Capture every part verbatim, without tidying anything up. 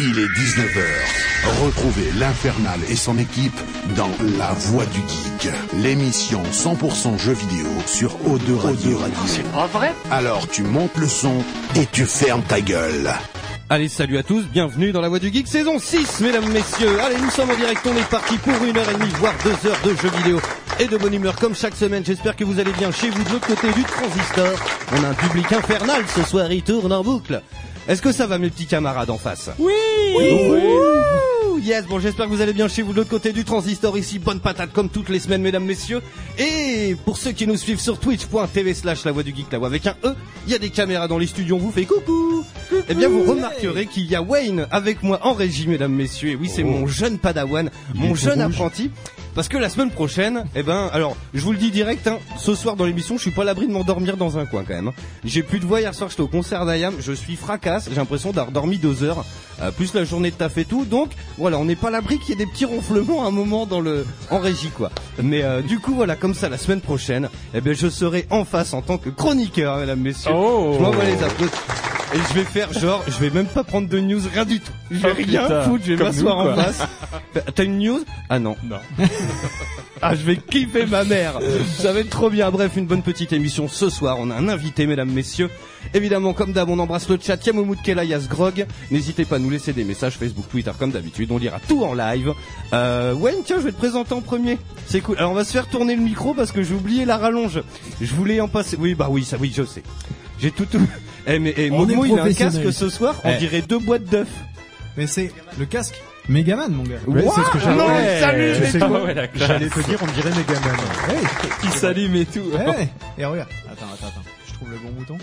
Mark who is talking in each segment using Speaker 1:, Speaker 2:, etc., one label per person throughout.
Speaker 1: Il est dix-neuf heures. Retrouvez l'Infernal et son équipe dans La Voix du Geek, l'émission cent pour cent jeux vidéo sur O deux Radio.
Speaker 2: C'est pas vrai?
Speaker 1: Alors tu montes le son et tu fermes ta gueule.
Speaker 3: Allez, salut à tous, bienvenue dans La Voix du Geek, saison six, mesdames, messieurs. Allez, nous sommes en direct, on est parti pour une heure et demie, voire deux heures de jeux vidéo et de bonne humeur, comme chaque semaine. J'espère que vous allez bien chez vous de l'autre côté du transistor. On a un public infernal ce soir, il tourne en boucle. Est-ce que ça va, mes petits camarades en face?
Speaker 4: Oui,
Speaker 3: oui, oui. Yes, bon, j'espère que vous allez bien chez vous de l'autre côté du transistor. Ici, bonne patate comme toutes les semaines, mesdames, messieurs. Et pour ceux qui nous suivent sur twitch point t v slash la voix du geek, la voix avec un E, il y a des caméras dans les studios, on vous fait coucou. coucou. Eh bien, vous remarquerez qu'il y a Wayne avec moi en régie, mesdames, messieurs. Et oui, c'est oh. mon jeune padawan, il mon jeune rouge. apprenti. Parce que la semaine prochaine, eh ben, alors, je vous le dis direct, hein, ce soir dans l'émission, je suis pas à l'abri de m'endormir dans un coin quand même. Hein. J'ai plus de voix hier soir, j'étais au concert d'Ayam, je suis fracasse, j'ai l'impression d'avoir dormi deux heures, euh, plus la journée de taf et tout, donc voilà, on n'est pas à l'abri qu'il y ait des petits ronflements à un moment dans le, en régie quoi. Mais euh, du coup voilà, comme ça la semaine prochaine, eh ben je serai en face en tant que chroniqueur, mesdames, messieurs. Oh. Je m'envoie les applaudissements. Et je vais faire genre, je vais même pas prendre de news, rien du tout. Je vais oh, rien putain, foutre, je vais m'asseoir en face. T'as une news? Ah non. Non. Ah, je vais kiffer ma mère. Ça va être trop bien. Bref, une bonne petite émission ce soir. On a un invité, mesdames, messieurs. Évidemment, comme d'hab, on embrasse le chat. Yamomoud Kelayas Grog. N'hésitez pas à nous laisser des messages Facebook, Twitter, comme d'habitude. On lira tout en live. Euh, Wayne, tiens, je vais te présenter en premier. C'est cool. Alors, on va se faire tourner le micro parce que j'ai oublié la rallonge. Je voulais en passer. Oui, bah oui, ça, oui, je sais. J'ai tout, tout. Eh, mais, eh, Momo, il a un casque ce soir. On eh. dirait deux boîtes d'œufs.
Speaker 4: Mais c'est le casque Megaman, mon gars.
Speaker 3: Ouais, c'est ce que j'allais
Speaker 4: non, ouais, salut,
Speaker 3: tu sais quoi
Speaker 4: ouais, j'allais te dire, on dirait Megaman.
Speaker 3: Hey, il s'allume et tout.
Speaker 4: Hey. Et regarde. Attends, attends, attends. Je trouve le bon bouton.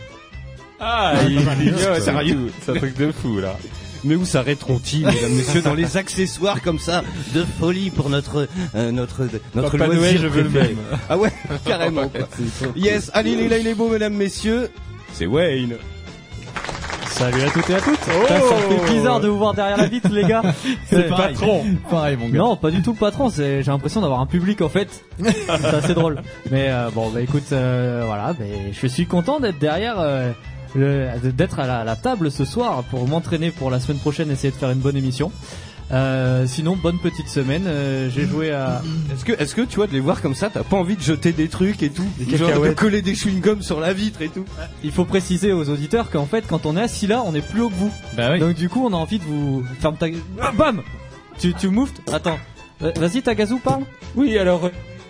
Speaker 3: Ah, il est sérieux. C'est un truc de fou, là. Mais où ça rétrontit, mesdames, messieurs, dans les accessoires comme ça, de folie pour notre, euh, notre, notre
Speaker 4: Papa
Speaker 3: loisir.
Speaker 4: Noël, je veux le même.
Speaker 3: Ah ouais, carrément, quoi. Yes, allez, il est là, il est beau, mesdames, messieurs. C'est Wayne.
Speaker 5: Salut à toutes et à toutes.
Speaker 3: Oh,
Speaker 5: ça fait bizarre de vous voir derrière la vitre, les gars.
Speaker 4: C'est le patron.
Speaker 5: Pareil, mon gars. Non, pas du tout le patron. C'est, j'ai l'impression d'avoir un public en fait. C'est assez drôle. Mais euh, bon, bah écoute, euh, voilà. Bah, je suis content d'être derrière, euh, le, d'être à la, la table ce soir pour m'entraîner pour la semaine prochaine, essayer de faire une bonne émission. Euh, sinon, bonne petite semaine. Euh, j'ai joué à.
Speaker 3: Est-ce que, est-ce que tu vois de les voir comme ça, t'as pas envie de jeter des trucs et tout, des genre de coller des chewing-gums sur la vitre et tout.
Speaker 5: Il faut préciser aux auditeurs qu'en fait, quand on est assis là, on est plus haut que vous.
Speaker 4: Bah oui.
Speaker 5: Donc du coup, on a envie de vous ferme ta. Ah, bam. Tu, tu mouftes. Attends. Vas-y, Tagazu, parle.
Speaker 6: Oui, alors.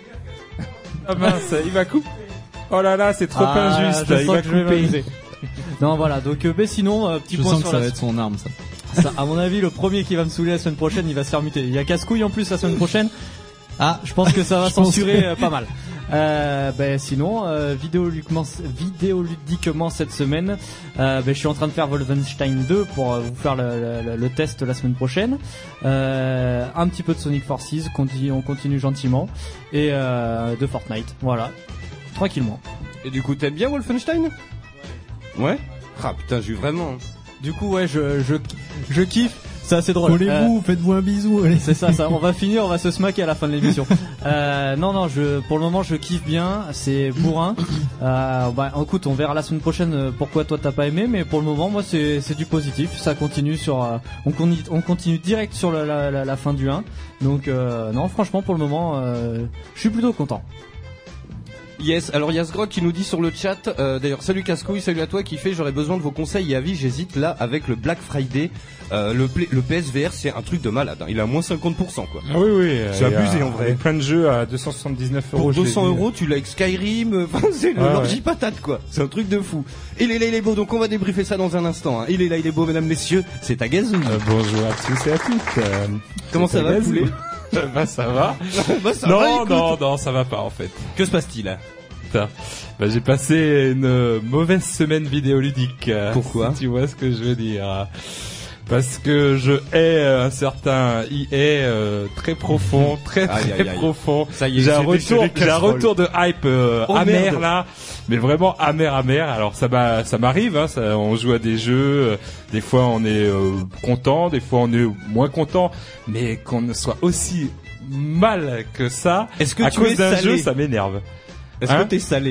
Speaker 6: Ah mince, il va couper. Oh là là, c'est trop ah, injuste. Il va couper.
Speaker 5: Non, voilà. Donc, euh, mais sinon, euh, petit
Speaker 4: je
Speaker 5: point
Speaker 4: sens
Speaker 5: sur
Speaker 4: que ça
Speaker 5: la...
Speaker 4: va être son arme, ça.
Speaker 5: Ça, à mon avis, le premier qui va me saouler la semaine prochaine, il va se faire muter. Il y a casse-couille en plus la semaine prochaine. Ah, je pense que ça va censurer euh, pas mal. Euh, ben sinon, euh, vidéoludiquement, vidéoludiquement cette semaine, euh, ben je suis en train de faire Wolfenstein deux pour euh, vous faire le, le, le test la semaine prochaine. Euh, un petit peu de Sonic Forces, continue, on continue gentiment, et euh, de Fortnite. Voilà, tranquillement.
Speaker 3: Et du coup, t'aimes bien Wolfenstein? Ouais. Ah putain, j'ai eu vraiment.
Speaker 5: Du coup, ouais, je je je kiffe. C'est assez drôle.
Speaker 4: Collez-vous, euh, faites-vous un bisou. Allez.
Speaker 5: C'est ça, ça. On va finir, on va se smacker à la fin de l'émission. euh, non, non, je, pour le moment, je kiffe bien. C'est bourrin. Euh, bah, écoute, on verra la semaine prochaine pourquoi toi t'as pas aimé, mais pour le moment, moi, c'est, c'est du positif. Ça continue sur, euh, on continue, on continue direct sur la, la, la, la fin du un. Donc, euh, non, franchement, pour le moment, euh, je suis plutôt content.
Speaker 3: Yes, alors il y a Sgrog qui nous dit sur le chat, euh, d'ailleurs salut Cascouille, salut à toi qui fait j'aurais besoin de vos conseils et avis, j'hésite là avec le Black Friday, euh, le, play, le P S V R c'est un truc de malade, hein. Il a moins cinquante pour cent quoi.
Speaker 6: Ah oui oui,
Speaker 3: c'est abusé
Speaker 6: a,
Speaker 3: en vrai.
Speaker 6: Avec plein de jeux à deux cent soixante-dix-neuf euros.
Speaker 3: Pour deux cents euros tu l'as avec Skyrim, enfin c'est ah, l'orgie ouais. patate quoi, c'est un truc de fou. Il est là, il est beau, donc on va débriefer ça dans un instant, hein. Il est là, il est beau mesdames, messieurs, c'est Tagazu.
Speaker 6: Euh, bonjour à tous et à toutes. Euh,
Speaker 3: Comment ça va poulet?
Speaker 6: Bah ça va.
Speaker 3: bah, ça
Speaker 6: non
Speaker 3: va,
Speaker 6: non non ça va pas en fait.
Speaker 3: Que se passe-t-il là?
Speaker 6: Bah, j'ai passé une mauvaise semaine vidéoludique.
Speaker 3: Pourquoi?
Speaker 6: Si tu vois ce que je veux dire. Parce que je hais un certain I A euh, très profond, très très aïe, aïe, aïe. profond.
Speaker 3: Ça y est,
Speaker 6: j'ai un retour, j'ai un retour de hype euh,
Speaker 3: oh,
Speaker 6: amer
Speaker 3: merde.
Speaker 6: là, mais vraiment amer amer. Alors ça m'a, ça m'arrive, hein, ça, on joue à des jeux, euh, des fois on est euh, content, des fois on est moins content, mais qu'on ne soit aussi mal que ça,
Speaker 3: Est-ce que
Speaker 6: à
Speaker 3: tu
Speaker 6: cause
Speaker 3: es
Speaker 6: d'un
Speaker 3: salé
Speaker 6: jeu, ça m'énerve.
Speaker 3: Est-ce
Speaker 6: hein
Speaker 3: que t'es salé?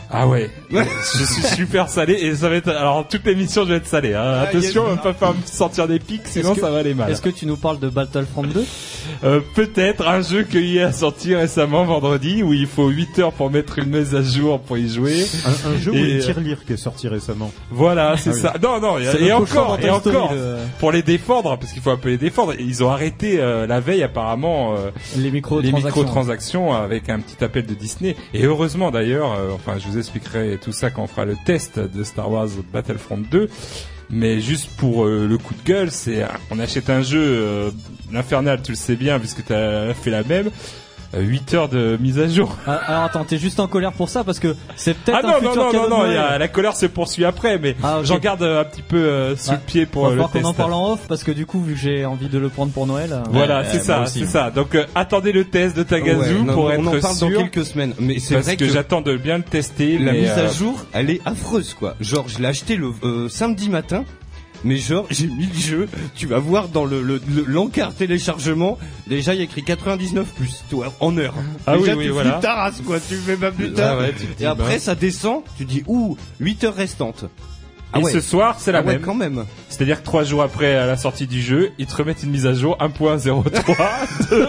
Speaker 6: Ah ouais, je suis super salé et ça va être alors toute l'émission je vais être salé. Hein. Attention, on va pas faire me sortir des pics, sinon
Speaker 5: que,
Speaker 6: ça va aller mal.
Speaker 5: Est-ce que tu nous parles de Battlefront deux?
Speaker 6: euh, Peut-être un jeu qui est sorti récemment vendredi où il faut huit heures pour mettre une mise à jour pour y jouer.
Speaker 2: Un, un jeu
Speaker 6: et
Speaker 2: où les tirelires qui est sorti récemment.
Speaker 6: Voilà, c'est
Speaker 2: ah,
Speaker 6: ça.
Speaker 2: Oui.
Speaker 6: Non, non, et, et encore, et encore le... pour les défendre parce qu'il faut un peu les défendre. Ils ont arrêté euh, la veille apparemment euh,
Speaker 5: les microtransactions,
Speaker 6: les microtransactions avec un petit appel de Disney. Et heureusement d'ailleurs, euh, enfin je vous expliquerai tout ça quand on fera le test de Star Wars Battlefront deux. Mais juste pour euh, le coup de gueule, c'est on achète un jeu, euh, l'Infernal, tu le sais bien puisque tu as fait la même. huit heures de mise à jour.
Speaker 5: Ah, alors attends, t'es juste en colère pour ça parce que c'est peut-être
Speaker 6: ah
Speaker 5: un
Speaker 6: non,
Speaker 5: futur
Speaker 6: non, non,
Speaker 5: cadeau
Speaker 6: non,
Speaker 5: de
Speaker 6: non,
Speaker 5: Noël.
Speaker 6: la colère se poursuit après, mais
Speaker 5: ah, okay.
Speaker 6: j'en garde un petit peu euh, sous ah, le pied pour
Speaker 5: euh, le test. On va
Speaker 6: qu'on
Speaker 5: en parle en off parce que du coup, vu que j'ai envie de le prendre pour Noël. Euh,
Speaker 6: voilà,
Speaker 5: ouais,
Speaker 6: c'est
Speaker 5: euh,
Speaker 6: ça, c'est ça. Donc euh, attendez le test de Tagazu
Speaker 3: ouais, non,
Speaker 6: pour
Speaker 3: on
Speaker 6: être sûr.
Speaker 3: On en parle
Speaker 6: sûr,
Speaker 3: dans quelques semaines, mais c'est
Speaker 6: parce
Speaker 3: vrai
Speaker 6: que,
Speaker 3: que
Speaker 6: j'attends de bien le tester.
Speaker 3: La
Speaker 6: mais,
Speaker 3: mise
Speaker 6: euh...
Speaker 3: à jour, elle est affreuse quoi. Genre, je l'ai acheté le euh, samedi matin. Mais genre, j'ai mis le jeu, tu vas voir dans le, le, le l'encart téléchargement, déjà il y a écrit quatre-vingt-dix-neuf plus, toi, en heure.
Speaker 6: Ah
Speaker 3: déjà,
Speaker 6: oui, oui,
Speaker 3: tu
Speaker 6: voilà.
Speaker 3: flippes ta race, quoi, tu fais ma putain.
Speaker 6: Ah ouais, tu te dis,
Speaker 3: et après
Speaker 6: bah...
Speaker 3: ça descend, tu dis, ouh, huit heures restantes.
Speaker 6: Ah et ouais. Ce soir, c'est la
Speaker 3: ah
Speaker 6: même.
Speaker 3: Ouais, quand même.
Speaker 6: C'est-à-dire que trois jours après la sortie du jeu, ils te remettent une mise à jour un point zéro trois de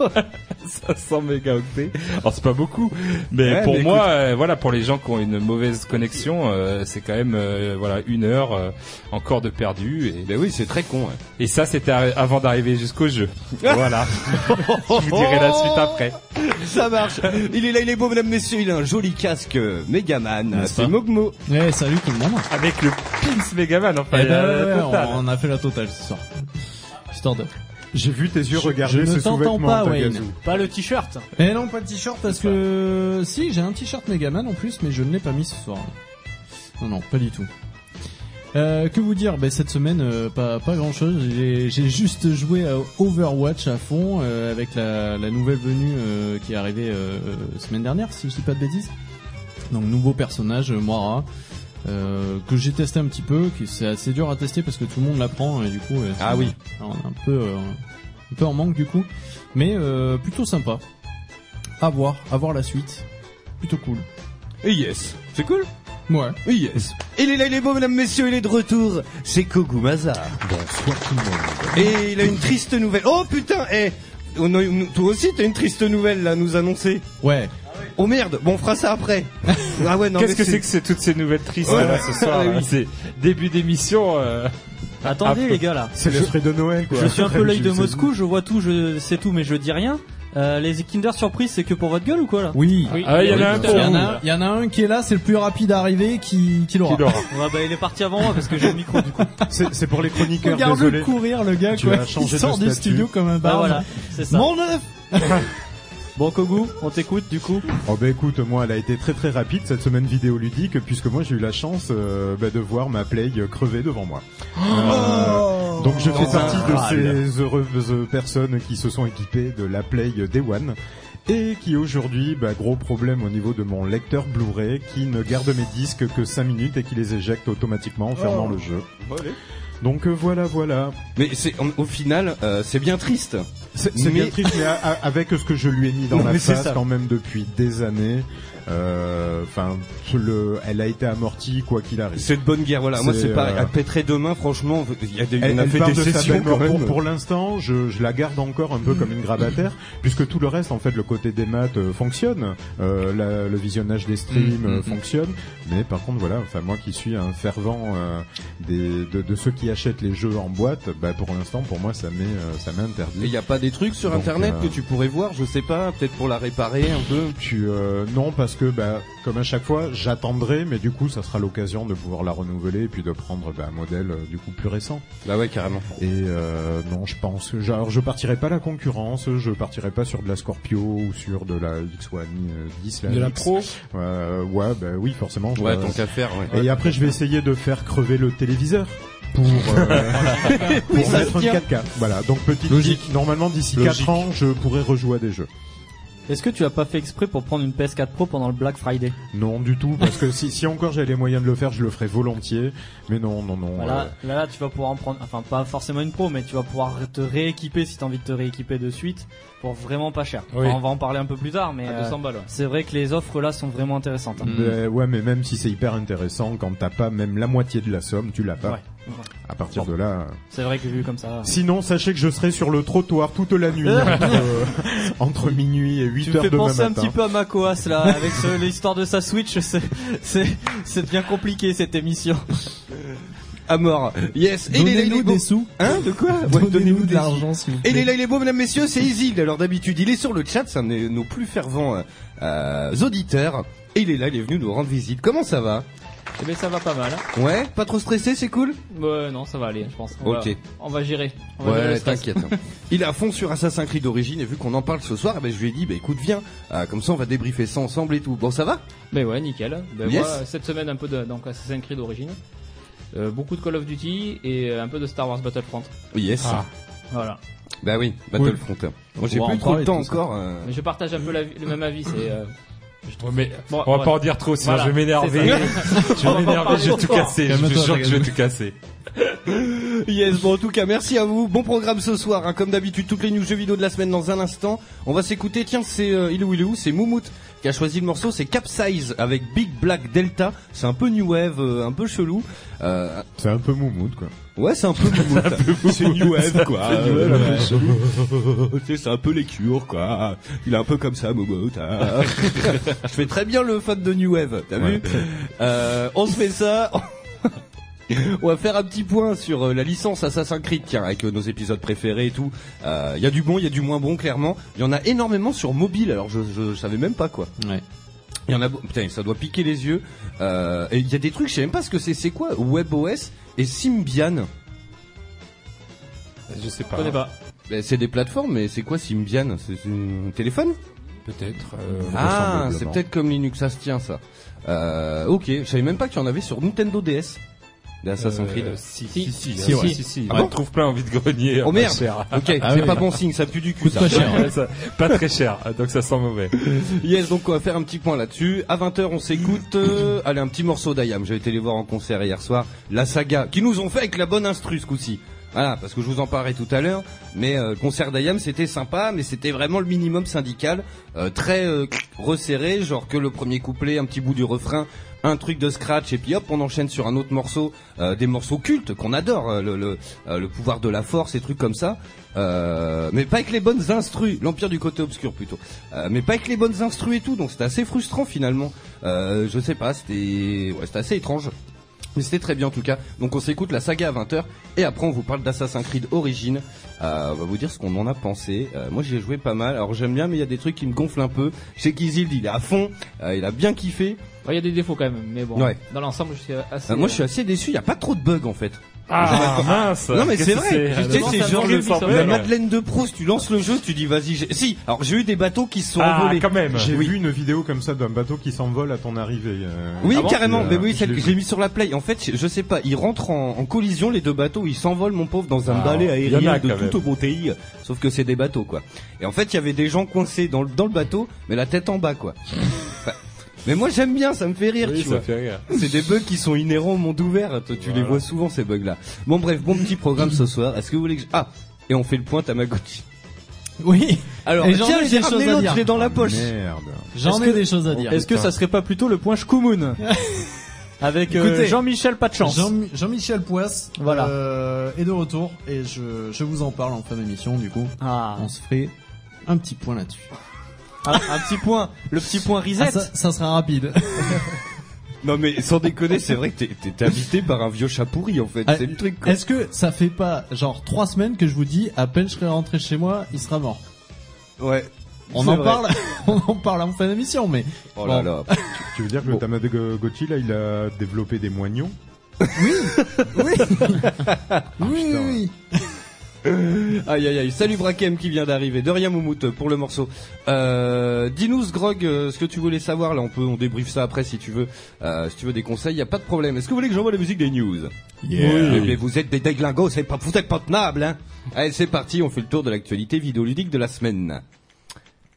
Speaker 6: cinq cents mégaoctets. Alors c'est pas beaucoup, mais ouais, pour mais moi, euh, voilà, pour les gens qui ont une mauvaise connexion, euh, c'est quand même euh, voilà une heure euh, encore de perdu. Et
Speaker 3: ben oui, c'est très con. Ouais.
Speaker 6: Et ça, c'était avant d'arriver jusqu'au jeu. Voilà. Je vous dirai la suite après.
Speaker 3: Ça marche. Il est là, il est beau, mesdames, messieurs. Il a un joli casque Megaman. C'est Mogmo.
Speaker 4: Ouais, salut tout le monde.
Speaker 6: Avec le Pins Megaman, enfin.
Speaker 4: Eh ben, ouais, ouais, on, on a fait la totale ce soir. Histoire de.
Speaker 2: J'ai vu tes yeux regarder
Speaker 4: je
Speaker 2: ce
Speaker 4: ne t'entends pas,
Speaker 2: Wayne.
Speaker 5: Pas le t-shirt.
Speaker 4: Eh non, pas de t-shirt parce que si j'ai un t-shirt Megaman en plus, mais je ne l'ai pas mis ce soir. Non, non, pas du tout. Euh, que vous dire, ben, cette semaine, euh, pas, pas grand chose. J'ai, j'ai juste joué à Overwatch à fond euh, avec la, la nouvelle venue euh, qui est arrivée euh, euh, semaine dernière, si je dis pas de bêtises. Donc nouveau personnage, Moira. Euh, que j'ai testé un petit peu, qui c'est assez dur à tester parce que tout le monde l'apprend et du coup euh,
Speaker 3: ah oui,
Speaker 4: on est un peu euh, un peu en manque du coup, mais euh, plutôt sympa. À voir, à voir la suite, plutôt cool.
Speaker 3: Et yes, c'est cool.
Speaker 4: Ouais.
Speaker 3: Et yes. Il est là, il est beau, mesdames, messieurs, il est de retour. C'est Kogumaza.
Speaker 2: Bonsoir tout le monde.
Speaker 3: Et il a une triste nouvelle. Oh putain, eh, oh, non, toi aussi t'as une triste nouvelle là à nous annoncer.
Speaker 4: Ouais.
Speaker 3: Oh merde, bon on fera ça après. Ah ouais, non.
Speaker 6: Qu'est-ce que c'est... c'est que c'est toutes ces nouvelles tristes ouais, là, ce soir oui. C'est début d'émission. Euh...
Speaker 5: Attendez
Speaker 6: peu...
Speaker 5: les gars là.
Speaker 2: C'est l'esprit de Noël quoi.
Speaker 5: Je suis un peu l'œil de Moscou, je vois tout, je sais tout, mais je dis rien. Euh, les Kinder Surprise, c'est que pour votre gueule ou quoi là?
Speaker 4: Oui.
Speaker 5: oui.
Speaker 6: Ah, il y en a un.
Speaker 4: Il y en a, il y en a un qui est là, c'est le plus rapide à arriver, qui, qui l'aura.
Speaker 6: Qui l'aura.
Speaker 5: Ouais, bah il est parti avant moi parce que j'ai le micro du coup.
Speaker 2: C'est, c'est pour les chroniqueurs.
Speaker 4: Regarde-le
Speaker 2: désolé.
Speaker 4: courir le gars
Speaker 2: tu
Speaker 4: quoi.
Speaker 2: As changé
Speaker 4: il sort
Speaker 2: de
Speaker 4: du
Speaker 2: statut.
Speaker 4: studio comme un barbe.
Speaker 5: Ah, voilà, c'est ça.
Speaker 4: Mon neuf.
Speaker 5: Bon Kogu, on t'écoute du coup.
Speaker 2: Oh bah écoute, moi elle a été très très rapide cette semaine vidéoludique puisque moi j'ai eu la chance euh, bah, de voir ma Play crever devant moi.
Speaker 4: Oh
Speaker 2: euh, donc je fais
Speaker 3: oh
Speaker 2: partie de
Speaker 3: ah,
Speaker 2: ces heureuses personnes qui se sont équipées de la Play Day One et qui aujourd'hui, bah, gros problème au niveau de mon lecteur Blu-ray qui ne garde mes disques que cinq minutes et qui les éjecte automatiquement en fermant
Speaker 3: oh.
Speaker 2: le jeu.
Speaker 3: Allez.
Speaker 2: Donc euh, voilà, voilà.
Speaker 3: Mais c'est au final, euh, c'est bien triste.
Speaker 2: C'est, c'est
Speaker 3: mais...
Speaker 2: bien triste, mais a, a, avec ce que je lui ai mis dans
Speaker 3: non,
Speaker 2: la face quand même depuis des années. Enfin, euh, le, elle a été amortie quoi qu'il arrive.
Speaker 3: C'est de bonne guerre, voilà.
Speaker 2: C'est,
Speaker 3: Moi, c'est pareil.
Speaker 2: euh...
Speaker 3: Elle pèterait demain, franchement. Il y a des,
Speaker 2: elle,
Speaker 3: on a
Speaker 2: elle
Speaker 3: fait
Speaker 2: part
Speaker 3: des
Speaker 2: de
Speaker 3: sessions
Speaker 2: pour,
Speaker 3: quand même.
Speaker 2: pour l'instant, je, je la garde encore un peu comme une grabataire, puisque tout le reste, en fait, le côté des maths euh, fonctionne, euh, la, le visionnage des streams
Speaker 3: mmh,
Speaker 2: euh,
Speaker 3: mmh.
Speaker 2: fonctionne, mais par contre, voilà, enfin moi qui suis un fervent euh, des, de, de ceux qui achètent les jeux en boîte, bah pour l'instant, pour moi, ça m'est, euh, ça m'est interdit.
Speaker 3: Et il y a pas des trucs sur
Speaker 2: Donc,
Speaker 3: internet
Speaker 2: euh...
Speaker 3: que tu pourrais voir, je sais pas, peut-être pour la réparer un peu.
Speaker 2: Tu, euh, non, parce que bah comme à chaque fois, j'attendrai, mais du coup, ça sera l'occasion de pouvoir la renouveler et puis de prendre bah, un modèle euh, du coup plus récent.
Speaker 3: Bah ouais, carrément.
Speaker 2: Et euh, non, je pense que alors je partirai pas la concurrence, je partirai pas sur de la Scorpio ou sur de la X One dix, la
Speaker 4: de la
Speaker 2: X.
Speaker 4: Pro.
Speaker 2: Euh, ouais, bah oui, forcément.
Speaker 3: Ouais,
Speaker 2: dois...
Speaker 3: tant qu'à faire. Ouais.
Speaker 2: Et après, je vais essayer de faire crever le téléviseur. Pour, euh, pour
Speaker 3: oui, ça
Speaker 2: mettre une quatre K. Voilà, donc petite logique. Normalement, d'ici quatre ans, je pourrai rejouer à des jeux.
Speaker 5: Est-ce que tu as pas fait exprès pour prendre une P S quatre Pro pendant le Black Friday?
Speaker 2: Non, du tout, parce que si, si encore j'avais les moyens de le faire, je le ferais volontiers. Mais non, non, non.
Speaker 5: Voilà,
Speaker 2: euh,
Speaker 5: là, là, tu vas pouvoir en prendre, enfin, pas forcément une Pro, mais tu vas pouvoir te rééquiper si t'as envie de te rééquiper de suite pour vraiment pas cher.
Speaker 6: Oui.
Speaker 5: Enfin, on va en parler un peu plus tard, mais
Speaker 7: À
Speaker 5: euh,
Speaker 7: deux cents balles. Ouais.
Speaker 5: c'est vrai que les offres là sont vraiment intéressantes. Hein.
Speaker 2: mais, ouais, mais même si c'est hyper intéressant, quand t'as pas même la moitié de la somme, tu l'as pas.
Speaker 5: Ouais.
Speaker 2: À partir
Speaker 5: Bon.
Speaker 2: de là. euh.
Speaker 5: C'est vrai que vu comme ça.
Speaker 2: Sinon, sachez que je serai sur le trottoir toute la nuit entre, euh, entre minuit et huit
Speaker 5: Tu me
Speaker 2: heures
Speaker 5: fais
Speaker 2: demain
Speaker 5: penser un
Speaker 2: matin.
Speaker 5: petit peu à Macoas là, avec ce- l'histoire de sa Switch, c'est, c'est, c'est bien compliqué cette émission.
Speaker 3: À mort. Yes. Et il est là, il est
Speaker 4: Donnez-nous
Speaker 3: beau.
Speaker 4: des sous.
Speaker 3: Hein, de quoi? Ouais,
Speaker 4: Donnez-nous
Speaker 3: donnez-nous
Speaker 4: de
Speaker 3: des
Speaker 4: l'argent, s'il vous
Speaker 3: Et il
Speaker 4: plaît.
Speaker 3: est là, il est beau, mesdames, messieurs, c'est Isil. Alors d'habitude, il est sur le chat, c'est un de nos plus fervents euh, euh, auditeurs. Et il est là, il est venu nous rendre visite. Comment ça va?
Speaker 7: Eh ben ça va pas mal.
Speaker 3: Ouais, pas trop stressé, c'est cool?
Speaker 7: Ouais, non, ça va aller, je pense. On
Speaker 3: Ok.
Speaker 7: va, on va gérer. On va gérer le
Speaker 3: Ouais,
Speaker 7: stress.
Speaker 3: t'inquiète. Il est à fond sur Assassin's Creed d'origine et vu qu'on en parle ce soir, eh ben, je lui ai dit, bah écoute, viens, euh, comme ça on va débriefer ça ensemble et tout. Bon, ça va?
Speaker 7: Mais ouais, nickel. Ben
Speaker 3: Yes.
Speaker 7: moi, cette semaine un peu de donc Assassin's Creed d'origine, euh, beaucoup de Call of Duty et euh, un peu de Star Wars Battlefront.
Speaker 3: Yes.
Speaker 6: Ah.
Speaker 7: Voilà.
Speaker 3: Bah oui, Battlefront. Moi j'ai
Speaker 4: On va
Speaker 3: plus
Speaker 4: en
Speaker 3: trop de
Speaker 4: parler
Speaker 3: temps
Speaker 4: de tout ça.
Speaker 3: encore. euh.
Speaker 7: Mais je partage un peu la, le même avis. C'est euh,
Speaker 6: Ouais, mais
Speaker 7: Bon,
Speaker 6: on va
Speaker 7: ouais.
Speaker 6: pas en dire trop, sinon
Speaker 7: Voilà,
Speaker 6: je vais m'énerver.
Speaker 7: c'est
Speaker 6: Je
Speaker 7: On
Speaker 6: vais
Speaker 7: va pas
Speaker 6: m'énerver,
Speaker 7: parler
Speaker 6: je vais tout
Speaker 7: trop.
Speaker 6: casser. Je
Speaker 4: Calme-toi,
Speaker 6: te jure que je vais
Speaker 4: calme-toi.
Speaker 6: tout casser.
Speaker 3: Yes, bon en tout cas merci à vous, bon programme ce soir, hein. Comme d'habitude toutes les news jeux vidéo de la semaine dans un instant. On va s'écouter, tiens c'est, euh, il est où il est où, c'est Moumout qui a choisi le morceau, c'est Capsize avec Big Black Delta, c'est un peu new wave, euh, un peu chelou. Euh,
Speaker 2: C'est un peu moumoute, quoi.
Speaker 3: ouais c'est un peu Moumout, c'est new wave quoi.
Speaker 2: C'est new wave, un peu chelou.
Speaker 3: Tu sais, c'est un peu les cures quoi, il est un peu comme ça Moumout. hein. Je fais très bien le fan de new wave, t'as
Speaker 2: Ouais.
Speaker 3: vu euh, On se fait ça. On va faire un petit point sur euh, la licence Assassin's Creed, tiens, avec euh, nos épisodes préférés et tout. Il euh, y a du bon, il y a du moins bon, clairement. Il y en a énormément sur mobile, alors je, je, je savais même pas quoi.
Speaker 4: Ouais.
Speaker 3: Il y en a, beau- putain, ça doit piquer les yeux. Euh, et il y a des trucs, je sais même pas ce que c'est. C'est quoi WebOS et Symbian?
Speaker 6: Je sais
Speaker 7: Je
Speaker 6: pas.
Speaker 7: connais pas.
Speaker 3: Ben, c'est des plateformes, mais c'est quoi Symbian? C'est c'est un téléphone?
Speaker 6: Peut-être. euh,
Speaker 3: Ah,
Speaker 2: vraisemblablement.
Speaker 3: c'est peut-être comme Linux, ça se tient ça. Euh, ok, je savais même pas qu'il y en avait sur Nintendo D S. Des Assassin's Creed.
Speaker 6: euh, Si,
Speaker 7: Si.
Speaker 6: si, si,
Speaker 7: Si,
Speaker 6: si,
Speaker 7: ouais.
Speaker 6: si, si.
Speaker 3: Ah
Speaker 6: On
Speaker 3: bon
Speaker 6: trouve plein envie de grenier.
Speaker 3: Oh
Speaker 6: pas
Speaker 3: merde.
Speaker 6: cher.
Speaker 3: Ok, c'est
Speaker 4: Ah ouais.
Speaker 3: pas bon signe, ça pue du cul
Speaker 4: Coûte
Speaker 3: ça.
Speaker 4: pas cher.
Speaker 6: Ouais, ça- Pas très cher, donc ça sent mauvais.
Speaker 3: Yes, donc on va faire un petit point là-dessus. À vingt heures, on s'écoute. euh, allez, un petit morceau d'Ayam. J'ai été les voir en concert hier soir. La saga, qui nous ont fait avec la bonne instru ce coup-ci. Voilà, parce que je vous en parlerai tout à l'heure. Mais euh, le concert d'Ayam, c'était sympa, mais c'était vraiment le minimum syndical, euh, très euh, resserré, genre que le premier couplet, un petit bout du refrain, un truc de scratch, et puis hop, on enchaîne sur un autre morceau, euh, des morceaux cultes qu'on adore, euh, le, le, euh, le pouvoir de la force, et trucs comme ça. Euh, mais pas avec les bonnes instrus, l'empire du côté obscur plutôt. Euh, mais pas avec les bonnes instrus et tout, donc c'était assez frustrant finalement. Euh, je sais pas, c'était, ouais, c'était assez étrange. Mais c'était très bien en tout cas. Donc on s'écoute la saga à vingt heures et après on vous parle d'Assassin's Creed Origins. Euh, on va vous dire ce qu'on en a pensé. Euh, moi j'y ai joué pas mal. Alors j'aime bien mais il y a des trucs qui me gonflent un peu. Je sais qu'Isilde il est à fond. Euh, il a bien kiffé.
Speaker 7: Il y a des défauts quand même, mais bon.
Speaker 3: Ouais.
Speaker 7: Dans l'ensemble, je suis assez.
Speaker 3: Euh, moi je suis assez déçu. Il y a pas trop de bugs en fait.
Speaker 6: Ah, mince.
Speaker 3: Non mais
Speaker 6: Qu'est-ce
Speaker 3: c'est
Speaker 6: que
Speaker 3: vrai.
Speaker 6: c'est
Speaker 3: Tu sais,
Speaker 7: non,
Speaker 3: c'est
Speaker 7: ça
Speaker 3: genre
Speaker 7: me
Speaker 3: le,
Speaker 7: semble
Speaker 3: la
Speaker 7: bien.
Speaker 3: Madeleine de Proust. Tu lances le jeu, tu dis vas-y. j'ai- Si. Alors j'ai eu des bateaux qui se sont
Speaker 6: Ah,
Speaker 3: envolés.
Speaker 6: quand même.
Speaker 2: J'ai
Speaker 3: Oui.
Speaker 2: vu une vidéo comme ça d'un bateau qui s'envole à ton arrivée. euh.
Speaker 3: Oui,
Speaker 2: Ah bon
Speaker 3: carrément.
Speaker 2: Euh,
Speaker 3: Mais oui,
Speaker 2: je
Speaker 3: celle
Speaker 2: l'ai
Speaker 3: que
Speaker 2: vu.
Speaker 3: j'ai mis sur la play. En fait, je sais pas. Ils rentrent en, en collision les deux bateaux. Ils s'envolent, mon pauvre, dans un
Speaker 6: Ah,
Speaker 3: balai
Speaker 6: il y en a
Speaker 3: aérien de
Speaker 6: quand même.
Speaker 3: toute beauté. Sauf que c'est des bateaux, quoi. Et en fait, il y avait des gens coincés dans le dans le bateau, mais la tête en bas, quoi. Enfin, mais moi, j'aime bien. Ça me fait rire,
Speaker 6: Oui,
Speaker 3: tu
Speaker 6: ça
Speaker 3: vois.
Speaker 6: fait rire.
Speaker 3: C'est des bugs qui sont inhérents au monde ouvert. Toi, tu
Speaker 6: Voilà.
Speaker 3: les vois souvent ces bugs-là. Bon, bref, bon petit programme ce soir. Est-ce que vous voulez que je... ah et on fait le point Tamagotchi.
Speaker 4: Oui.
Speaker 3: Alors,
Speaker 4: Et j'en
Speaker 3: tiens,
Speaker 4: ai
Speaker 3: j'ai
Speaker 4: des choses
Speaker 3: ramené
Speaker 4: à
Speaker 3: l'autre,
Speaker 4: dire.
Speaker 3: je l'ai dans la poche.
Speaker 2: Merde.
Speaker 4: J'en
Speaker 5: Est-ce
Speaker 4: ai
Speaker 5: que-
Speaker 4: des choses à dire.
Speaker 5: Est-ce que ça serait pas plutôt le point Shkumun avec euh,
Speaker 4: Écoutez,
Speaker 5: Jean-Michel pas de chance.
Speaker 4: Jean- Jean-Michel Poisse
Speaker 5: Voilà.
Speaker 4: euh, est de retour et je, je vous en parle en fin d'émission du coup.
Speaker 5: Ah,
Speaker 4: On se ferait un petit point là-dessus.
Speaker 5: un, un petit point, le petit point reset.
Speaker 4: Ah, ça, ça sera rapide.
Speaker 3: Non mais sans déconner, c'est vrai que t'es- t'es t'es habité par un vieux chat pourri en fait.
Speaker 4: Ah,
Speaker 3: C'est le truc. Quoi.
Speaker 4: Est-ce que ça fait pas genre trois semaines que je vous dis à peine je serai rentré chez moi, il sera mort.
Speaker 3: Ouais.
Speaker 4: On
Speaker 3: C'est
Speaker 4: en
Speaker 3: vrai.
Speaker 4: parle, on en parle en fin d'émission, mais
Speaker 3: Oh là
Speaker 4: Bon.
Speaker 3: là.
Speaker 2: Tu veux dire que
Speaker 3: Bon.
Speaker 2: le Tamagotchi là, il a développé des moignons?
Speaker 4: oui, oui,
Speaker 2: Ah,
Speaker 4: oui,
Speaker 2: putain.
Speaker 4: oui.
Speaker 3: Aïe aïe aïe. Salut Brakem qui vient d'arriver. De rien Moumout pour le morceau. Euh, dis-nous Grog, euh, ce que tu voulais savoir. Là, on peut, on débriefe ça après si tu veux. Euh, si tu veux des conseils, y a pas de problème. Est-ce que vous voulez que j'envoie la musique des news? Mais, mais vous êtes des déglingos, c'est pas, vous êtes pas tenables, hein. Allez, c'est parti. On fait le tour de l'actualité vidéoludique de la semaine.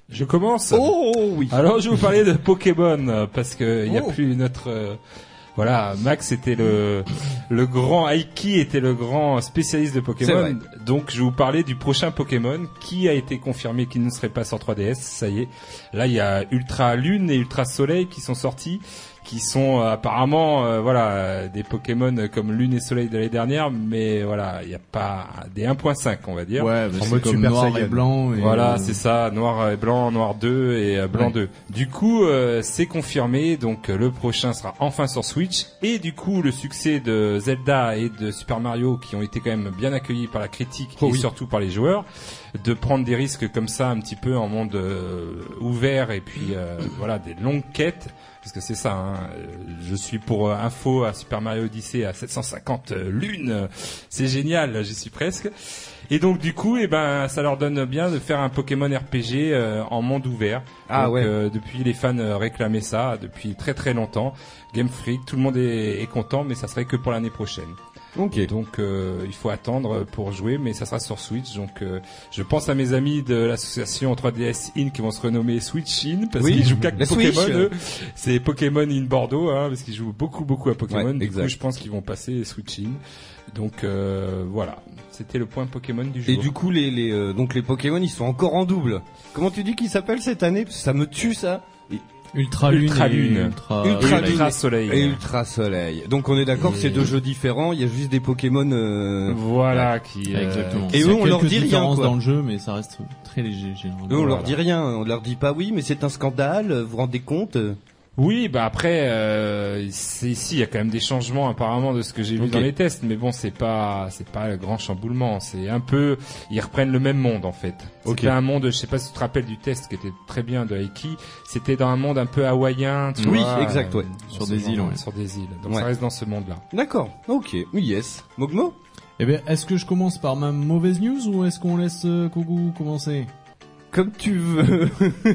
Speaker 6: Je commence.
Speaker 3: Oh oui.
Speaker 6: Alors je vais vous parler de Pokémon euh, parce que il y a
Speaker 3: Oh.
Speaker 6: plus notre euh, voilà, Max était le le grand Aiki était le grand spécialiste de
Speaker 3: C'est vrai.
Speaker 6: Pokémon. Donc je vais vous parler du prochain Pokémon qui a été confirmé qu'il ne serait pas sur trois D S, ça y est. Là, il y a Ultra Lune et Ultra Soleil qui sont sortis, qui sont euh, apparemment euh, voilà euh, des Pokémon comme Lune et Soleil de l'année dernière, mais voilà, il n'y a pas des un point cinq, on va dire.
Speaker 4: Ouais, bah,
Speaker 2: En
Speaker 4: c'est
Speaker 2: mode
Speaker 4: comme
Speaker 2: Super
Speaker 4: noir
Speaker 2: Saiyan.
Speaker 4: et blanc. Et
Speaker 6: Voilà,
Speaker 4: euh,
Speaker 6: c'est ça, noir et blanc, noir deux et euh, blanc
Speaker 4: Ouais.
Speaker 6: deux. Du coup, euh, c'est confirmé, donc euh, le prochain sera enfin sur Switch. Et du coup, le succès de Zelda et de Super Mario, qui ont été quand même bien accueillis par la critique
Speaker 3: Oh
Speaker 6: et
Speaker 3: oui.
Speaker 6: surtout par les joueurs, de prendre des risques comme ça un petit peu en monde euh, ouvert et puis euh, voilà, des longues quêtes. Parce que c'est ça, hein. Euh, je suis pour euh, info à Super Mario Odyssey à sept cent cinquante euh, lunes, c'est génial, j'y suis presque. Et donc du coup, eh ben, ça leur donne bien de faire un Pokémon R P G euh, en monde ouvert.
Speaker 3: Ah
Speaker 6: donc,
Speaker 3: ouais.
Speaker 6: euh, depuis les fans euh, réclamaient ça depuis très très longtemps. Game Freak, tout le monde est, est content, mais ça serait que pour l'année prochaine.
Speaker 3: Ok.
Speaker 6: Donc euh, il faut attendre pour jouer, mais ça sera sur Switch. Donc euh, je pense à mes amis de l'association trois D S In qui vont se renommer Switch In parce
Speaker 3: Oui,
Speaker 6: qu'ils jouent qu'à
Speaker 3: la
Speaker 6: Pokémon.
Speaker 3: Switch.
Speaker 6: Eux. C'est Pokémon In Bordeaux, hein, parce qu'ils jouent beaucoup beaucoup à Pokémon.
Speaker 3: Ouais,
Speaker 6: du
Speaker 3: exact.
Speaker 6: coup, je pense qu'ils vont passer Switch In. Donc euh, voilà, c'était le point Pokémon du jour.
Speaker 3: Et du coup, les, les, euh, donc les Pokémon, ils sont encore en double. Comment tu dis qu'ils s'appellent cette année? Parce que ça me tue, ça.
Speaker 4: Ultra Lune.
Speaker 6: Ultra
Speaker 4: et
Speaker 6: Lune.
Speaker 4: Ultra,
Speaker 3: Ultra
Speaker 4: Soleil.
Speaker 3: Lune.
Speaker 6: Ultra Soleil.
Speaker 3: Et Ultra Soleil. Donc on est d'accord que c'est deux jeux différents, il y a juste des Pokémon... euh,
Speaker 6: Voilà qui. euh,
Speaker 4: Exactement.
Speaker 3: Et
Speaker 4: Il y
Speaker 3: eux,
Speaker 4: a
Speaker 3: on leur
Speaker 4: quelques
Speaker 3: dit rien,
Speaker 4: différences
Speaker 3: quoi.
Speaker 4: dans le jeu, mais ça reste très léger généralement.
Speaker 3: Eux, on leur
Speaker 6: Voilà.
Speaker 3: dit rien, on leur dit pas oui, mais c'est un scandale, vous vous rendez compte?
Speaker 6: Oui, bah après, euh, c'est ici, il y a quand même des changements apparemment de ce que j'ai vu
Speaker 3: Ok.
Speaker 6: dans les tests, mais bon, c'est pas, c'est pas le grand chamboulement. C'est un peu, ils reprennent le même monde en fait.
Speaker 3: Ok.
Speaker 6: C'était un monde, je sais pas si tu te rappelles du test qui était très bien de Aiki. C'était dans un monde un peu hawaïen, tu
Speaker 3: Oui,
Speaker 6: vois,
Speaker 3: exact, ouais.
Speaker 6: dans
Speaker 4: Sur
Speaker 6: ce
Speaker 4: des
Speaker 6: genre-
Speaker 4: îles, ouais.
Speaker 6: Sur des îles. Donc
Speaker 3: Ouais.
Speaker 6: ça reste dans ce monde-là.
Speaker 3: D'accord, ok, yes. Mogmo?
Speaker 4: Eh bien, est-ce que je commence par ma mauvaise news ou est-ce qu'on laisse euh, Kogu commencer?
Speaker 3: Comme tu veux.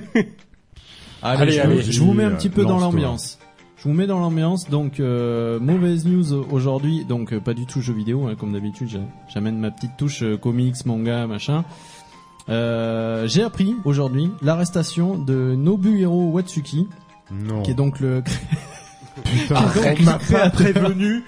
Speaker 4: Allez,
Speaker 6: Allez,
Speaker 4: je,
Speaker 6: allez,
Speaker 4: je vous mets un petit peu dans
Speaker 2: lance-toi.
Speaker 4: l'ambiance. Je vous mets dans l'ambiance. Donc, euh, mauvaise news aujourd'hui. Donc, euh, pas du tout jeu vidéo, hein, comme d'habitude. j'a- J'amène ma petite touche euh, comics, manga, machin. Euh, j'ai appris aujourd'hui l'arrestation de Nobuhiro Watsuki,
Speaker 2: Non.
Speaker 4: qui est donc le
Speaker 2: Putain,
Speaker 4: donc
Speaker 2: on m'a
Speaker 4: le
Speaker 2: pas
Speaker 4: créateur-
Speaker 2: prévenu.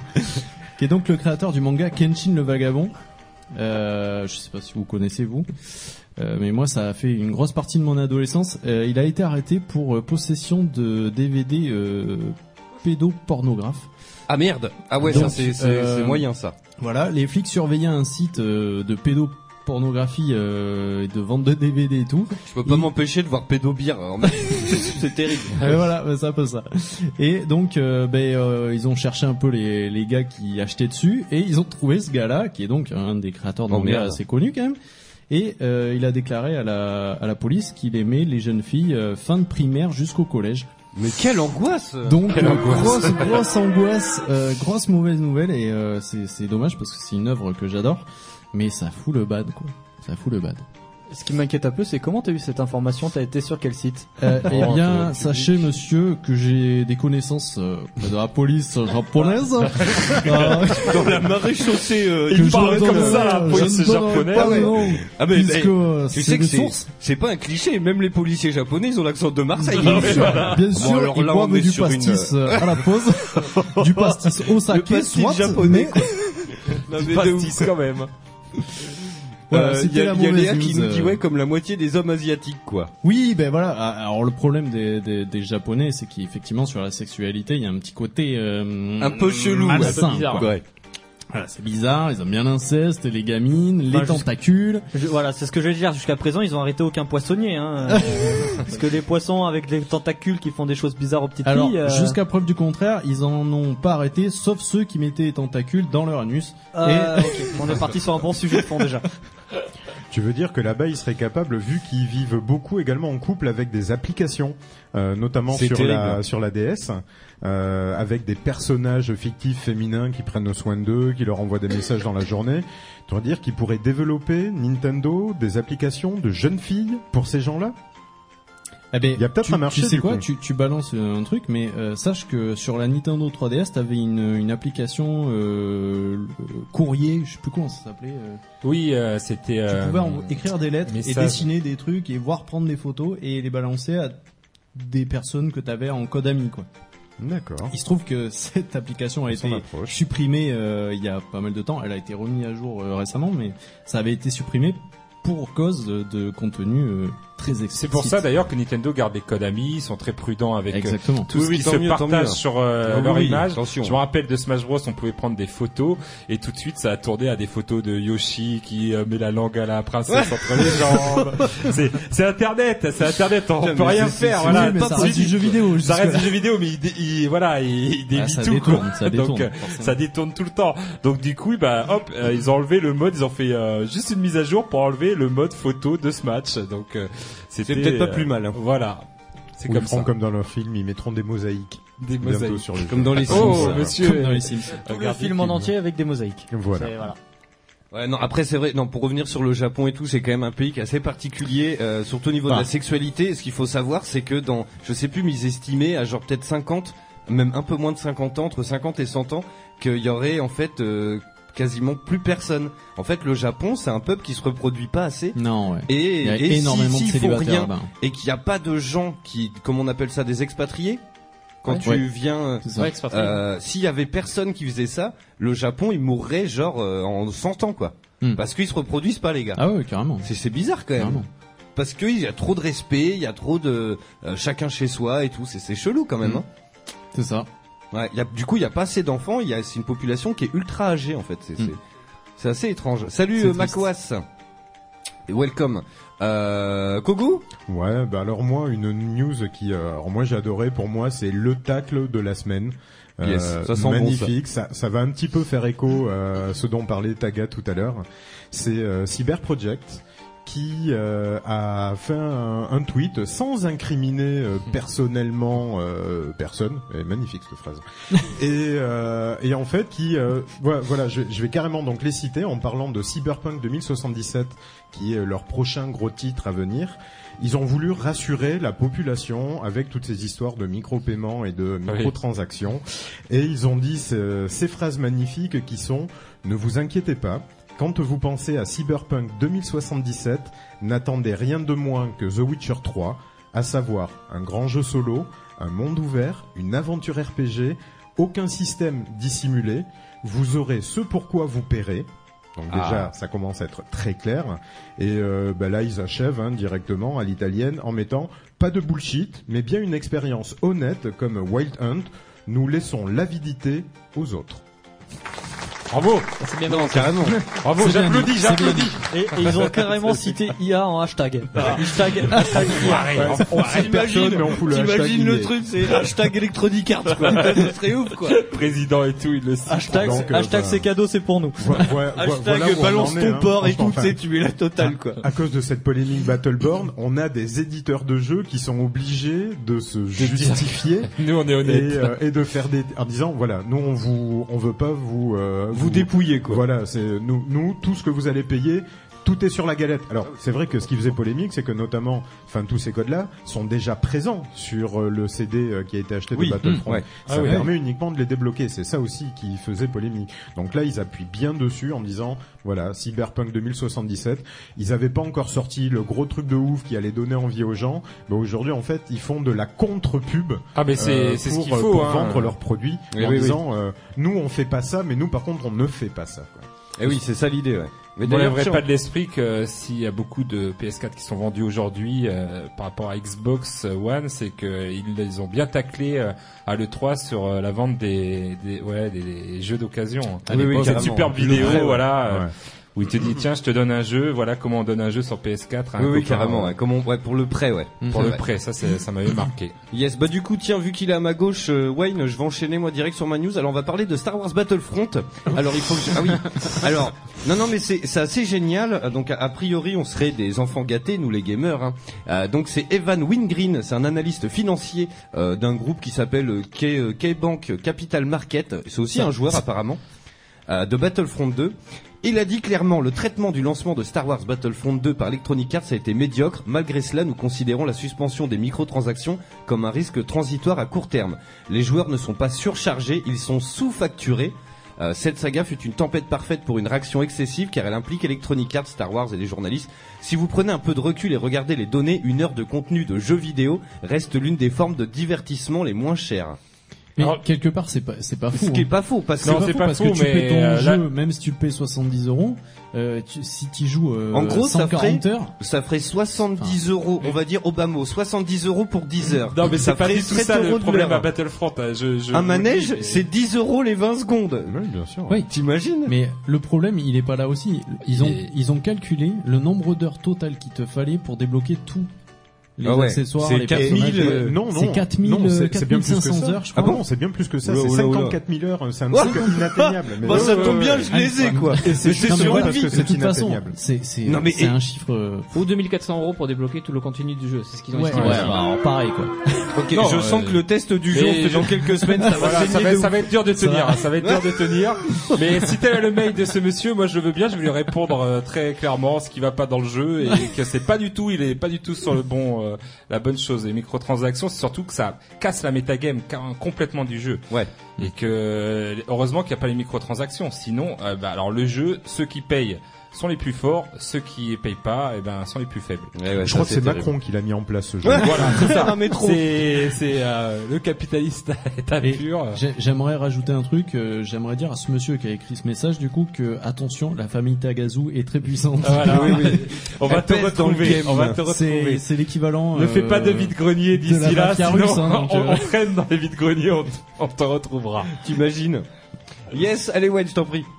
Speaker 4: qui est donc le créateur du manga Kenshin le Vagabond. Euh, je sais pas si vous connaissez vous, euh, mais moi ça a fait une grosse partie de mon adolescence. Euh, il a été arrêté pour euh, possession de D V D euh, pédopornographes.
Speaker 3: Ah merde. Ah ouais,
Speaker 4: Donc,
Speaker 3: ça c'est c'est-
Speaker 4: euh,
Speaker 3: c'est moyen ça.
Speaker 4: Voilà, les flics surveillaient un site euh, de pédopornographie euh, et de vente de D V D et tout.
Speaker 3: Je peux pas
Speaker 4: il-
Speaker 3: m'empêcher de voir pédobir. alors, mais c'est terrible.
Speaker 4: Et voilà, bah, c'est un peu ça. Et donc, euh, ben, euh, ils ont cherché un peu les, les gars qui achetaient dessus, et ils ont trouvé ce gars-là, qui est donc un des créateurs de
Speaker 3: Oh,
Speaker 4: manga
Speaker 3: merde.
Speaker 4: assez connu quand même. Et euh, il a déclaré à la, à la police qu'il aimait les jeunes filles euh, fin de primaire jusqu'au collège.
Speaker 3: Mais quelle angoisse.
Speaker 4: Donc,
Speaker 6: Quelle
Speaker 4: euh,
Speaker 6: angoisse.
Speaker 4: grosse, grosse angoisse, euh, grosse mauvaise nouvelle, et euh, c'est, c'est dommage parce que c'est une œuvre que j'adore, mais ça fout le bad, quoi. Ça fout le bad.
Speaker 5: Ce qui m'inquiète un peu, c'est comment t'as eu cette information, t'as été sur quel site?
Speaker 4: Euh, eh
Speaker 6: Oh,
Speaker 4: bien,
Speaker 6: tu- tu
Speaker 4: sachez, monsieur, que j'ai des connaissances euh, de la police japonaise. Euh,
Speaker 3: Dans la marée chaussée. euh,
Speaker 4: que
Speaker 3: il
Speaker 4: je
Speaker 3: parle
Speaker 4: ne
Speaker 3: comme
Speaker 4: donnerai-
Speaker 3: ça. la
Speaker 4: je
Speaker 3: police
Speaker 4: ne donnerai
Speaker 3: japonaise.
Speaker 4: pas
Speaker 3: Ah ouais.
Speaker 4: de nom,
Speaker 3: Ah mais
Speaker 4: puisque
Speaker 3: eh,
Speaker 4: euh,
Speaker 3: tu
Speaker 4: c'est
Speaker 3: sais que
Speaker 4: des
Speaker 3: c'est
Speaker 4: sources.
Speaker 3: c'est pas un cliché. Même les policiers japonais, ils ont l'accent de Marseille.
Speaker 4: Bien sûr, bien
Speaker 3: Bon,
Speaker 4: sûr,
Speaker 3: alors
Speaker 4: ils
Speaker 3: là,
Speaker 4: boivent
Speaker 3: on est
Speaker 4: du
Speaker 3: sur une,
Speaker 4: pastis euh, à la pause, du pastis au
Speaker 3: Le
Speaker 4: saké,
Speaker 3: pastis
Speaker 4: soit,
Speaker 3: japonais,
Speaker 4: mais
Speaker 3: quoi. Non, mais de ouf.
Speaker 6: quand même.
Speaker 4: voilà,
Speaker 3: Euh, Il
Speaker 4: c'était
Speaker 3: y a,
Speaker 4: la
Speaker 3: il y a
Speaker 4: mauvaise
Speaker 3: Léa qui
Speaker 4: news,
Speaker 3: nous dit
Speaker 4: euh.
Speaker 3: ouais comme la moitié des hommes asiatiques quoi.
Speaker 4: Oui, ben voilà. Alors le problème des, des, des japonais, c'est qu'effectivement sur la sexualité, il y a un petit côté euh,
Speaker 3: Un peu chelou,
Speaker 4: malsain,
Speaker 7: un peu bizarre.
Speaker 4: quoi.
Speaker 3: Ouais.
Speaker 4: Voilà, c'est bizarre. Ils aiment bien l'inceste, les gamines, les
Speaker 5: Enfin, jusqu'-
Speaker 4: tentacules.
Speaker 5: Je- voilà, c'est ce que je vais dire. Jusqu'à présent, ils ont arrêté aucun poissonnier. Hein. Parce que les poissons avec des tentacules qui font des choses bizarres aux petites
Speaker 4: Alors,
Speaker 5: filles. euh,
Speaker 4: jusqu'à preuve du contraire, ils en ont pas arrêté, sauf ceux qui mettaient les tentacules dans leur anus.
Speaker 5: euh, ok. On est parti sur un bon sujet de fond déjà.
Speaker 2: Tu veux dire que là-bas, ils seraient capables, vu qu'ils vivent beaucoup également en couple avec des applications, euh, notamment
Speaker 3: C'est
Speaker 2: sur
Speaker 3: terrible.
Speaker 2: la sur la D S, euh, avec des personnages fictifs féminins qui prennent soin d'eux, qui leur envoient des messages dans la journée. Tu veux dire qu'ils pourraient développer Nintendo des applications de jeunes filles pour ces gens-là?
Speaker 4: Eh ben,
Speaker 2: Il y a peut-être
Speaker 4: tu,
Speaker 2: un marché,
Speaker 4: Tu sais
Speaker 2: du
Speaker 4: quoi,
Speaker 2: coup.
Speaker 4: tu, tu balances un truc, mais euh, sache que sur la Nintendo trois D S, t'avais une, une application euh, courrier, je sais plus comment ça s'appelait. Euh,
Speaker 6: Oui, euh, c'était.
Speaker 4: tu
Speaker 6: euh,
Speaker 4: pouvais en- écrire des lettres et
Speaker 6: message.
Speaker 4: dessiner des trucs et voir prendre des photos et les balancer à des personnes que t'avais en code ami, quoi.
Speaker 2: D'accord.
Speaker 4: Il se trouve que cette application a
Speaker 2: On
Speaker 4: été
Speaker 2: s'en approche.
Speaker 4: supprimée euh, il y a pas mal de temps. Elle a été remise à jour euh, récemment, mais ça avait été supprimé pour cause de, de contenu euh, très explicite.
Speaker 6: C'est pour ça d'ailleurs que Nintendo garde les codes amis, ils sont très prudents avec euh,
Speaker 4: Exactement.
Speaker 6: tout
Speaker 3: Oui,
Speaker 6: ce
Speaker 3: oui,
Speaker 6: qui
Speaker 3: tant
Speaker 6: se
Speaker 3: mieux, tant
Speaker 6: partage
Speaker 3: mieux.
Speaker 6: sur euh,
Speaker 3: Ah oui,
Speaker 6: leur
Speaker 3: oui,
Speaker 6: image.
Speaker 3: attention.
Speaker 6: Je me rappelle de Smash Bros, on pouvait prendre des photos et tout de suite ça a tourné à des photos de Yoshi qui euh, met la langue à la princesse entre les jambes. C'est c'est internet, c'est internet, on
Speaker 3: Putain,
Speaker 6: peut
Speaker 3: mais
Speaker 6: rien
Speaker 3: c'est- c'est-
Speaker 6: faire,
Speaker 3: c'est-
Speaker 6: voilà.
Speaker 4: oui, mais
Speaker 6: Pas
Speaker 4: ça
Speaker 6: possible.
Speaker 4: reste du jeu vidéo.
Speaker 6: Ça reste
Speaker 4: jusque-là.
Speaker 6: du jeu vidéo, mais il, dé- il- voilà, il, il dévie
Speaker 4: Ah, ça
Speaker 6: tout,
Speaker 4: détourne,
Speaker 6: quoi.
Speaker 4: ça détourne,
Speaker 6: Donc, euh,
Speaker 4: forcément.
Speaker 6: ça détourne tout le temps. Donc, du coup, bah, hop, euh, ils ont enlevé le mode, ils ont fait euh, juste une mise à jour pour enlever le mode photo de ce match. Donc, euh, c'était.
Speaker 3: C'est peut-être pas
Speaker 6: euh,
Speaker 3: plus mal, hein.
Speaker 6: Voilà. C'est
Speaker 2: Ou
Speaker 6: comme
Speaker 2: ils feront
Speaker 6: ça.
Speaker 2: comme dans leur film, ils mettront des mosaïques.
Speaker 6: Des
Speaker 2: bientôt
Speaker 6: mosaïques.
Speaker 2: sur les
Speaker 3: Comme
Speaker 2: jeux.
Speaker 3: dans les Sims.
Speaker 6: Oh,
Speaker 3: ça.
Speaker 6: monsieur.
Speaker 4: Comme dans les Sims.
Speaker 5: Tout le
Speaker 6: Regardez
Speaker 5: film en entier avec des mosaïques.
Speaker 2: Voilà.
Speaker 5: C'est- voilà.
Speaker 3: Ouais, non, après c'est vrai, non, pour revenir sur le Japon et tout, c'est quand même un pays qui est assez particulier, euh, surtout au niveau de
Speaker 4: Ah.
Speaker 3: la sexualité. Ce qu'il faut savoir, c'est que dans, je sais plus, mais ils estimaient à genre peut-être cinquante, même un peu moins de cinquante ans, entre cinquante et cent ans, qu'il y aurait en fait euh, quasiment plus personne. En fait, le Japon, c'est un peuple qui se reproduit pas assez.
Speaker 4: Non, ouais.
Speaker 3: Et,
Speaker 4: Il y a
Speaker 3: et
Speaker 4: énormément
Speaker 3: si,
Speaker 4: de
Speaker 3: s'il faut
Speaker 4: célibataires
Speaker 3: rien,
Speaker 4: là-bas.
Speaker 3: et qu'il n'y a pas de gens qui, comme on appelle ça, des expatriés, quand
Speaker 5: Ouais.
Speaker 3: tu
Speaker 4: Ouais.
Speaker 3: viens,
Speaker 4: C'est ça.
Speaker 5: Ouais, expatrié.
Speaker 3: euh, s'il y avait personne qui faisait ça, le Japon, il mourrait genre euh, en cent ans, quoi.
Speaker 4: Hmm.
Speaker 3: Parce qu'ils se reproduisent pas, les gars.
Speaker 4: Ah ouais, carrément.
Speaker 3: C'est, c'est bizarre quand même.
Speaker 4: Carrément.
Speaker 3: Parce qu'il y a trop de respect, il y a trop de euh, chacun chez soi et tout. C'est, c'est chelou quand même.
Speaker 4: Mm.
Speaker 3: Hein.
Speaker 4: C'est ça.
Speaker 3: Ouais, il y a, du coup, il y a pas assez d'enfants. Il y a, c'est une population qui est ultra âgée en fait. C'est,
Speaker 4: Mm.
Speaker 3: c'est, c'est assez étrange. Salut
Speaker 4: C'est
Speaker 3: euh,
Speaker 4: triste.
Speaker 3: Makoas. Et welcome. Euh, Kogu.
Speaker 2: Ouais, bah alors moi, une news qui, euh, alors moi j'ai adoré, pour moi c'est le tacle de la semaine. Euh,
Speaker 3: Yes, ça sent bon,
Speaker 2: magnifique, ça. ça va un petit peu faire écho à ce dont parlait Taga tout à l'heure. C'est euh, Cyber Project qui euh, a fait un, un tweet sans incriminer euh, personnellement euh, personne. Et magnifique cette phrase. et, euh, et en fait, qui euh, voilà, voilà je, je vais carrément donc les citer en parlant de Cyberpunk deux mille soixante-dix-sept, qui est leur prochain gros titre à venir. Ils ont voulu rassurer la population avec toutes ces histoires de micro-paiements et de microtransactions. Et ils ont dit ces, ces phrases magnifiques qui sont « Ne vous inquiétez pas, quand vous pensez à Cyberpunk deux mille soixante-dix-sept, n'attendez rien de moins que The Witcher trois, à savoir un grand jeu solo, un monde ouvert, une aventure R P G, aucun système dissimulé, vous aurez ce pourquoi vous paierez. » Donc déjà,
Speaker 3: Ah.
Speaker 2: ça commence à être très clair. Et euh, bah là, ils achèvent hein, directement à l'italienne en mettant « Pas de bullshit, mais bien une expérience honnête comme Wild Hunt. Nous laissons l'avidité aux autres. »
Speaker 6: Bravo,
Speaker 5: C'est bien
Speaker 3: Non,
Speaker 5: balancé.
Speaker 3: carrément.
Speaker 6: bravo,
Speaker 4: C'est bien
Speaker 6: j'applaudis,
Speaker 4: dit, c'est bien
Speaker 6: j'applaudis.
Speaker 5: Et, et ils ont carrément cité I A en hashtag. Hashtag, hashtag I A.
Speaker 6: Arrête, on arrête.
Speaker 2: Personne, mais on fout le hashtag
Speaker 3: T'imagines le
Speaker 2: I A.
Speaker 3: truc, c'est hashtag Electronic Arts, quoi. Ce serait ouf, quoi.
Speaker 6: Président et tout, il le sait.
Speaker 5: Hashtag,
Speaker 2: Donc, euh,
Speaker 5: hashtag
Speaker 2: bah,
Speaker 5: c'est cadeau, c'est pour nous.
Speaker 2: Vo- vo-
Speaker 3: Hashtag
Speaker 2: voilà où on
Speaker 3: balance
Speaker 2: en est,
Speaker 3: ton
Speaker 2: hein.
Speaker 3: port et tout,
Speaker 2: Franchement,
Speaker 3: tu sais, tu mets la totale, quoi.
Speaker 2: À cause de cette polémique Battleborn, on a des éditeurs de jeux qui sont obligés de se justifier
Speaker 6: Nous, on est
Speaker 2: et,
Speaker 6: honnêtes.
Speaker 2: euh, et de faire des en disant voilà, nous on vous on veut pas vous euh,
Speaker 3: Vous dépouiller, quoi.
Speaker 2: Voilà, c'est nous nous tout ce que vous allez payer, tout est sur la galette. Alors, c'est vrai que ce qui faisait polémique, c'est que notamment, enfin, tous ces codes-là sont déjà présents sur euh, le C D euh, qui a été acheté
Speaker 3: Oui,
Speaker 2: de Battlefront.
Speaker 3: mmh, ouais.
Speaker 2: Ça
Speaker 6: Ah oui.
Speaker 2: permet uniquement de les débloquer. C'est ça aussi qui faisait polémique. Donc là, ils appuient bien dessus en disant, voilà, Cyberpunk deux mille soixante-dix-sept. Ils avaient pas encore sorti le gros truc de ouf qui allait donner envie aux gens. Mais aujourd'hui, en fait, ils font de la contre-pub.
Speaker 6: Ah, mais c'est,
Speaker 2: euh,
Speaker 6: c'est ce
Speaker 2: pour,
Speaker 6: qu'il
Speaker 2: euh,
Speaker 6: faut,
Speaker 2: pour
Speaker 6: hein.
Speaker 2: vendre leurs produits
Speaker 3: Oui,
Speaker 2: en
Speaker 3: oui, oui.
Speaker 2: disant, euh, nous, on fait pas ça, mais nous, par contre, on ne fait pas ça, quoi.
Speaker 3: Eh oui, c'est ça l'idée, ouais. Mais
Speaker 6: On
Speaker 3: d'ailleurs,
Speaker 6: n'enlèverait
Speaker 3: tiens,
Speaker 6: pas de l'esprit que s'il y a beaucoup de P S quatre qui sont vendus aujourd'hui euh, par rapport à Xbox One, c'est que ils, ils ont bien taclé euh, à l'E trois sur euh, la vente des, des ouais des, des jeux d'occasion.
Speaker 3: Ah oui, oui,
Speaker 6: Cette
Speaker 3: carrément.
Speaker 6: superbe
Speaker 3: Le
Speaker 6: vidéo,
Speaker 3: vrai, ouais.
Speaker 6: voilà, euh,
Speaker 2: Ouais.
Speaker 6: où il te dit tiens, je te donne un jeu, voilà comment on donne un jeu sur P S quatre à un
Speaker 3: oui, oui,
Speaker 6: copain,
Speaker 3: carrément,
Speaker 6: euh,
Speaker 3: ouais. Comment, ouais, pour le prêt, ouais.
Speaker 6: pour
Speaker 3: C'est
Speaker 6: le
Speaker 3: vrai.
Speaker 6: prêt. Ça, c'est, ça m'avait marqué.
Speaker 3: Yes, bah du coup, tiens, vu qu'il est à ma gauche, euh, Wayne, je vais enchaîner moi direct sur ma news. Alors, on va parler de Star Wars Battlefront. Alors, il faut que je... Ah oui. Alors, non, non, mais c'est, c'est assez génial. Euh, Donc, a, a priori, on serait des enfants gâtés, nous les gamers. Hein. Euh, donc, c'est Evan Wingreen, c'est un analyste financier euh, d'un groupe qui s'appelle euh, K- euh, K-Bank Capital Market. C'est aussi un joueur apparemment. euh, de Battlefront deux. Il a dit clairement, le traitement du lancement de Star Wars Battlefront deux par Electronic Arts a été médiocre. Malgré cela, nous considérons la suspension des microtransactions comme un risque transitoire à court terme. Les joueurs ne sont pas surchargés, ils sont sous-facturés. Euh, cette saga fut une tempête parfaite pour une réaction excessive car elle implique Electronic Arts, Star Wars et les journalistes. Si vous prenez un peu de recul et regardez les données, une heure de contenu de jeux vidéo reste l'une des formes de divertissement les moins chères.
Speaker 4: Mais
Speaker 6: Alors,
Speaker 4: quelque part, c'est pas, c'est pas fou.
Speaker 3: Ce qui est
Speaker 4: hein.
Speaker 3: pas faux, parce que
Speaker 6: Non,
Speaker 4: pas
Speaker 6: c'est
Speaker 4: fou
Speaker 6: pas
Speaker 4: parce
Speaker 6: faux,
Speaker 4: que tu
Speaker 6: mais,
Speaker 4: paies ton
Speaker 6: euh,
Speaker 4: jeu,
Speaker 6: là-
Speaker 4: même si tu le payes soixante-dix euros, euh, tu, si tu joues euh,
Speaker 3: En gros, ça
Speaker 4: cent quarante
Speaker 3: ferait-
Speaker 4: heures,
Speaker 3: ça ferait soixante-dix euros, on va dire au bas mot, soixante-dix euros pour dix heures.
Speaker 6: Non, mais
Speaker 3: ça
Speaker 6: c'est pas
Speaker 3: ferait
Speaker 6: du tout
Speaker 3: sept
Speaker 6: ça
Speaker 3: euros
Speaker 6: le
Speaker 3: de
Speaker 6: problème
Speaker 3: l'heure.
Speaker 6: à Battlefront. hein. Je, je
Speaker 3: Un
Speaker 6: vous
Speaker 3: manège,
Speaker 6: le dis,
Speaker 3: c'est dix euros les vingt secondes.
Speaker 2: Oui, bien sûr.
Speaker 4: oui.
Speaker 3: T'imagines?
Speaker 4: Mais le problème, il est pas là aussi. Ils ont,
Speaker 6: Et-
Speaker 4: ils ont calculé le nombre d'heures totales qu'il te fallait pour débloquer tout. Les
Speaker 3: Ah ouais.
Speaker 4: accessoires,
Speaker 3: C'est
Speaker 4: les
Speaker 3: quatre mille,
Speaker 4: personnages.
Speaker 3: euh,
Speaker 2: non, non.
Speaker 4: c'est quatre mille,
Speaker 2: non, c'est- c'est bien plus que
Speaker 4: quatre mille cinq cents
Speaker 2: ça.
Speaker 4: heures, je
Speaker 2: Ah
Speaker 4: crois.
Speaker 2: bon, c'est bien plus que ça.
Speaker 3: Oula,
Speaker 2: C'est
Speaker 3: oula, oula.
Speaker 2: cinquante-quatre mille heures. C'est un
Speaker 3: Ouah.
Speaker 2: truc inatteignable. Mais
Speaker 3: Bah, ça
Speaker 2: ouais,
Speaker 3: tombe
Speaker 2: ouais,
Speaker 3: bien,
Speaker 2: ouais.
Speaker 3: je les ai, quoi.
Speaker 2: Et c'est
Speaker 3: Mais
Speaker 2: juste
Speaker 3: c'est
Speaker 2: non,
Speaker 3: sur
Speaker 2: mais
Speaker 3: une
Speaker 2: parce
Speaker 3: vie.
Speaker 2: que
Speaker 4: De
Speaker 2: c'est
Speaker 4: toute façon,
Speaker 2: inatteignable.
Speaker 4: c'est, c'est,
Speaker 3: Non, mais-
Speaker 4: c'est un chiffre, euh,
Speaker 7: Ou deux mille quatre cents euros pour débloquer tout le contenu du jeu, c'est ce qu'ils ont
Speaker 4: ouais,
Speaker 7: estimé.
Speaker 4: ouais, bah, alors, pareil, quoi.
Speaker 3: Ok,
Speaker 6: Non,
Speaker 3: je sens
Speaker 6: euh,
Speaker 3: que le test du jeu, on
Speaker 6: mais
Speaker 3: fait dans
Speaker 6: je-
Speaker 3: quelques semaines, ça va
Speaker 6: Voilà, ça
Speaker 3: saigner
Speaker 6: va,
Speaker 3: de
Speaker 6: ça
Speaker 3: ouf.
Speaker 6: va être dur de tenir,
Speaker 4: va.
Speaker 6: hein, ça va être dur de tenir. Mais si t'as le mail de ce monsieur, moi je veux bien, je vais lui répondre euh, très clairement ce qui va pas dans le jeu et que c'est pas du tout, il est pas du tout sur le bon, euh, la bonne chose. Les microtransactions, c'est surtout que ça casse la métagame ca- complètement du jeu.
Speaker 3: Ouais.
Speaker 6: Et que heureusement qu'il n'y a pas les microtransactions. Sinon, euh, bah alors le jeu, ceux qui payent sont les plus forts, ceux qui payent pas, eh ben sont les plus faibles.
Speaker 2: Je crois que c'est Macron qui l'a mis en place ce jeu.
Speaker 3: Ouais.
Speaker 6: Voilà, c'est ça.
Speaker 3: Non, mais trop.
Speaker 6: C'est c'est euh, le capitaliste état
Speaker 4: Et
Speaker 6: pur.
Speaker 4: j'ai- J'aimerais rajouter un truc. euh, J'aimerais dire à ce monsieur qui a écrit ce message, du coup, que attention, la famille Tagazu est très puissante.
Speaker 6: Voilà, oui, oui. On va
Speaker 3: Elle
Speaker 6: te
Speaker 3: pèse dans le
Speaker 6: retrouver.
Speaker 3: game.
Speaker 6: On va te
Speaker 4: C'est,
Speaker 6: retrouver.
Speaker 4: c'est l'équivalent.
Speaker 6: Ne fais pas de
Speaker 4: euh,
Speaker 6: vide-grenier
Speaker 4: de
Speaker 6: d'ici
Speaker 4: la
Speaker 6: là,
Speaker 4: mafia
Speaker 6: sinon
Speaker 4: russe, hein, donc,
Speaker 6: on,
Speaker 4: euh.
Speaker 6: on traîne dans les vides-greniers, on, on te retrouvera.
Speaker 3: T'imagines? Yes, allez, Wedge, je t'en prie.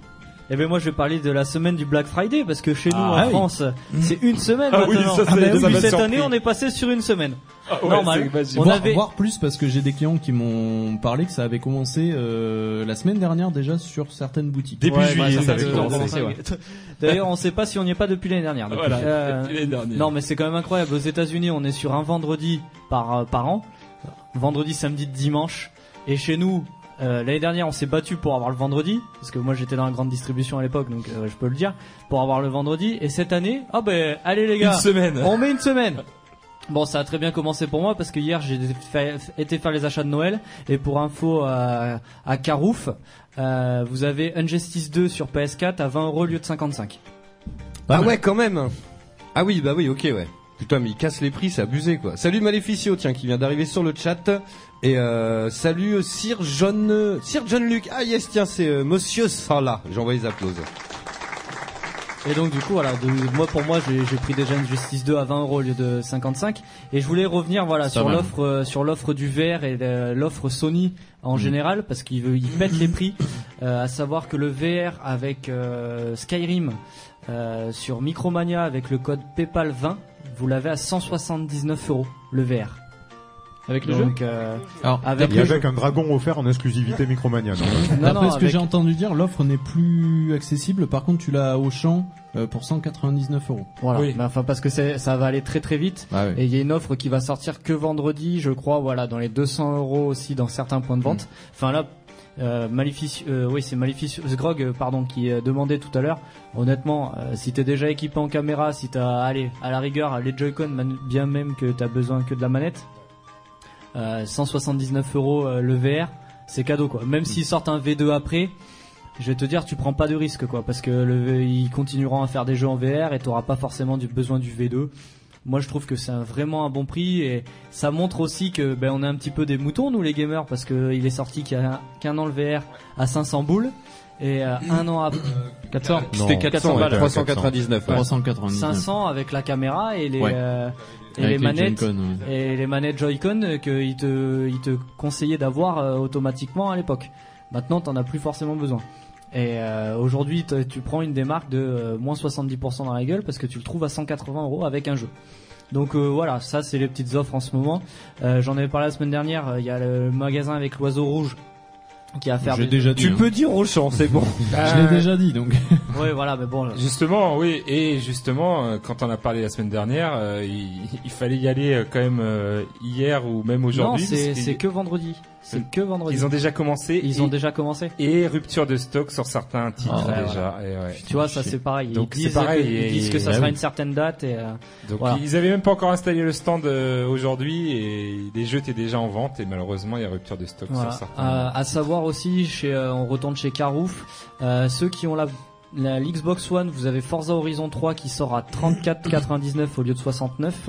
Speaker 5: Eh ben moi je vais parler de la semaine du Black Friday parce que chez nous
Speaker 6: Ah
Speaker 5: en
Speaker 6: oui.
Speaker 5: France c'est une semaine
Speaker 6: Ah oui,
Speaker 5: maintenant.
Speaker 6: ça, c'est-
Speaker 5: Ah, bah
Speaker 6: ça
Speaker 5: depuis
Speaker 6: m'a
Speaker 5: cette
Speaker 6: surpris.
Speaker 5: année on est passé sur une semaine.
Speaker 6: Ah ouais,
Speaker 5: Normal.
Speaker 6: c'est magique.
Speaker 5: On
Speaker 4: voire,
Speaker 5: avait-
Speaker 4: voire plus parce que j'ai des clients qui m'ont parlé que ça avait commencé euh, la semaine dernière déjà sur certaines boutiques.
Speaker 6: Début
Speaker 5: Ouais,
Speaker 6: juillet,
Speaker 5: bah,
Speaker 6: ça avait
Speaker 5: fait deux ans
Speaker 6: commencé.
Speaker 5: qu'on sait, ouais. D'ailleurs on sait pas si on n'y est pas depuis l'année dernière. depuis.
Speaker 6: Voilà,
Speaker 5: Euh,
Speaker 6: depuis l'année dernière.
Speaker 5: non mais c'est quand même incroyable. Aux États-Unis on est sur un vendredi par euh, par an, vendredi, samedi, dimanche. Et chez nous Euh, l'année dernière, on s'est battu pour avoir le vendredi, parce que moi j'étais dans la grande distribution à l'époque, donc euh, je peux le dire, pour avoir le vendredi. Et cette année, ah ben, allez les gars,
Speaker 6: Une semaine.
Speaker 5: on met une semaine. Bon, ça a très bien commencé pour moi parce que hier j'ai fait- été faire les achats de Noël et pour info à, à Carouf, euh, vous avez Injustice deux sur P S quatre à vingt euros au lieu de cinquante-cinq.
Speaker 3: Ah ouais, quand même. Ah oui, bah oui, ok, ouais. Putain, mais il casse les prix, c'est abusé, quoi. Salut Maleficio, tiens, qui vient d'arriver sur le chat. Et euh, salut Sir John, Sir John Luc. Ah yes, tiens, c'est euh, Monsieur Salah. J'envoie les applaudissements.
Speaker 5: Et donc du coup voilà, de, moi pour moi j'ai j'ai pris déjà Injustice deux à vingt euros au lieu de cinquante-cinq. Et je voulais revenir voilà sur
Speaker 4: mal.
Speaker 5: l'offre euh, sur l'offre du V R et le- l'offre Sony en général parce qu'ils veulent- ils pètent les prix. Euh, à savoir que le V R avec euh, Skyrim euh, sur Micromania avec le code PayPal vingt, vous l'avez à cent soixante-dix-neuf euros le V R.
Speaker 7: Avec le jeu.
Speaker 5: Donc euh,
Speaker 4: Alors,
Speaker 5: avec
Speaker 2: Et
Speaker 5: le
Speaker 2: avec un dragon offert en exclusivité Micromania. Non
Speaker 5: Non,
Speaker 4: d'après
Speaker 5: non,
Speaker 4: ce que
Speaker 5: avec-
Speaker 4: j'ai entendu dire, l'offre n'est plus accessible. Par contre, tu l'as à Auchan euh, pour cent quatre-vingt-dix-neuf euros.
Speaker 5: Voilà.
Speaker 6: Oui.
Speaker 5: Mais enfin parce que c'est ça va aller très très vite.
Speaker 4: Ah ouais.
Speaker 5: Et il y a une offre qui va sortir que vendredi, je crois, voilà, dans les deux cents euros aussi dans certains points de vente. Enfin là, euh, Malefic- euh, oui c'est Maleficious Grog, euh, pardon, qui euh, demandait tout à l'heure. Honnêtement, euh, si t'es déjà équipé en caméra, si t'as, allez, à la rigueur, les Joy-Con, man- bien même que t'as besoin que de la manette, euh, cent soixante-dix-neuf euros euh, le V R, c'est cadeau quoi. Même s'ils sortent un V deux après. Je vais te dire, tu prends pas de risque quoi, parce que le, ils continueront à faire des jeux en V R et t'auras pas forcément du besoin du V deux. Moi, je trouve que c'est un- vraiment un bon prix et ça montre aussi que ben on est un petit peu des moutons nous les gamers parce que il est sorti qu'il y a qu'un an le V R à cinq cents boules et euh, un an après quatre cents,
Speaker 3: C'était quatre cents,
Speaker 2: ouais,
Speaker 3: trois cent quatre-vingt-dix-neuf. ouais.
Speaker 4: trois cent quatre-vingt-dix-neuf.
Speaker 5: cinq cents avec la caméra et les
Speaker 4: Ouais.
Speaker 5: euh, et
Speaker 4: Avec
Speaker 5: les manettes
Speaker 4: Joy-Con, ouais.
Speaker 5: et les manettes Joy-Con euh, qu'ils te ils te conseillaient d'avoir euh, automatiquement à l'époque. Maintenant, t'en as plus forcément besoin. Et euh, aujourd'hui, t- tu prends une démarque de euh, moins soixante-dix pour cent dans la gueule parce que tu le trouves à cent quatre-vingts euros avec un jeu. Donc euh, voilà, ça c'est les petites offres en ce moment. Euh, J'en avais parlé la semaine dernière. euh, Il y a le magasin avec l'oiseau rouge qui a fait.
Speaker 4: J'ai déjà dit.
Speaker 3: Tu
Speaker 4: hein.
Speaker 3: peux dire au champ, c'est bon.
Speaker 4: Je l'ai déjà dit donc.
Speaker 5: Ouais, voilà, mais bon.
Speaker 6: Justement, oui, et justement, euh, quand on a parlé la semaine dernière, euh, il, il fallait y aller euh, quand même euh, hier ou même aujourd'hui.
Speaker 5: Non, c'est,
Speaker 6: parce
Speaker 5: c'est
Speaker 6: qu'ils-
Speaker 5: que vendredi. C'est que vendredi.
Speaker 6: Ils ont déjà commencé.
Speaker 5: Ils
Speaker 6: et,
Speaker 5: ont déjà commencé.
Speaker 6: et rupture de stock sur certains titres
Speaker 5: Ah, ouais,
Speaker 6: déjà. Et ouais.
Speaker 5: Tu vois, ça c'est pareil. Ils
Speaker 6: Donc, c'est
Speaker 5: disent,
Speaker 6: pareil,
Speaker 5: que,
Speaker 6: et-
Speaker 5: ils disent que ça
Speaker 6: et-
Speaker 5: sera
Speaker 6: ah oui.
Speaker 5: une certaine date et euh,
Speaker 6: Donc
Speaker 5: voilà.
Speaker 6: ils avaient même pas encore installé le stand euh, aujourd'hui et les jeux étaient déjà en vente et malheureusement il y a rupture de stock
Speaker 5: Voilà.
Speaker 6: sur certains.
Speaker 5: Euh, à savoir aussi, chez, euh, on retourne chez Carouf, euh, ceux qui ont la, la l'Xbox One, vous avez Forza Horizon trois qui sort à trente-quatre quatre-vingt-dix-neuf au lieu de soixante-neuf.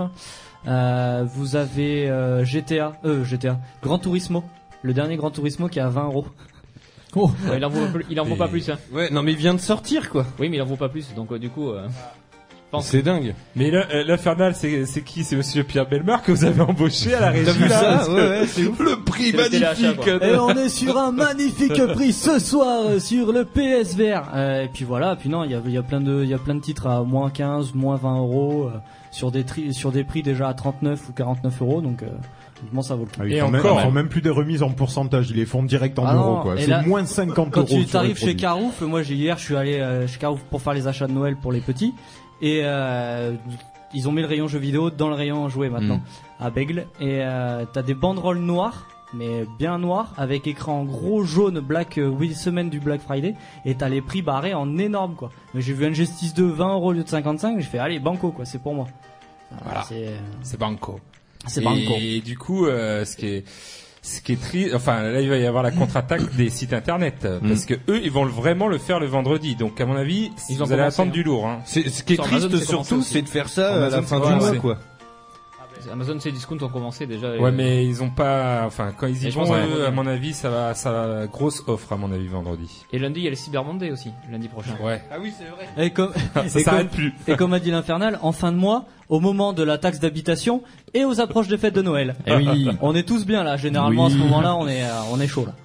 Speaker 5: Euh, vous avez euh, G T A, euh, G T A, Gran Turismo, le dernier Gran Turismo qui est à vingt euros.
Speaker 4: Oh.
Speaker 7: Ouais, il en vaut, plus- il en vaut
Speaker 3: Et-
Speaker 7: pas plus. Hein.
Speaker 3: Ouais, non mais il vient de sortir quoi.
Speaker 7: Oui, mais il en vaut pas plus. Donc euh, du coup, euh, pense-
Speaker 3: C'est dingue.
Speaker 6: Mais là, euh, l'Infernal, c'est c'est qui? C'est Monsieur Pierre Bellemare que vous avez embauché à la régie.
Speaker 3: T'as vu
Speaker 6: là,
Speaker 3: ça?
Speaker 6: parce que-
Speaker 3: Ouais, ouais, c'est ouf. Le prix
Speaker 7: C'est le téléachat,
Speaker 3: magnifique.
Speaker 7: quoi.
Speaker 5: Et on est sur un magnifique prix ce soir euh, sur le P S V R. Euh, et puis voilà, et puis non, il y a, il y a plein de, il y a plein de titres à moins quinze, moins vingt euros euh, sur des tri- sur des prix déjà à trente-neuf ou quarante-neuf euros. Donc, euh, vraiment, ça vaut le coup.
Speaker 2: Ah, ils
Speaker 6: Et
Speaker 2: font
Speaker 6: encore,
Speaker 2: même, ils font
Speaker 6: hein.
Speaker 2: même plus des remises en pourcentage, ils les font direct en
Speaker 5: Ah
Speaker 2: euros
Speaker 5: non,
Speaker 2: quoi.
Speaker 5: et
Speaker 2: C'est
Speaker 5: là,
Speaker 2: moins cinquante
Speaker 5: Quand
Speaker 2: euros.
Speaker 5: tu
Speaker 2: sur les
Speaker 5: t'arrives chez
Speaker 2: produits.
Speaker 5: Carouf, moi j'ai hier, je suis allé euh, chez Carouf pour faire les achats de Noël pour les petits, et euh, ils ont mis le rayon jeux vidéo dans le rayon jouets maintenant à Bègle, et euh, t'as des banderoles noires, mais bien noires, avec écran gros jaune Black euh, oui semaine du Black Friday, et t'as les prix barrés en énorme quoi. Mais j'ai vu un Justice deux vingt euros au lieu de cinquante-cinq, j'ai fait allez banco quoi, c'est pour moi.
Speaker 6: Voilà.
Speaker 5: C'est,
Speaker 6: C'est Banco.
Speaker 5: c'est
Speaker 6: et,
Speaker 5: banco.
Speaker 6: Et du coup, euh, ce qui est ce qui est triste, enfin là il va y avoir la contre-attaque des sites internet
Speaker 3: Mm.
Speaker 6: parce que eux ils vont le- vraiment le faire le vendredi. Donc à mon avis,
Speaker 7: Ils
Speaker 6: vous
Speaker 7: ont
Speaker 6: allez
Speaker 7: commencé,
Speaker 6: attendre
Speaker 7: hein.
Speaker 6: du lourd. Hein.
Speaker 3: C'est, ce qui est
Speaker 7: Sur Amazon,
Speaker 3: triste
Speaker 7: c'est commencé
Speaker 3: surtout,
Speaker 7: aussi.
Speaker 3: c'est de faire ça à
Speaker 6: Amazon,
Speaker 3: la
Speaker 6: c'est
Speaker 3: fin du
Speaker 6: commencé.
Speaker 3: mois quoi.
Speaker 7: Amazon, ces discounts ont commencé déjà. et-
Speaker 6: Ouais, mais ils ont pas, enfin quand ils y
Speaker 7: Et je
Speaker 6: vont,
Speaker 7: pense qu'on va
Speaker 6: eux, à
Speaker 7: revenir.
Speaker 6: mon avis, ça va, ça va grosse offre à mon avis vendredi.
Speaker 7: Et lundi, il y a le Cyber Monday aussi, lundi prochain.
Speaker 6: Ouais.
Speaker 3: Ah oui, c'est vrai.
Speaker 5: Et comme,
Speaker 6: Ça
Speaker 5: et
Speaker 6: s'arrête
Speaker 5: comme-
Speaker 6: plus.
Speaker 5: Et comme a dit l'Infernal, en fin de mois, au moment de la taxe d'habitation et aux approches des fêtes de Noël.
Speaker 4: Eh oui.
Speaker 5: On est tous bien là, généralement à ce
Speaker 4: Oui.
Speaker 5: moment-là, on est, euh, on est chaud là.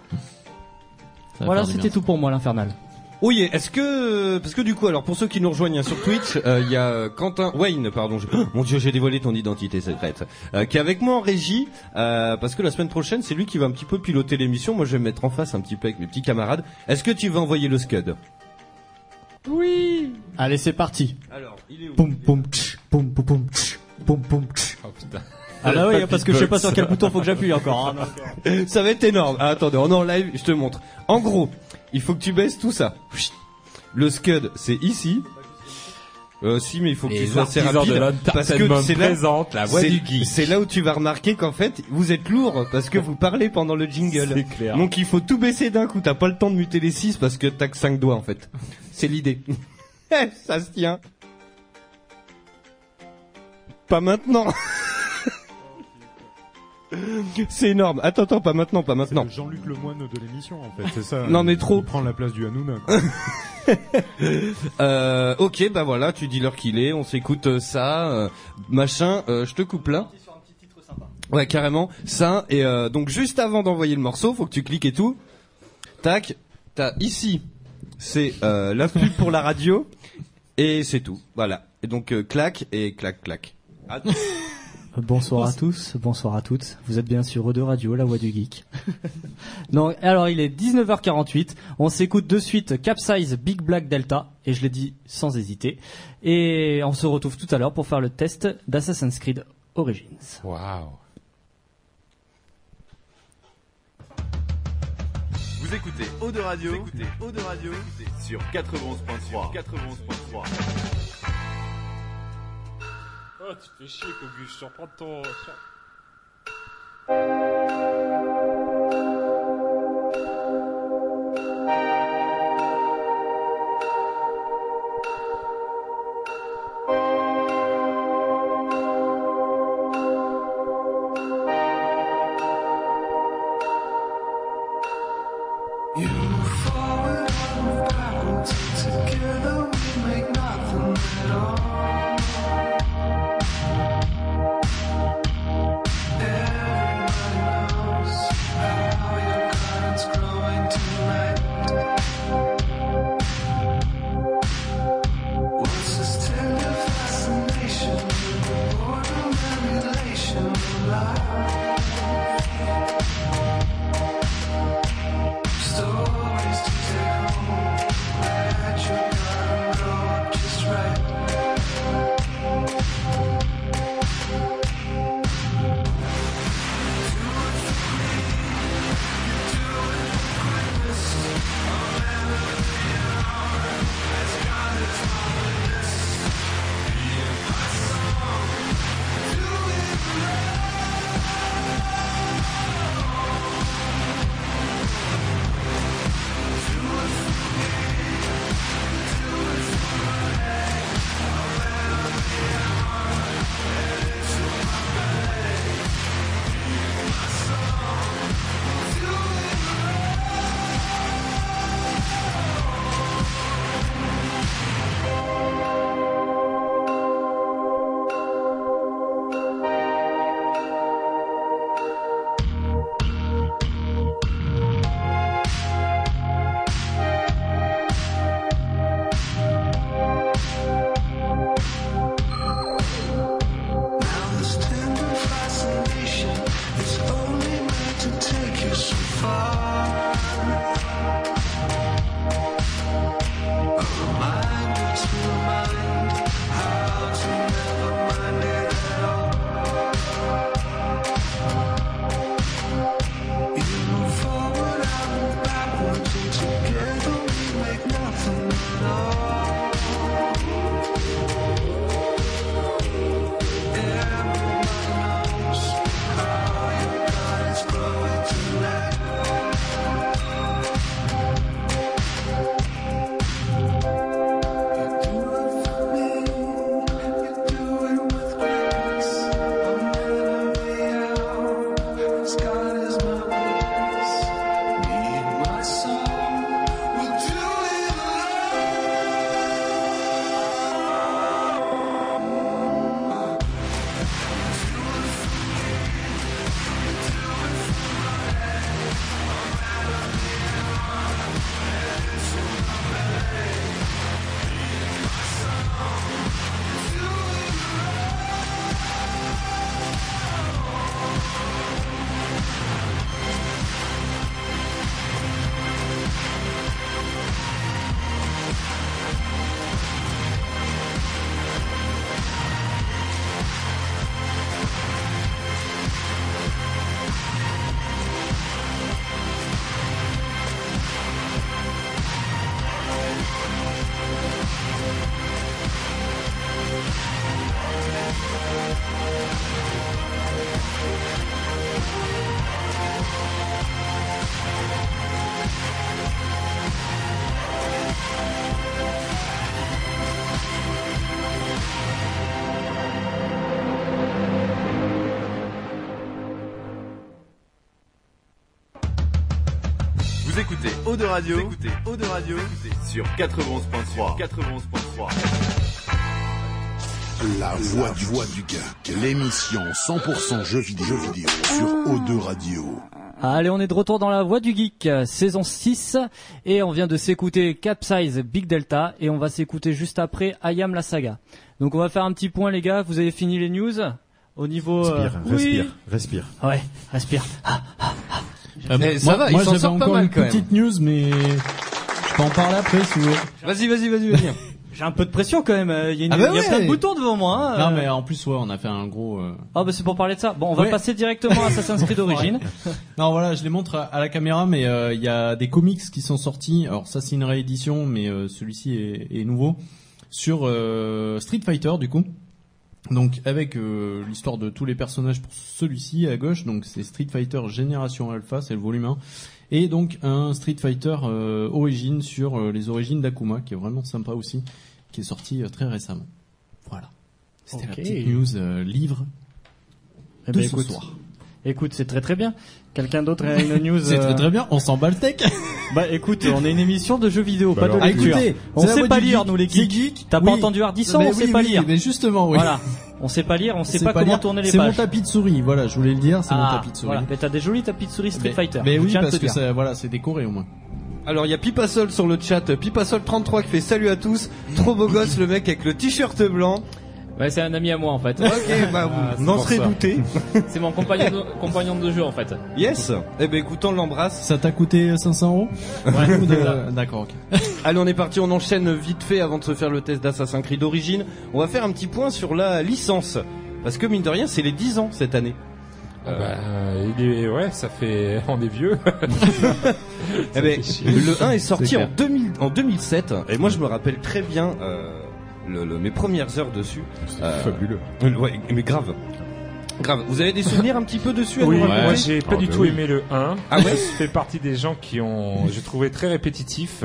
Speaker 4: Ça va
Speaker 5: Voilà,
Speaker 4: faire du
Speaker 5: c'était
Speaker 4: bien.
Speaker 5: tout pour moi l'Infernal.
Speaker 3: Oui, est-ce que parce que du coup, alors pour ceux qui nous rejoignent hein, sur Twitch, euh, il y a euh, Quentin Wayne, pardon. je- Oh, mon Dieu, j'ai dévoilé ton identité secrète. Euh, qui est avec moi en régie, euh, parce que la semaine prochaine, c'est lui qui va un petit peu piloter l'émission. Moi, je vais me mettre en face un petit peu avec mes petits camarades. Est-ce que tu veux envoyer le scud?
Speaker 4: Allez, c'est parti.
Speaker 3: Alors, il est où?
Speaker 4: Poum poum tch, poum poum poum tch, poum poum tch.
Speaker 6: Oh putain.
Speaker 5: Ah bah oui, parce que je sais pas sur quel bouton faut que j'appuie encore. hein, donc.
Speaker 3: Ça va être énorme. Ah, attendez, on est en live, je te montre. En gros, il faut que tu baisses tout ça. Le scud, c'est ici. Euh, si, mais il faut que tu
Speaker 6: Les
Speaker 3: sois assez
Speaker 6: artisans
Speaker 3: rapide.
Speaker 6: de
Speaker 3: parce que
Speaker 6: l'entertainment
Speaker 3: c'est là,
Speaker 6: présentent la voix
Speaker 3: c'est-
Speaker 6: du geek.
Speaker 3: c'est là où tu vas remarquer qu'en fait, vous êtes lourd parce que vous parlez pendant le jingle.
Speaker 6: C'est clair.
Speaker 3: Donc il faut tout baisser d'un coup. T'as pas le temps de muter les six parce que t'as que cinq doigts en fait. C'est l'idée. Ça se tient. Pas maintenant. C'est énorme. Attends, attends, pas maintenant, pas
Speaker 2: C'est
Speaker 3: maintenant.
Speaker 2: le Jean-Luc Lemoine de l'émission en fait, c'est ça.
Speaker 3: Non, mais
Speaker 2: Il
Speaker 3: trop.
Speaker 2: prend la place du Hanouna. Quoi.
Speaker 3: Euh, ok, bah voilà, tu dis l'heure qu'il est, on s'écoute euh, ça, euh, machin, euh, je te coupe là. Ouais, carrément, ça, et euh, donc juste avant d'envoyer le morceau, faut que tu cliques et tout. Tac, t'as ici, c'est euh, la pub pour la radio, et c'est tout, voilà. Et donc euh, clac, et clac, clac. Ah,
Speaker 5: Bonsoir à tous, bonsoir à toutes. Vous êtes bien sur E deux Radio, la voix du geek. Non, alors il est dix-neuf heures quarante-huit. On s'écoute de suite Capsize Big Black Delta, et je l'ai dit sans hésiter. Et on se retrouve tout à l'heure pour faire le test d'Assassin's Creed Origins.
Speaker 6: Waouh.
Speaker 8: Vous écoutez Eau de Radio, vous écoutez Eau de Radio sur quatre-vingt-onze point trois. quatre-vingt-onze point trois.
Speaker 6: Oh, tu fais chier, Cogus, je reprends ton...
Speaker 9: Everybody
Speaker 8: de Radio. Vous écoutez Eau de Radio sur quatre-vingt-onze point trois. quatre-vingt-onze point trois.
Speaker 1: La voix du, voix du geek, l'émission cent pour cent jeux vidéo, jeux vidéo sur O deux Radio.
Speaker 5: Allez, on est de retour dans la voix du geek, saison six, et on vient de s'écouter Capsize Big Delta, et on va s'écouter juste après I Am la saga. Donc on va faire un petit point, les gars. Vous avez fini les news au niveau.
Speaker 2: Respire,
Speaker 5: euh...
Speaker 2: respire,
Speaker 5: oui.
Speaker 2: respire.
Speaker 5: Ouais, respire. Ah, ah, ah.
Speaker 4: Euh,
Speaker 3: Mais ça
Speaker 4: moi,
Speaker 3: va, il
Speaker 4: moi
Speaker 3: s'en
Speaker 4: j'avais
Speaker 3: sort pas
Speaker 4: encore
Speaker 3: mal,
Speaker 4: une
Speaker 3: quand même.
Speaker 4: petite news, mais je peux en parler après si vous voulez.
Speaker 3: Vas-y, vas-y, vas-y, vas-y.
Speaker 5: J'ai un peu de pression quand même. Il y a, une...
Speaker 4: Ah bah
Speaker 5: il y a
Speaker 4: ouais.
Speaker 5: plein de boutons devant moi. Hein.
Speaker 4: Non mais en plus ouais, on a fait un gros. Euh...
Speaker 5: Ah bah c'est pour parler de ça. Bon, on va
Speaker 4: Ouais.
Speaker 5: passer directement à Assassin's Creed Origins.
Speaker 4: Non voilà, je les montre à, à la caméra, mais il euh, y a des comics qui sont sortis. Alors ça c'est une réédition, mais euh, celui-ci est, est nouveau sur euh, Street Fighter du coup. Donc avec euh, l'histoire de tous les personnages pour celui-ci à gauche, donc c'est Street Fighter Génération Alpha, c'est le volume un, et donc un Street Fighter euh, Origins sur euh, les origines d'Akuma, qui est vraiment sympa aussi, qui est sorti euh, très récemment. Voilà, c'était
Speaker 5: Ok.
Speaker 4: la petite news euh, livre
Speaker 5: Eh
Speaker 4: de
Speaker 5: ben,
Speaker 4: ce
Speaker 5: écoute,
Speaker 4: soir.
Speaker 5: écoute, c'est très très bien. Quelqu'un d'autre a une news
Speaker 4: C'est
Speaker 5: euh,
Speaker 4: très très bien, on s'en bat le steak.
Speaker 5: Bah écoute, on est une émission de jeux vidéo,
Speaker 2: Bah
Speaker 5: pas de
Speaker 2: alors,
Speaker 5: lecture.
Speaker 4: écoutez,
Speaker 5: on
Speaker 4: c'est la
Speaker 5: sait
Speaker 4: voix
Speaker 5: pas
Speaker 4: du
Speaker 5: lire
Speaker 4: geek,
Speaker 5: nous les
Speaker 4: c'est
Speaker 5: geeks.
Speaker 4: geek.
Speaker 5: T'as
Speaker 4: Oui.
Speaker 5: pas entendu Ardisson,
Speaker 4: Mais
Speaker 5: on
Speaker 4: oui,
Speaker 5: sait pas
Speaker 4: oui,
Speaker 5: lire.
Speaker 4: Mais justement, oui.
Speaker 5: Voilà, on sait pas lire, on sait
Speaker 4: C'est
Speaker 5: pas, comment
Speaker 4: lire.
Speaker 5: tourner les
Speaker 4: C'est mon
Speaker 5: pages.
Speaker 4: tapis de souris, voilà, je voulais le dire, c'est mon
Speaker 5: Ah,
Speaker 4: tapis de souris.
Speaker 5: voilà. Mais t'as des jolis tapis de souris Street
Speaker 4: Mais-
Speaker 5: Fighter.
Speaker 4: Mais
Speaker 5: Je
Speaker 4: oui,
Speaker 5: tiens à
Speaker 4: parce
Speaker 5: te
Speaker 4: que
Speaker 5: dire.
Speaker 4: ça, voilà, c'est décoré au moins.
Speaker 3: Alors il y a Pipasol sur le chat, Pipasol trente-trois qui fait salut à tous. Trop beau gosse le mec avec le t-shirt blanc.
Speaker 7: Ouais, c'est un ami à moi en fait.
Speaker 3: Ok, bah vous n'en serez douté.
Speaker 7: C'est mon compagnon de, compagnon de jeu en fait.
Speaker 3: Yes. Eh ben écoute, on l'embrasse.
Speaker 4: Ça t'a coûté cinq cents euros?
Speaker 7: Ouais,
Speaker 4: Ou de-
Speaker 7: c'est ça.
Speaker 4: D'accord, ok.
Speaker 3: Allez, on est parti, on enchaîne vite fait avant de se faire le test d'Assassin's Creed Origins. On va faire un petit point sur la licence. Parce que mine de rien, c'est les dix ans cette année.
Speaker 6: Ah bah, il est, ouais, ça fait, on est vieux.
Speaker 3: Eh ben, le un est sorti
Speaker 4: C'est
Speaker 3: en,
Speaker 4: clair.
Speaker 3: deux mille, en deux mille sept. Et moi, je me rappelle très bien euh, le, le- mes premières heures dessus. Euh,
Speaker 2: Fabuleux.
Speaker 3: euh, ouais, mais grave. Grave. Vous avez des souvenirs un petit peu dessus à
Speaker 6: Oui,
Speaker 3: nous raconter?
Speaker 6: moi j'ai pas
Speaker 2: Ah
Speaker 6: du
Speaker 2: bah
Speaker 6: tout
Speaker 2: oui.
Speaker 6: aimé le un.
Speaker 3: Ah ouais?
Speaker 6: Je fais partie des gens qui ont, j'ai trouvé très répétitif,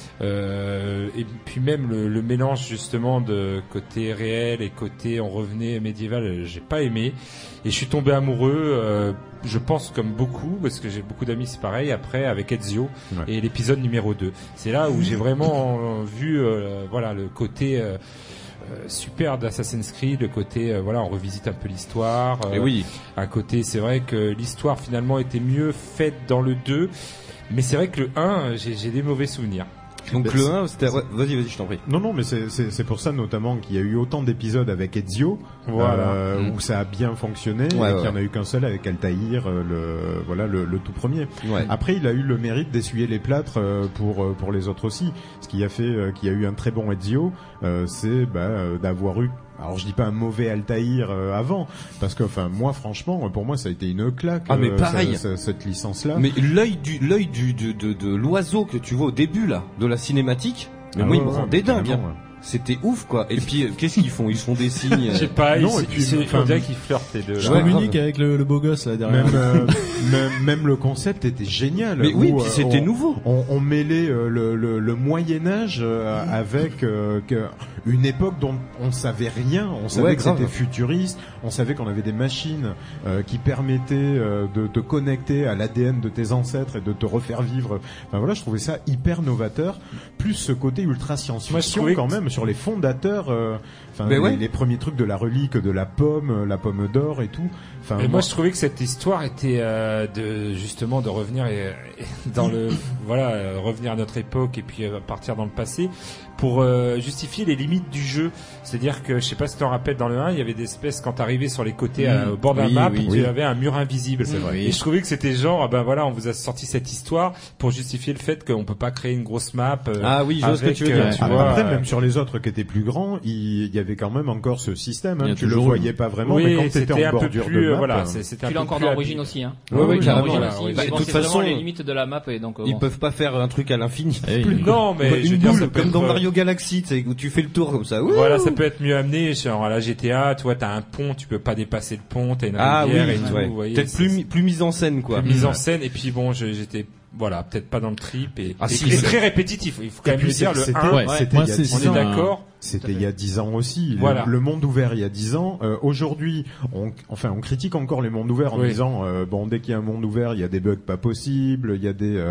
Speaker 6: euh, et puis même le, le mélange justement de côté réel et côté on revenait médiéval, euh, j'ai pas aimé. Et je suis tombé amoureux, euh, je pense comme beaucoup, parce que j'ai beaucoup d'amis, c'est pareil, après avec Ezio
Speaker 2: Ouais.
Speaker 6: et l'épisode numéro deux. C'est là où j'ai vraiment euh, vu, euh, voilà, le côté euh, euh, super d'Assassin's Creed, le côté, euh, voilà, on revisite un peu l'histoire. euh,
Speaker 3: Eh oui.
Speaker 6: À côté, c'est vrai que l'histoire finalement était mieux faite dans le deux, mais c'est vrai que le un, j'ai, j'ai des mauvais souvenirs.
Speaker 3: Donc
Speaker 2: Ben,
Speaker 3: le
Speaker 2: c'est-
Speaker 3: un, c'était... ouais, vas-y, vas-y, je t'en prie.
Speaker 2: Non, non, mais c'est c'est c'est pour ça notamment qu'il y a eu autant d'épisodes avec Ezio,
Speaker 6: Voilà.
Speaker 2: euh,
Speaker 3: Mm.
Speaker 2: où ça a bien fonctionné,
Speaker 3: Ouais,
Speaker 2: et
Speaker 3: ouais.
Speaker 2: qu'il y en a eu qu'un seul avec Altaïr, euh, le voilà le, le tout premier.
Speaker 3: Ouais.
Speaker 2: Après, il a eu le mérite d'essuyer les plâtres euh, pour euh, pour les autres aussi. Ce qui a fait euh, qu'il y a eu un très bon Ezio, euh, c'est bah, euh, d'avoir eu. Alors je dis pas un mauvais Altaïr euh, avant, parce que enfin moi franchement, pour moi ça a été une claque.
Speaker 3: Ah, mais
Speaker 2: euh,
Speaker 3: pareil.
Speaker 2: ce- ce- cette licence-là.
Speaker 3: Mais l'œil du l'œil du de, de, de l'oiseau que tu vois au début là de la cinématique, mais
Speaker 2: Ah
Speaker 3: moi
Speaker 2: ouais,
Speaker 3: il me
Speaker 2: ouais,
Speaker 3: rendait dingue.
Speaker 2: carrément,
Speaker 3: hein.
Speaker 2: ouais.
Speaker 3: C'était ouf quoi. Et puis euh, qu'est-ce qu'ils font? Ils font des signes.
Speaker 6: Je sais pas,
Speaker 2: non,
Speaker 6: ils-
Speaker 2: et puis,
Speaker 6: ils-
Speaker 2: enfin,
Speaker 6: on dirait qu'ils flirtent les deux.
Speaker 4: Je
Speaker 6: là.
Speaker 3: Ouais,
Speaker 4: communique
Speaker 3: grave.
Speaker 4: avec le, le beau gosse là derrière.
Speaker 2: Même, euh, même même le concept était génial.
Speaker 3: Mais oui,
Speaker 2: où,
Speaker 3: puis
Speaker 2: euh,
Speaker 3: c'était
Speaker 2: on-
Speaker 3: nouveau.
Speaker 2: On, on mêlait euh, le, le, le Moyen Âge euh, avec euh, que- une époque dont on savait rien. On savait
Speaker 3: Ouais,
Speaker 2: que
Speaker 3: grave.
Speaker 2: c'était futuriste. On savait qu'on avait des machines euh, qui permettaient euh, de te connecter à l'A D N de tes ancêtres et de te refaire vivre. Enfin voilà, je trouvais ça hyper novateur. Plus ce côté ultra
Speaker 6: Moi, je
Speaker 2: science-fiction
Speaker 6: trouvais
Speaker 2: quand
Speaker 6: que-
Speaker 2: même sur les fondateurs. euh, Enfin
Speaker 3: Mais
Speaker 2: les,
Speaker 3: ouais.
Speaker 2: les premiers trucs de la relique, de la pomme, euh, la pomme d'or et tout. Enfin
Speaker 6: Et moi, je trouvais que cette histoire était euh, de justement de revenir et, et dans le voilà euh, revenir à notre époque et puis euh, partir dans le passé pour euh, justifier les limites du jeu. C'est-à-dire que je sais pas si tu t'en rappelles dans le un, il y avait des espèces quand t'arrivais sur les côtés à- au bord d'un
Speaker 3: Oui,
Speaker 6: map,
Speaker 3: oui,
Speaker 6: tu
Speaker 2: oui.
Speaker 6: avais un mur invisible.
Speaker 3: C'est vrai.
Speaker 6: Et je trouvais que c'était genre ah ben voilà, on vous a sorti cette histoire pour justifier le fait qu'on peut pas créer une grosse map. euh,
Speaker 3: Ah oui, je vois ce que
Speaker 6: avec,
Speaker 3: tu veux
Speaker 6: euh,
Speaker 3: dire.
Speaker 6: tu
Speaker 2: Ah,
Speaker 6: vois,
Speaker 2: après,
Speaker 6: euh,
Speaker 2: même sur les autres qui étaient plus grands, il il y avait quand même encore ce système.
Speaker 4: Il y
Speaker 2: Hein,
Speaker 4: a
Speaker 2: tu le
Speaker 4: toujours
Speaker 2: voyais pas vraiment,
Speaker 6: oui,
Speaker 2: mais quand t'étais
Speaker 6: c'était
Speaker 2: en
Speaker 6: un peu
Speaker 2: bordure
Speaker 6: plus
Speaker 2: de
Speaker 6: euh,
Speaker 2: map,
Speaker 6: voilà,
Speaker 2: euh,
Speaker 6: c'est- c'était un
Speaker 7: Tu
Speaker 6: peu
Speaker 7: l'as encore
Speaker 6: plus
Speaker 7: dans
Speaker 6: habile.
Speaker 7: Origin aussi, hein.
Speaker 3: Ouais, ouais,
Speaker 7: Dans
Speaker 3: carrément.
Speaker 7: Origin
Speaker 6: Voilà,
Speaker 7: aussi.
Speaker 6: oui.
Speaker 7: Ils
Speaker 3: Bah,
Speaker 7: ont
Speaker 3: de toute
Speaker 7: pensé vraiment
Speaker 3: façon,
Speaker 7: les limites de la map et donc. euh,
Speaker 3: Ils
Speaker 7: bon.
Speaker 3: peuvent pas faire un truc à l'infini.
Speaker 4: Eh,
Speaker 3: Plus-
Speaker 6: Non, mais je veux
Speaker 3: une
Speaker 6: dire, ça
Speaker 3: boule
Speaker 6: peut
Speaker 3: comme
Speaker 6: être,
Speaker 3: dans
Speaker 6: euh,
Speaker 3: Mario Galaxy, tu sais, où tu fais le tour comme ça. Ouh.
Speaker 6: Voilà, ça peut être mieux amené, genre à la G T A, tu vois, t'as un pont, tu peux pas dépasser le pont, t'as une
Speaker 3: Ah oui,
Speaker 6: rivière et tout,
Speaker 3: ouais.
Speaker 6: vous voyez.
Speaker 3: Peut-être
Speaker 6: c'est-
Speaker 3: plus mi- plus mise en scène quoi.
Speaker 6: plus mise en scène, et puis bon, je- j'étais, voilà, peut-être pas dans le trip, et,
Speaker 3: Ah,
Speaker 6: et,
Speaker 3: si,
Speaker 6: et
Speaker 3: c'est-
Speaker 6: très répétitif, il faut quand
Speaker 2: Et
Speaker 6: même
Speaker 2: puis
Speaker 6: le dire, le
Speaker 2: c'était-
Speaker 6: un,
Speaker 4: Ouais,
Speaker 2: c'était
Speaker 4: moi,
Speaker 2: il y a
Speaker 4: c'est-
Speaker 2: dix
Speaker 6: on
Speaker 4: c'est
Speaker 6: est
Speaker 2: ans.
Speaker 4: un-
Speaker 6: d'accord.
Speaker 2: C'était il y a dix ans aussi. Le-
Speaker 6: Voilà.
Speaker 2: Le, monde ouvert il y a dix ans. Euh, Aujourd'hui, on, enfin, on critique encore les mondes ouverts en
Speaker 6: Oui.
Speaker 2: disant euh, bon, dès qu'il y a un monde ouvert, il y a des bugs pas possibles, il y a des, euh,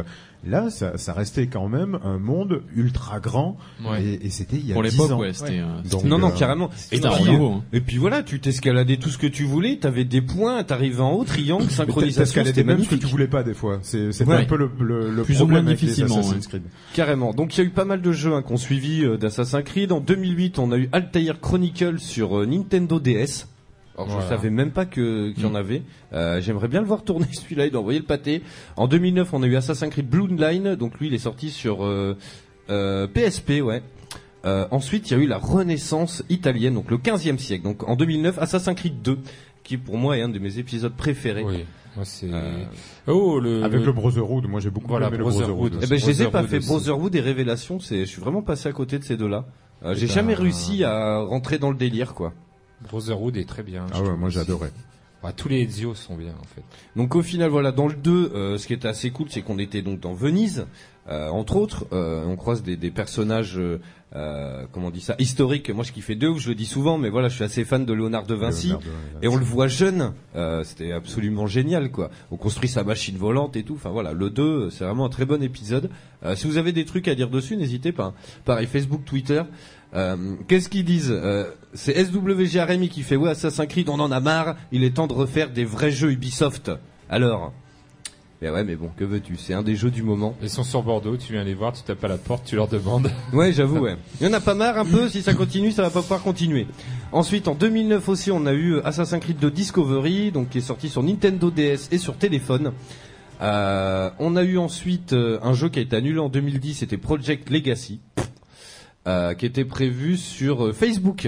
Speaker 2: Là, ça, ça restait quand même un monde ultra grand,
Speaker 9: Ouais.
Speaker 2: et, et c'était il y a
Speaker 4: Pour
Speaker 2: dix
Speaker 4: l'époque,
Speaker 2: ans.
Speaker 4: ouais, c'était. euh,
Speaker 2: Donc,
Speaker 9: Non, non,
Speaker 2: euh,
Speaker 9: carrément. Et
Speaker 4: c'était un
Speaker 9: puis,
Speaker 4: renouveau, hein.
Speaker 9: et puis voilà, tu t'escaladais tout ce que tu voulais, t'avais des points, t'arrivais en haut, triangle,
Speaker 2: mais
Speaker 9: synchronisation,
Speaker 2: t'escaladais
Speaker 9: c'était
Speaker 2: même ce que
Speaker 9: magnifique.
Speaker 2: tu voulais pas des fois. C'est, c'était
Speaker 9: Ouais.
Speaker 2: un peu le, le, le
Speaker 4: Plus ou
Speaker 2: problème
Speaker 4: moins
Speaker 2: avec les
Speaker 4: difficilement,
Speaker 2: Assassin's
Speaker 4: ouais.
Speaker 2: Creed.
Speaker 9: Carrément. Donc il y a eu pas mal de jeux hein, qu'on suivi euh, d'Assassin's Creed. En deux mille huit, on a eu Altair Chronicle sur euh, Nintendo D S. Alors
Speaker 6: Voilà.
Speaker 9: je savais même pas que qu'il y en
Speaker 4: Mm.
Speaker 9: avait. Euh, j'aimerais bien le voir tourner celui-là, il doit envoyer le pâté. En deux mille neuf, on a eu Assassin's Creed Bloodline. Donc lui, il est sorti sur euh, euh, P S P, ouais. Euh, ensuite, il y a eu la Renaissance italienne, donc le quinzième siècle. Donc en deux mille neuf, Assassin's Creed deux, qui pour moi est un de mes épisodes préférés.
Speaker 6: Oui, moi c'est.
Speaker 9: Euh,
Speaker 6: Oh le.
Speaker 2: Avec le Brotherhood, moi j'ai beaucoup
Speaker 6: Voilà,
Speaker 2: aimé le
Speaker 6: Brotherhood.
Speaker 2: Brotherhood.
Speaker 9: Eh ben, je les ai pas
Speaker 6: Brotherhood
Speaker 9: fait.
Speaker 6: aussi.
Speaker 9: Brotherhood et Révélation, c'est, je suis vraiment passé à côté de ces deux-là. Euh, j'ai
Speaker 2: ben,
Speaker 9: jamais réussi à rentrer dans le délire, quoi.
Speaker 6: Brotherhood est très bien.
Speaker 2: Ah
Speaker 6: je
Speaker 2: ouais,
Speaker 6: trouve
Speaker 2: moi
Speaker 6: aussi.
Speaker 2: j'adorais.
Speaker 6: Bah, tous les Ezio sont bien en fait.
Speaker 9: Donc au final, voilà, dans le deux, euh, ce qui était assez cool, c'est qu'on était donc dans Venise, euh, entre autres, euh, on croise des, des personnages, euh, euh, comment on dit ça, historiques. Moi, je kiffais deux, je le dis souvent, mais voilà, je suis assez fan de Léonard de Vinci.
Speaker 2: Léonard de Vinci.
Speaker 9: Et on le voit jeune, euh, c'était absolument génial, quoi. On construit sa machine volante et tout. Enfin voilà, le deux, c'est vraiment un très bon épisode. Euh, si vous avez des trucs à dire dessus, n'hésitez pas. Pareil, Facebook, Twitter. Euh, qu'est-ce qu'ils disent euh, C'est S W G Rémi qui fait ouais, Assassin's Creed, on en a marre. Il est temps de refaire des vrais jeux Ubisoft. Alors, mais ouais, mais bon, que veux-tu C'est un des jeux du moment.
Speaker 6: Ils sont sur Bordeaux, tu viens les voir, tu tapes à la porte, tu leur demandes.
Speaker 9: Ouais, j'avoue, ouais. Il y en a pas marre un peu, si ça continue, ça va pas pouvoir continuer. Ensuite, en deux mille neuf aussi, on a eu Assassin's Creed deux Discovery, donc qui est sorti sur Nintendo D S et sur téléphone. Euh, on a eu ensuite euh, un jeu qui a été annulé en deux mille dix, c'était Project Legacy, euh, qui était prévu sur euh, Facebook.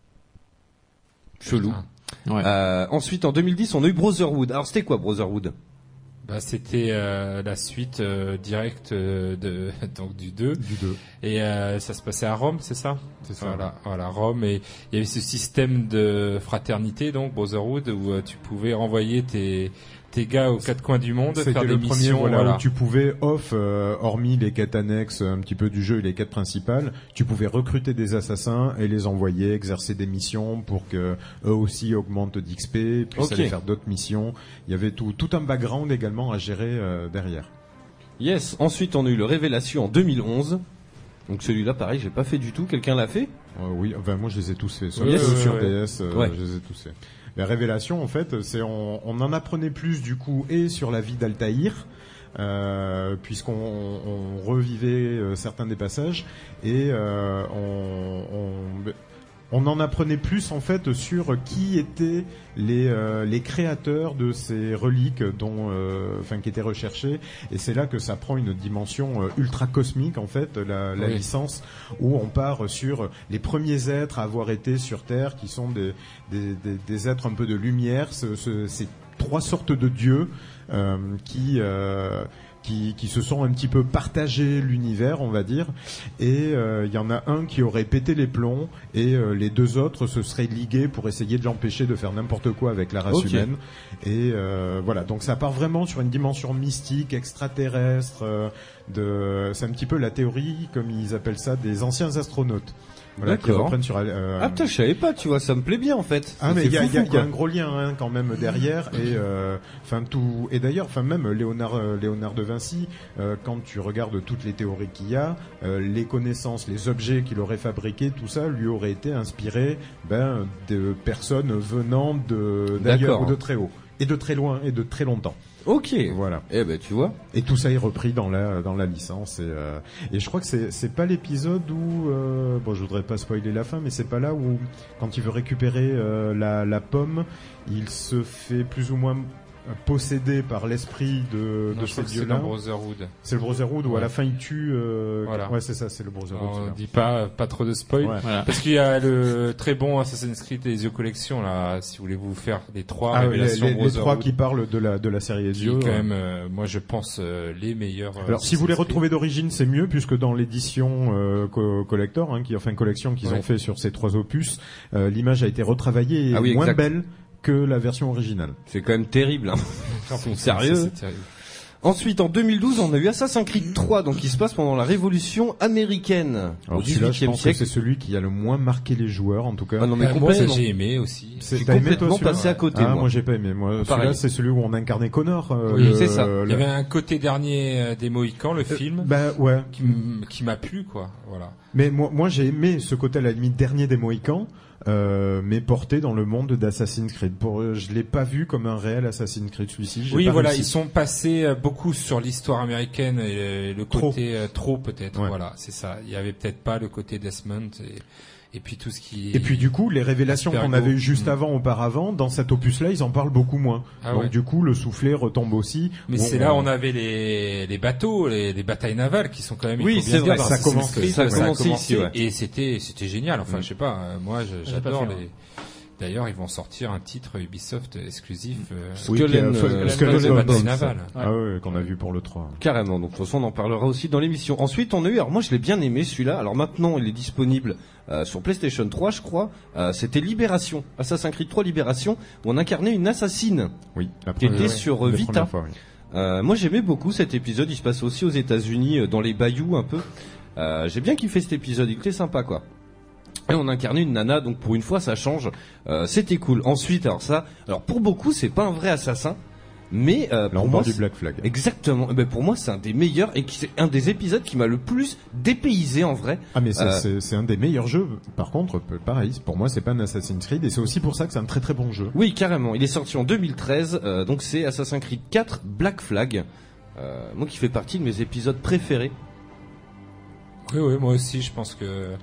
Speaker 9: Chelou.
Speaker 4: Ouais.
Speaker 9: Euh, ensuite, en deux mille dix, on a eu Brotherhood. Alors, c'était quoi Brotherhood?
Speaker 6: Bah, c'était euh, la suite euh, directe euh, de donc du deux.
Speaker 2: Du deux.
Speaker 6: Et euh, ça se passait à Rome, c'est ça?
Speaker 2: C'est ça.
Speaker 6: Voilà, voilà, Rome. Et il y avait ce système de fraternité, donc Brotherhood, où euh, tu pouvais renvoyer tes tes gars aux quatre coins du monde,
Speaker 2: C'était
Speaker 6: faire des
Speaker 2: le premier,
Speaker 6: missions.
Speaker 2: voilà,
Speaker 6: Voilà.
Speaker 2: où tu pouvais off, euh, hormis les quêtes annexes un petit peu du jeu et les quêtes principales, tu pouvais recruter des assassins et les envoyer exercer des missions pour que eux aussi augmentent d'X P, puissent
Speaker 9: Ok.
Speaker 2: aller faire d'autres missions. Il y avait tout, tout un background également à gérer euh, derrière.
Speaker 9: Yes. Ensuite, on a eu le Révélation en deux mille onze. Donc celui-là, pareil, j'ai pas fait du tout. Quelqu'un l'a fait?
Speaker 2: Euh, oui, enfin moi je les ai tous faits sur,
Speaker 6: Yes.
Speaker 2: euh, sur
Speaker 6: Ouais,
Speaker 2: D S, euh,
Speaker 9: ouais.
Speaker 2: je les ai tous faits. La révélation, en fait, c'est on, on en apprenait plus du coup et sur la vie d'Altaïr, euh, puisqu'on on revivait euh, certains des passages et euh, on, on on en apprenait plus en fait sur qui étaient les euh, les créateurs de ces reliques dont euh, enfin qui étaient recherchées, et c'est là que ça prend une dimension euh, ultra cosmique en fait la, la
Speaker 6: Oui.
Speaker 2: licence, où on part sur les premiers êtres à avoir été sur Terre, qui sont des des, des, des êtres un peu de lumière, ce, ce, ces trois sortes de dieux euh, qui euh, Qui, qui se sont un petit peu partagés l'univers, on va dire, et il euh, y en a un qui aurait pété les plombs, et euh, les deux autres se seraient ligués pour essayer de l'empêcher de faire n'importe quoi avec la race
Speaker 9: Ok.
Speaker 2: humaine. Et euh, voilà, donc ça part vraiment sur une dimension mystique, extraterrestre. Euh, de, c'est un petit peu la théorie, comme ils appellent ça, des anciens astronautes. Voilà, qui
Speaker 9: D'accord.
Speaker 2: reprennent sur. Euh,
Speaker 9: Ah putain, je savais pas, tu vois, ça me plaît bien en fait.
Speaker 2: ah mais
Speaker 9: C'est
Speaker 2: il y a,
Speaker 9: foufou,
Speaker 2: y a- y a
Speaker 9: quoi.
Speaker 2: un gros lien hein, quand même derrière, et euh, enfin tout, et d'ailleurs enfin même Léonard euh, Léonard de Vinci, euh, quand tu regardes toutes les théories qu'il y a, euh, les connaissances, les objets qu'il aurait fabriqués, tout ça lui aurait été inspiré ben de personnes venant de d'ailleurs
Speaker 9: D'accord.
Speaker 2: ou de très haut et de très loin et de très longtemps.
Speaker 9: Ok.
Speaker 2: Voilà.
Speaker 9: Eh ben tu vois.
Speaker 2: Et tout ça est repris dans la dans la licence, et euh, et je crois que c'est c'est pas l'épisode où euh, bon je voudrais pas spoiler la fin, mais c'est pas là où quand il veut récupérer euh, la la pomme, il se fait plus ou moins possédé par l'esprit de
Speaker 6: Non,
Speaker 2: de
Speaker 6: je
Speaker 2: ces
Speaker 6: crois que c'est
Speaker 2: dieux-là.
Speaker 6: dans Brotherhood.
Speaker 2: C'est le Brotherhood où à
Speaker 6: Ouais.
Speaker 2: la fin il tue. Euh,
Speaker 6: Voilà.
Speaker 2: Ouais c'est ça, c'est le Brotherhood.
Speaker 6: On
Speaker 2: celui-là.
Speaker 6: dit pas, pas trop de spoil.
Speaker 2: Ouais.
Speaker 4: Voilà.
Speaker 6: Parce qu'il y a le très bon Assassin's Creed et Ezio Collection là, si vous voulez vous faire les trois
Speaker 2: Ah, les,
Speaker 6: révélations
Speaker 2: les- les
Speaker 6: Brotherhood,
Speaker 2: trois qui parlent de la de la série
Speaker 6: qui est
Speaker 2: Ezio.
Speaker 6: quand
Speaker 2: euh,
Speaker 6: même, euh, moi je pense euh, les meilleurs. euh,
Speaker 2: Alors, si vous les
Speaker 6: Assassin's Creed.
Speaker 2: retrouvez d'origine, c'est mieux, puisque dans l'édition euh, co- collector, hein, qui enfin collection qu'ils
Speaker 6: Ouais.
Speaker 2: ont fait sur ces trois opus, euh, l'image a été retravaillée et
Speaker 9: Ah oui,
Speaker 2: moins
Speaker 9: exact.
Speaker 2: belle que la version originale.
Speaker 9: C'est quand même terrible. Hein. Ils sont
Speaker 6: Ça,
Speaker 9: sérieux.
Speaker 6: c'est terrible.
Speaker 9: Ensuite, en deux mille douze, on a eu Assassin's Creed trois, donc qui se passe pendant la Révolution américaine.
Speaker 2: Alors
Speaker 9: au
Speaker 2: celui-là, je
Speaker 9: dix-huitième
Speaker 2: pense
Speaker 9: siècle.
Speaker 2: que c'est celui qui a le moins marqué les joueurs, en tout cas.
Speaker 9: Ah non, mais
Speaker 6: Euh, moi,
Speaker 9: complètement.
Speaker 6: j'ai aimé aussi.
Speaker 2: C'est-
Speaker 9: J'ai
Speaker 2: t'as aimé, toi,
Speaker 9: complètement
Speaker 2: celui-là
Speaker 9: passé à côté,
Speaker 2: Ah,
Speaker 9: moi.
Speaker 2: moi j'ai pas aimé. Moi,
Speaker 9: Pareil.
Speaker 2: celui-là, c'est celui où on incarnait Connor. euh,
Speaker 6: Oui,
Speaker 2: le-
Speaker 9: c'est ça.
Speaker 2: le-
Speaker 6: Il y avait un côté dernier euh, des Mohicans, le film,
Speaker 2: Bah ouais.
Speaker 6: qui, m- qui m'a plu, quoi. Voilà.
Speaker 2: Mais moi, moi j'ai aimé ce côté à la limite dernier des Mohicans, euh, mais porté dans le monde d'Assassin's Creed. Pour, euh, je l'ai pas vu comme un réel Assassin's Creed celui-ci. j'ai
Speaker 6: Oui,
Speaker 2: pas
Speaker 6: voilà,
Speaker 2: réussi.
Speaker 6: ils sont passés euh, beaucoup sur l'histoire américaine et euh, le
Speaker 2: Trop.
Speaker 6: côté euh, trop peut-être.
Speaker 2: Ouais.
Speaker 6: Voilà, c'est ça. Il y avait peut-être pas le côté Desmond et, et puis tout ce qui.
Speaker 2: Et puis du coup, les révélations qu'on
Speaker 6: Aspergo.
Speaker 2: avait eues juste
Speaker 6: Mm.
Speaker 2: avant, auparavant, dans cet opus-là, ils en parlent beaucoup moins.
Speaker 6: Ah
Speaker 2: Donc
Speaker 6: ouais.
Speaker 2: du coup, le soufflet retombe aussi.
Speaker 6: Mais
Speaker 2: Bon,
Speaker 6: c'est là
Speaker 2: euh,
Speaker 6: où on avait les, les bateaux, les, les batailles navales qui sont quand même. il
Speaker 9: Oui,
Speaker 6: faut bien
Speaker 9: c'est
Speaker 6: dire,
Speaker 9: vrai,
Speaker 6: dans
Speaker 2: ça
Speaker 6: Assassin's
Speaker 2: commence-
Speaker 6: Creed,
Speaker 9: ça a
Speaker 6: ça
Speaker 9: commencé
Speaker 6: commencé
Speaker 9: ici, ouais.
Speaker 6: et c'était c'était génial. Enfin, je sais pas, euh, moi je-
Speaker 7: J'ai pas
Speaker 6: j'adore
Speaker 7: fait,
Speaker 6: les. D'ailleurs, ils vont sortir un titre Ubisoft exclusif. Euh,
Speaker 2: oui,
Speaker 9: Skull
Speaker 2: qui a-
Speaker 9: and,
Speaker 2: Skull-
Speaker 9: euh,
Speaker 2: Skull and
Speaker 6: les batailles
Speaker 2: Bones.
Speaker 6: navales.
Speaker 2: Ah ouais, qu'on a vu pour le trois.
Speaker 9: Carrément, donc de toute façon on en parlera aussi dans l'émission. Ensuite on a eu, alors moi je l'ai bien aimé celui-là, alors maintenant il est disponible euh, sur PlayStation trois je crois, euh, c'était Libération, Assassin's Creed trois Libération, où on incarnait une assassine.
Speaker 2: Oui, la
Speaker 9: Qui était
Speaker 2: première-
Speaker 9: sur,
Speaker 2: la
Speaker 9: euh, Vita.
Speaker 2: première fois, oui.
Speaker 9: Euh, moi j'aimais beaucoup cet épisode, il se passe aussi aux États-Unis, euh, dans les bayous un peu. Euh, j'ai bien kiffé cet épisode, il était sympa quoi. Et on incarnait une nana, donc pour une fois ça change, euh, c'était cool. Ensuite, alors ça, alors pour beaucoup c'est pas un vrai assassin, mais euh,
Speaker 2: Là,
Speaker 9: pour
Speaker 2: on
Speaker 9: moi
Speaker 2: parle du
Speaker 9: c'est-
Speaker 2: Black Flag.
Speaker 9: exactement. Eh ben, pour moi c'est un des meilleurs et qui c'est un des épisodes qui m'a le plus dépaysé en vrai.
Speaker 2: Ah mais c'est,
Speaker 9: Euh,
Speaker 2: c'est, c'est un des meilleurs jeux. Par contre, p- pareil, pour moi, c'est pas un Assassin's Creed et c'est aussi pour ça que c'est un très très bon jeu.
Speaker 9: Oui, carrément. Il est sorti en deux mille treize, euh, donc c'est Assassin's Creed quatre Black Flag. Euh, moi qui fait partie de mes épisodes préférés.
Speaker 6: Oui, oui, moi aussi, je pense que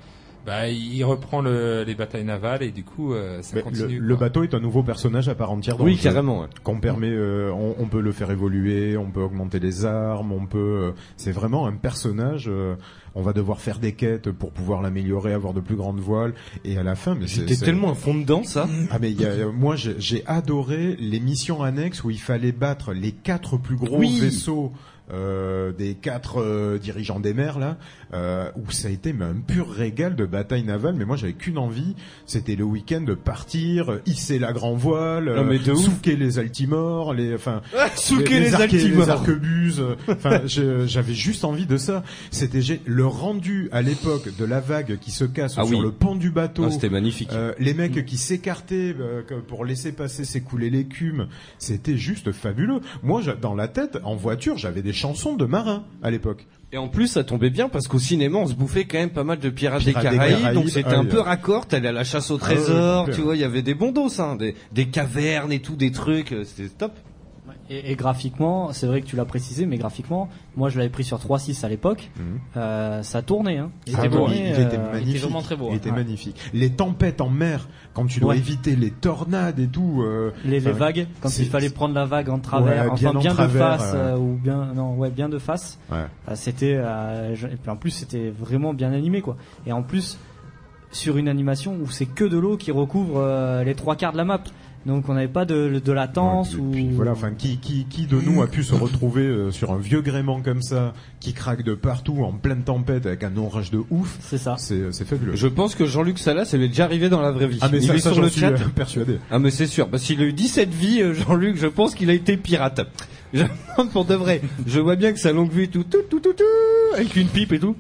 Speaker 6: bah il reprend le, les batailles navales et du coup euh, ça
Speaker 2: Mais
Speaker 6: continue.
Speaker 2: le, le
Speaker 6: quoi.
Speaker 2: bateau est un nouveau personnage à part entière dans
Speaker 9: Oui,
Speaker 2: le jeu.
Speaker 9: carrément. ouais.
Speaker 2: Qu'on permet, euh, on, on peut le faire évoluer, on peut augmenter les armes, on peut. euh, c'est vraiment un personnage. euh, on va devoir faire des quêtes pour pouvoir l'améliorer, avoir de plus grandes voiles, et à la fin, mais c'est,
Speaker 9: J'étais
Speaker 2: c'est-
Speaker 9: tellement à fond dedans ça.
Speaker 2: Ah mais il y a, euh, moi j'ai, j'ai adoré les missions annexes où il fallait battre les quatre plus gros
Speaker 9: Oui.
Speaker 2: vaisseaux. Euh, des quatre euh, dirigeants des mers là, euh, où ça a été mais, un pur régal de bataille navale. Mais moi j'avais qu'une envie, c'était le week-end de partir, euh, hisser la grand voile,
Speaker 9: Non, mais de ouf.
Speaker 2: souquer les altimores, les enfin
Speaker 9: Souquer les
Speaker 2: arquets-
Speaker 9: altimores.
Speaker 2: les arquebuses. euh, Enfin, je- j'avais juste envie de ça. C'était gé- le rendu à l'époque de la vague qui se casse
Speaker 9: Ah
Speaker 2: sur
Speaker 9: oui.
Speaker 2: le pont du bateau.
Speaker 9: Ah, c'était magnifique.
Speaker 2: Euh, les mecs qui s'écartaient euh, que- pour laisser passer s'écouler l'écume, c'était juste fabuleux. Moi, j'a- dans la tête, en voiture, j'avais des chansons de marins à l'époque.
Speaker 9: Et en plus, ça tombait bien parce qu'au cinéma, on se bouffait quand même pas mal de pirates,
Speaker 2: Pirates
Speaker 9: des
Speaker 2: des
Speaker 9: Caraïbes,
Speaker 2: Caraïbes,
Speaker 9: donc c'était
Speaker 2: ah
Speaker 9: un
Speaker 2: oui,
Speaker 9: peu
Speaker 2: ouais.
Speaker 9: raccord. T'allais à la chasse au
Speaker 2: Ah ouais,
Speaker 9: trésor,
Speaker 2: ouais,
Speaker 9: tu vois, il y avait des bons dos, hein, des, des cavernes et tout, des trucs, euh, c'était top.
Speaker 5: Et, et graphiquement, c'est vrai que tu l'as précisé, mais graphiquement, moi je l'avais pris sur trois six à l'époque,
Speaker 2: Mhm.
Speaker 5: euh, ça tournait. Hein.
Speaker 7: Il
Speaker 2: Ah
Speaker 7: était beau,
Speaker 2: oui,
Speaker 7: hein.
Speaker 2: il,
Speaker 5: euh,
Speaker 2: était
Speaker 7: il était
Speaker 2: magnifique.
Speaker 7: vraiment très beau,
Speaker 2: Il
Speaker 7: hein.
Speaker 2: était
Speaker 5: Ouais.
Speaker 2: magnifique. Les tempêtes en mer, quand tu dois
Speaker 5: Ouais.
Speaker 2: éviter les tornades et tout. euh,
Speaker 5: Les, les
Speaker 2: enfin,
Speaker 5: vagues, quand
Speaker 2: c'est-
Speaker 5: il fallait prendre la vague en travers,
Speaker 2: Ouais,
Speaker 5: enfin
Speaker 2: bien
Speaker 5: bien,
Speaker 2: en
Speaker 5: de
Speaker 2: travers,
Speaker 5: face
Speaker 2: euh.
Speaker 5: euh, ou bien non ouais bien de face.
Speaker 2: Ouais.
Speaker 5: Euh, c'était euh, je- et puis en plus c'était vraiment bien animé quoi. Et en plus sur une animation où c'est que de l'eau qui recouvre euh, les trois quarts de la map. Donc on n'avait pas de, de latence
Speaker 2: Ouais, puis-
Speaker 5: ou
Speaker 2: puis voilà, enfin, qui, qui, qui de nous a pu se retrouver euh, sur un vieux gréement comme ça, qui craque de partout en pleine tempête avec un orage de ouf.
Speaker 5: c'est ça.
Speaker 2: C'est, c'est fabuleux.
Speaker 9: Je pense que Jean-Luc Salas, ça lui est déjà arrivé dans la vraie vie.
Speaker 2: Ah mais
Speaker 9: il
Speaker 2: ça,
Speaker 9: est
Speaker 2: ça,
Speaker 9: sur
Speaker 2: j'en
Speaker 9: le
Speaker 2: suis
Speaker 9: chat.
Speaker 2: euh, persuadé.
Speaker 9: Ah mais c'est sûr, parce qu'il a eu dix-sept vies, euh, Jean-Luc, je pense qu'il a été pirate. Je- Pour de vrai. Je vois bien que sa longue vue et tout, tout, tout, tout, tout, avec une pipe et tout.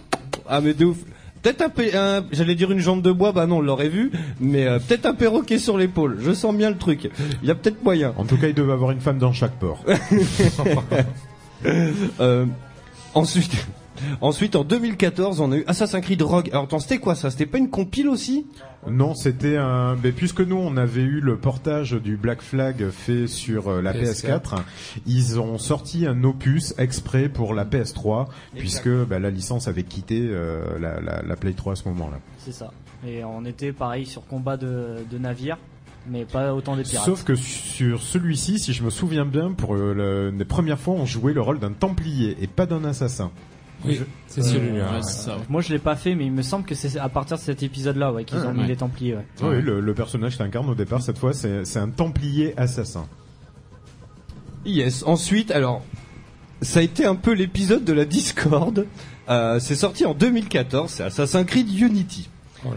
Speaker 9: Ah mais de ouf. Peut-être un, pe- un j'allais dire une jambe de bois, bah non, on l'aurait vu, mais euh, peut-être un perroquet sur l'épaule. Je sens bien le truc. Il y a peut-être moyen.
Speaker 2: En tout cas, il devait avoir une femme dans chaque port.
Speaker 9: Euh, ensuite, ensuite en deux mille quatorze, on a eu Assassin's Creed Rogue. Alors attends, c'était quoi ça? C'était pas une compile aussi?
Speaker 2: Non, c'était un. Mais puisque nous, on avait eu le portage du Black Flag fait sur euh, la P S quatre, ils ont sorti un opus exprès pour la P S trois, puisque bah, la licence avait quitté euh, la, la, la Play trois à ce moment-là.
Speaker 5: C'est ça. Et on était pareil sur combat de, de navires, mais pas autant des pirates.
Speaker 2: Sauf que sur celui-ci, si je me souviens bien, pour euh, le- les premières fois, on jouait le rôle d'un Templier et pas d'un assassin.
Speaker 6: Oui, c'est
Speaker 5: Euh,
Speaker 6: celui-là.
Speaker 4: ouais,
Speaker 6: ouais.
Speaker 4: c'est ça, ouais.
Speaker 5: Moi je l'ai pas fait, mais il me semble que c'est à partir de cet épisode-là ouais, qu'ils
Speaker 2: Ah,
Speaker 5: ont mis
Speaker 6: ouais.
Speaker 5: les Templiers. Ouais.
Speaker 2: Oui, le, le personnage que t'incarnes au départ, cette fois, c'est, c'est un Templier assassin.
Speaker 9: Yes. Ensuite, alors, ça a été un peu l'épisode de la Discord. Euh, c'est sorti en deux mille quatorze, c'est Assassin's Creed Unity.
Speaker 6: Voilà.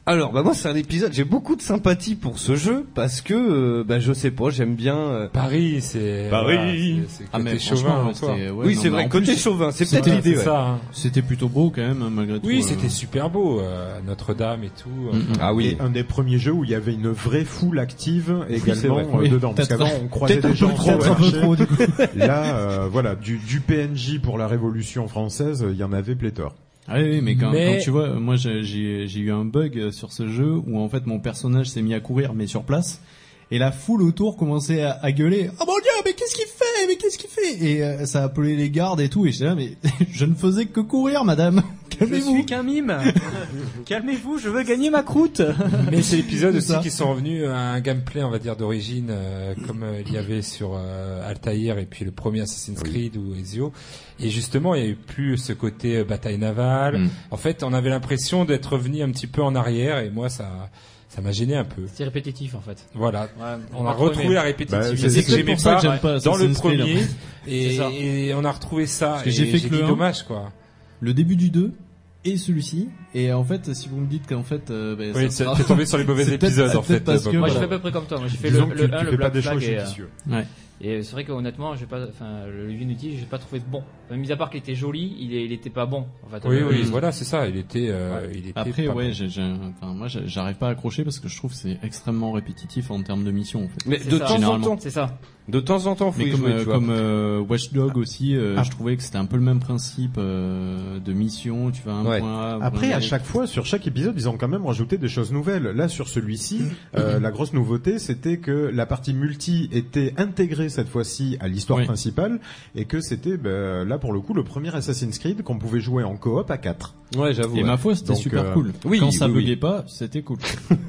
Speaker 9: Alors bah moi c'est un épisode, j'ai beaucoup de sympathie pour ce jeu parce que euh, bah je sais pas, j'aime bien euh...
Speaker 6: Paris, c'est
Speaker 9: Paris.
Speaker 6: Voilà, c'est, c'est
Speaker 4: Ah mais
Speaker 6: côté chauvin,
Speaker 4: franchement,
Speaker 6: toi.
Speaker 4: c'était ouais,
Speaker 9: oui,
Speaker 4: non,
Speaker 9: c'est
Speaker 4: mais
Speaker 9: vrai,
Speaker 4: en
Speaker 9: côté
Speaker 4: plus,
Speaker 9: chauvin, c'est
Speaker 4: c'était-
Speaker 9: peut-être l'idée.
Speaker 6: c'est
Speaker 9: Ouais.
Speaker 6: ça. Hein.
Speaker 4: C'était plutôt beau quand même, malgré tout.
Speaker 6: Oui,
Speaker 4: euh.
Speaker 6: c'était super beau, euh, Notre-Dame et tout.
Speaker 4: Mm, mm.
Speaker 9: Ah oui.
Speaker 2: Et un des premiers jeux où il y avait une vraie foule active
Speaker 9: c'est
Speaker 2: également
Speaker 9: vrai.
Speaker 2: euh,
Speaker 4: Oui,
Speaker 2: dedans. Parce
Speaker 4: peut-être
Speaker 2: qu'avant, on croisait
Speaker 9: peut-être un
Speaker 2: des gens
Speaker 9: peu trop,
Speaker 2: sur le
Speaker 9: ouais.
Speaker 4: un peu
Speaker 2: marché.
Speaker 4: trop, du coup.
Speaker 2: Là, euh, voilà, du, du P N J pour la Révolution française, il y en avait pléthore.
Speaker 4: Ah oui, oui, mais quand,
Speaker 6: Mais-
Speaker 4: quand tu vois, moi j'ai, j'ai, j'ai eu un bug sur ce jeu où en fait mon personnage s'est mis à courir mais sur place et la foule autour commençait à, à gueuler « Oh mon dieu, mais qu'est-ce qu'il fait? Mais qu'est-ce qu'il fait ?» Et euh, ça a appelé les gardes et tout et j'étais là « Mais je ne faisais que courir, madame,
Speaker 5: Je
Speaker 4: calmez-vous !»
Speaker 5: suis qu'un mime. Calmez-vous, je veux gagner ma croûte.
Speaker 6: Mais c'est l'épisode
Speaker 4: C'est
Speaker 6: aussi
Speaker 4: ça.
Speaker 6: qui sont revenus à un gameplay, on va dire, d'origine, euh, comme euh, il y avait sur euh, Altair et puis le premier Assassin's Creed ou Ezio. Et justement, il y avait plus ce côté euh, bataille navale.
Speaker 4: Mm.
Speaker 6: En fait, on avait l'impression d'être revenu un petit peu en arrière et moi, ça, ça m'a gêné un peu.
Speaker 7: C'est répétitif en fait.
Speaker 6: Voilà.
Speaker 7: Ouais,
Speaker 6: On
Speaker 7: va
Speaker 6: a retrouvé
Speaker 7: aimé.
Speaker 6: la
Speaker 2: Bah,
Speaker 6: répétitivité
Speaker 2: c'est-
Speaker 4: C'est
Speaker 6: que
Speaker 4: peut-être
Speaker 6: j'aimais
Speaker 4: pour ça
Speaker 6: pas
Speaker 4: que j'aime pas
Speaker 6: dans le
Speaker 4: Assassin's Creed,
Speaker 6: premier.
Speaker 4: après.
Speaker 6: Et,
Speaker 7: C'est ça.
Speaker 6: et on a retrouvé ça.
Speaker 4: que
Speaker 6: Et
Speaker 4: j'ai fait
Speaker 6: j'ai
Speaker 4: que
Speaker 6: dit
Speaker 4: le un.
Speaker 6: dommage, quoi.
Speaker 4: Le début du deux et celui-ci et en fait si vous me dites qu'en fait euh, ben,
Speaker 6: Oui,
Speaker 4: ça
Speaker 6: t'es
Speaker 4: sera-
Speaker 6: t'es tombé sur les mauvais
Speaker 4: C'est peut-être-
Speaker 6: épisodes,
Speaker 4: c'est
Speaker 6: en
Speaker 4: peut-être
Speaker 6: fait.
Speaker 4: parce
Speaker 6: Bob.
Speaker 4: que
Speaker 7: Moi,
Speaker 4: voilà.
Speaker 7: j'ai fait à peu près comme toi. Moi, j'ai fait
Speaker 2: Disons
Speaker 7: le,
Speaker 2: que
Speaker 7: le
Speaker 2: tu,
Speaker 7: un,
Speaker 2: tu
Speaker 7: le
Speaker 2: fais pas
Speaker 7: Black
Speaker 2: des choix
Speaker 7: Flag et, euh,
Speaker 2: judicieux.
Speaker 4: Ouais.
Speaker 7: et c'est vrai qu'honnêtement, j'ai pas, enfin, le Unity, j'ai pas trouvé bon. Enfin, mis à part qu'il était joli, il, est, il était pas bon. En fait,
Speaker 6: Oui,
Speaker 7: Euh,
Speaker 6: oui,
Speaker 4: Mm.
Speaker 6: voilà, c'est ça. Il était, euh, il était
Speaker 4: Après
Speaker 6: pas
Speaker 4: ouais,
Speaker 6: bon.
Speaker 4: j'ai, j'ai, enfin moi j'ai- j'arrive pas à accrocher parce que je trouve que c'est extrêmement répétitif en termes de mission en fait.
Speaker 9: Mais
Speaker 7: C'est
Speaker 9: de
Speaker 7: ça.
Speaker 9: temps en
Speaker 4: Généralement.
Speaker 9: temps,
Speaker 7: C'est ça.
Speaker 9: de temps en temps, faut
Speaker 4: Mais
Speaker 9: y
Speaker 4: comme,
Speaker 9: jouer,
Speaker 4: euh,
Speaker 9: tu vois.
Speaker 4: comme euh, Watch Dogs aussi, euh,
Speaker 2: Ah.
Speaker 4: je trouvais que c'était un peu le même principe euh, de mission. Tu vas à un
Speaker 9: Ouais.
Speaker 4: point A.
Speaker 2: Après,
Speaker 4: point
Speaker 2: à
Speaker 4: B.
Speaker 2: chaque fois, sur chaque épisode, ils ont quand même rajouté des choses nouvelles. Là, sur celui-ci, euh, la grosse nouveauté, c'était que la partie multi était intégrée cette fois-ci à l'histoire
Speaker 4: Oui.
Speaker 2: principale, et que c'était, ben, là pour le coup, le premier Assassin's Creed qu'on pouvait jouer en coop à quatre.
Speaker 9: Ouais, j'avoue.
Speaker 4: Et
Speaker 9: ouais.
Speaker 4: ma foi, c'était
Speaker 2: Donc,
Speaker 4: super
Speaker 2: euh,
Speaker 4: cool.
Speaker 9: oui,
Speaker 4: Quand ça
Speaker 9: oui, oui.
Speaker 4: buguait pas, c'était cool.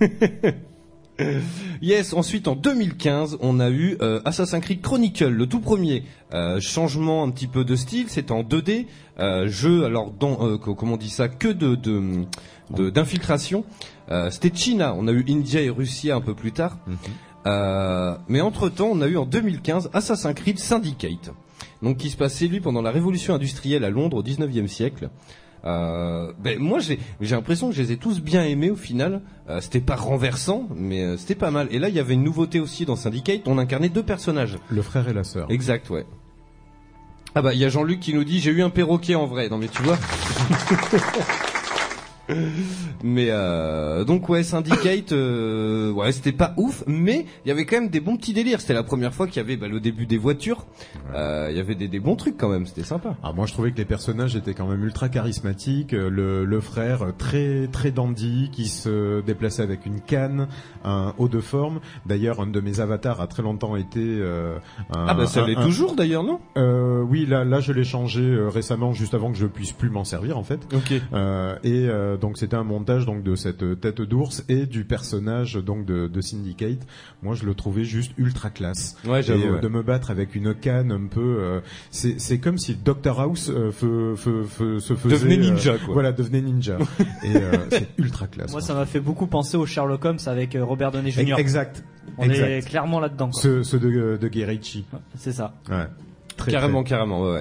Speaker 9: Yes, ensuite en deux mille quinze, on a eu euh, Assassin's Creed Chronicle, le tout premier. Euh, changement un petit peu de style, c'est en deux D, euh, jeu alors dans euh, co- comment on dit ça, que de de de- d'infiltration. Euh, c'était China, on a eu India et Russie un peu plus tard. Euh, mais entre-temps, on a eu en deux mille quinze Assassin's Creed Syndicate. Donc qui se passait lui pendant la révolution industrielle à Londres au dix-neuvième siècle. Euh, ben moi j'ai j'ai l'impression que je les ai tous bien aimés au final. Euh, c'était pas renversant, mais euh, c'était pas mal. Et là il y avait une nouveauté aussi dans Syndicate. On incarnait deux personnages.
Speaker 2: Le frère et la sœur.
Speaker 9: Exact, ouais. Ah bah il y a Jean-Luc qui nous dit j'ai eu un perroquet en vrai. Non mais tu vois. Mais euh, donc ouais Syndicate, euh, ouais c'était pas ouf, mais il y avait quand même des bons petits délires. C'était la première fois qu'il y avait bah, le début des voitures. Euh, Il y avait des, des bons trucs quand même. C'était sympa.
Speaker 2: Ah, moi, je trouvais que les personnages étaient quand même ultra charismatiques. Euh, Le, le frère, euh, très très dandy, qui se déplaçait avec une canne, un haut de forme. D'ailleurs, un de mes avatars a très longtemps été euh, un,
Speaker 9: Ah bah ça
Speaker 2: un-
Speaker 9: l'est
Speaker 2: un-
Speaker 9: toujours d'ailleurs, non?
Speaker 2: Euh, oui, là, là, je l'ai changé euh, récemment, juste avant que je puisse plus m'en servir, en fait.
Speaker 9: Ok.
Speaker 2: Euh, et euh, donc c'était un montage donc de cette tête d'ours et du personnage donc de, de Syndicate. Moi, je le trouvais juste ultra classe.
Speaker 9: Ouais,
Speaker 2: Et
Speaker 9: j'avoue.
Speaker 2: euh,
Speaker 9: ouais.
Speaker 2: de me battre avec une canne un peu, euh, c'est c'est comme si Doctor House euh, fe- fe- fe- se faisait
Speaker 9: Devenait
Speaker 2: euh,
Speaker 9: ninja, quoi.
Speaker 2: Voilà, devenait ninja. Et euh, c'est ultra classe.
Speaker 5: Moi,
Speaker 2: quoi.
Speaker 5: ça m'a fait beaucoup penser au Sherlock Holmes avec euh, Robert Downey junior
Speaker 2: Exact.
Speaker 5: On
Speaker 2: exact.
Speaker 5: est clairement là-dedans. quoi.
Speaker 2: Ce, ce de, de Guy Ritchie.
Speaker 5: C'est ça.
Speaker 2: Ouais. Très,
Speaker 9: Carrément,
Speaker 2: très-
Speaker 9: carrément, ouais, ouais.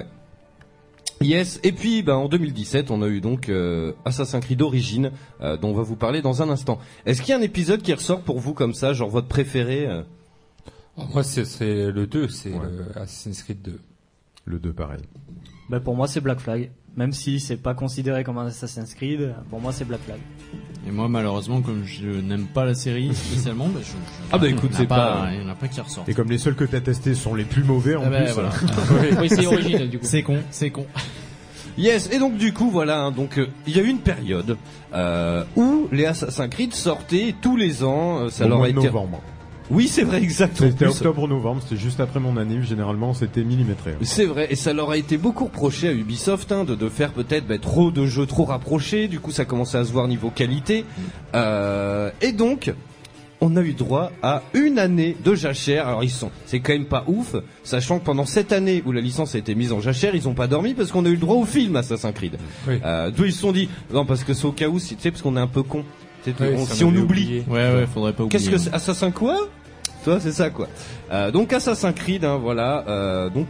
Speaker 9: Yes, et puis ben, en deux mille dix-sept, on a eu donc euh, Assassin's Creed Origins, euh, dont on va vous parler dans un instant. Est-ce qu'il y a un épisode qui ressort pour vous comme ça, genre votre préféré euh
Speaker 6: Oh, moi, c'est, c'est le deux, c'est
Speaker 2: Ouais.
Speaker 6: le Assassin's Creed deux.
Speaker 2: Le deux pareil.
Speaker 5: Bah, pour moi, c'est Black Flag. Même si c'est pas considéré comme un Assassin's Creed, pour moi, c'est Black Flag.
Speaker 4: Et moi, malheureusement, comme je n'aime pas la série spécialement, bah, je, je-
Speaker 9: Ah bah, écoute,
Speaker 4: il y en a
Speaker 9: c'est
Speaker 4: pas,
Speaker 9: pas-
Speaker 4: il y en a pas qui ressortent.
Speaker 2: Et comme les seuls que t'as testés sont les plus mauvais en
Speaker 4: Ah bah,
Speaker 2: plus.
Speaker 4: voilà.
Speaker 7: Oui, c'est Origins du coup.
Speaker 4: C'est con, c'est con.
Speaker 9: Yes, et donc du coup, voilà, hein, donc euh, il y a eu une période euh, où les Assassin's Creed sortaient tous les ans. euh, ça
Speaker 2: Au
Speaker 9: leur
Speaker 2: mois
Speaker 9: a
Speaker 2: de
Speaker 9: été.
Speaker 2: novembre.
Speaker 9: Oui, c'est vrai, exactement.
Speaker 2: C'était octobre-novembre, c'était juste après mon anniv, généralement c'était millimétré. hein.
Speaker 9: C'est vrai, et ça leur a été beaucoup reproché à Ubisoft hein, de, de faire peut-être bah, trop de jeux trop rapprochés. Du coup, ça commençait à se voir niveau qualité. Euh, et donc, on a eu droit à une année de jachère. Alors ils sont, c'est quand même pas ouf, sachant que pendant cette année où la licence a été mise en jachère, ils ont pas dormi parce qu'on a eu le droit au film Assassin's Creed.
Speaker 6: Oui.
Speaker 9: Euh, D'où ils se sont dit, non parce que c'est au cas où, si- tu sais, parce qu'on est un peu con. Tu sais,
Speaker 6: Oui,
Speaker 9: on-
Speaker 6: ça
Speaker 9: si on
Speaker 6: m'avait
Speaker 9: oublie.
Speaker 6: oublié.
Speaker 4: Ouais, ouais, faudrait pas oublier.
Speaker 9: Qu'est-ce que c'est Assassin quoi? Toi, c'est ça quoi. Euh, donc Assassin's Creed, hein, voilà. Euh, donc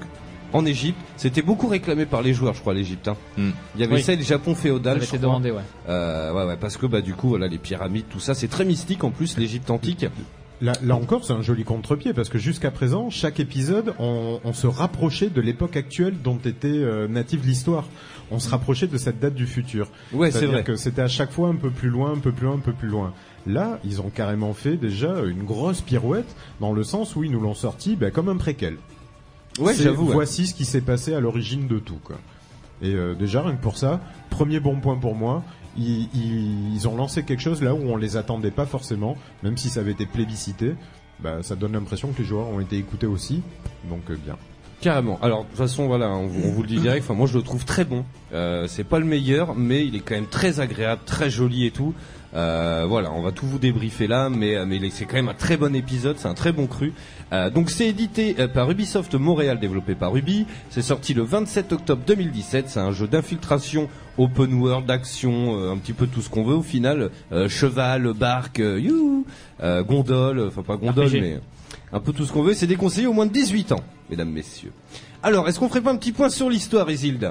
Speaker 9: en Égypte. C'était beaucoup réclamé par les joueurs, je crois, l'Égypte. Hein.
Speaker 2: Mm.
Speaker 9: Il y avait
Speaker 7: Oui.
Speaker 9: ça et le Japon féodal.
Speaker 7: Ça avait
Speaker 9: je
Speaker 7: été
Speaker 9: crois.
Speaker 7: demandé, ouais.
Speaker 9: Euh, ouais, ouais, parce que bah du coup, voilà, les pyramides, tout ça, c'est très mystique en plus, l'Égypte antique.
Speaker 2: Là, là encore, c'est un joli contre-pied parce que jusqu'à présent, chaque épisode, on, on se rapprochait de l'époque actuelle dont était euh, native l'histoire. On se rapprochait de cette date du futur.
Speaker 9: Ouais, c'est
Speaker 2: C'est-à-dire
Speaker 9: vrai.
Speaker 2: que c'était à chaque fois un peu plus loin, un peu plus loin, un peu plus loin. Là, ils ont carrément fait déjà une grosse pirouette dans le sens où ils nous l'ont sorti bah, comme un préquel.
Speaker 9: Ouais,
Speaker 2: C'est-
Speaker 9: j'avoue. Ouais.
Speaker 2: Voici ce qui s'est passé à l'origine de tout, quoi. Et euh, déjà, rien que pour ça, premier bon point pour moi. Ils, ils, ils ont lancé quelque chose là où on les attendait pas forcément, même si ça avait été plébiscité. Bah, ça donne l'impression que les joueurs ont été écoutés aussi, donc euh, bien.
Speaker 9: Carrément. Alors de toute façon, voilà, on, vous- on vous le dit direct. Enfin, moi, je le trouve très bon. Euh, c'est pas le meilleur, mais il est quand même très agréable, très joli et tout. Euh, voilà, on va tout vous débriefer là, mais mais c'est quand même un très bon épisode, c'est un très bon cru. Euh, donc c'est édité euh, par Ubisoft Montréal, développé par Ubi. C'est sorti le vingt-sept octobre deux mille dix-sept. C'est un jeu d'infiltration, open world, d'action, euh, un petit peu tout ce qu'on veut au final. Euh, cheval, barque, euh, youhou, euh, gondole, enfin pas gondole,
Speaker 7: R P G.
Speaker 9: mais un peu tout ce qu'on veut. C'est déconseillé au moins de dix-huit ans, mesdames, messieurs. Alors, est-ce qu'on ferait pas un petit point sur l'histoire, Isilda?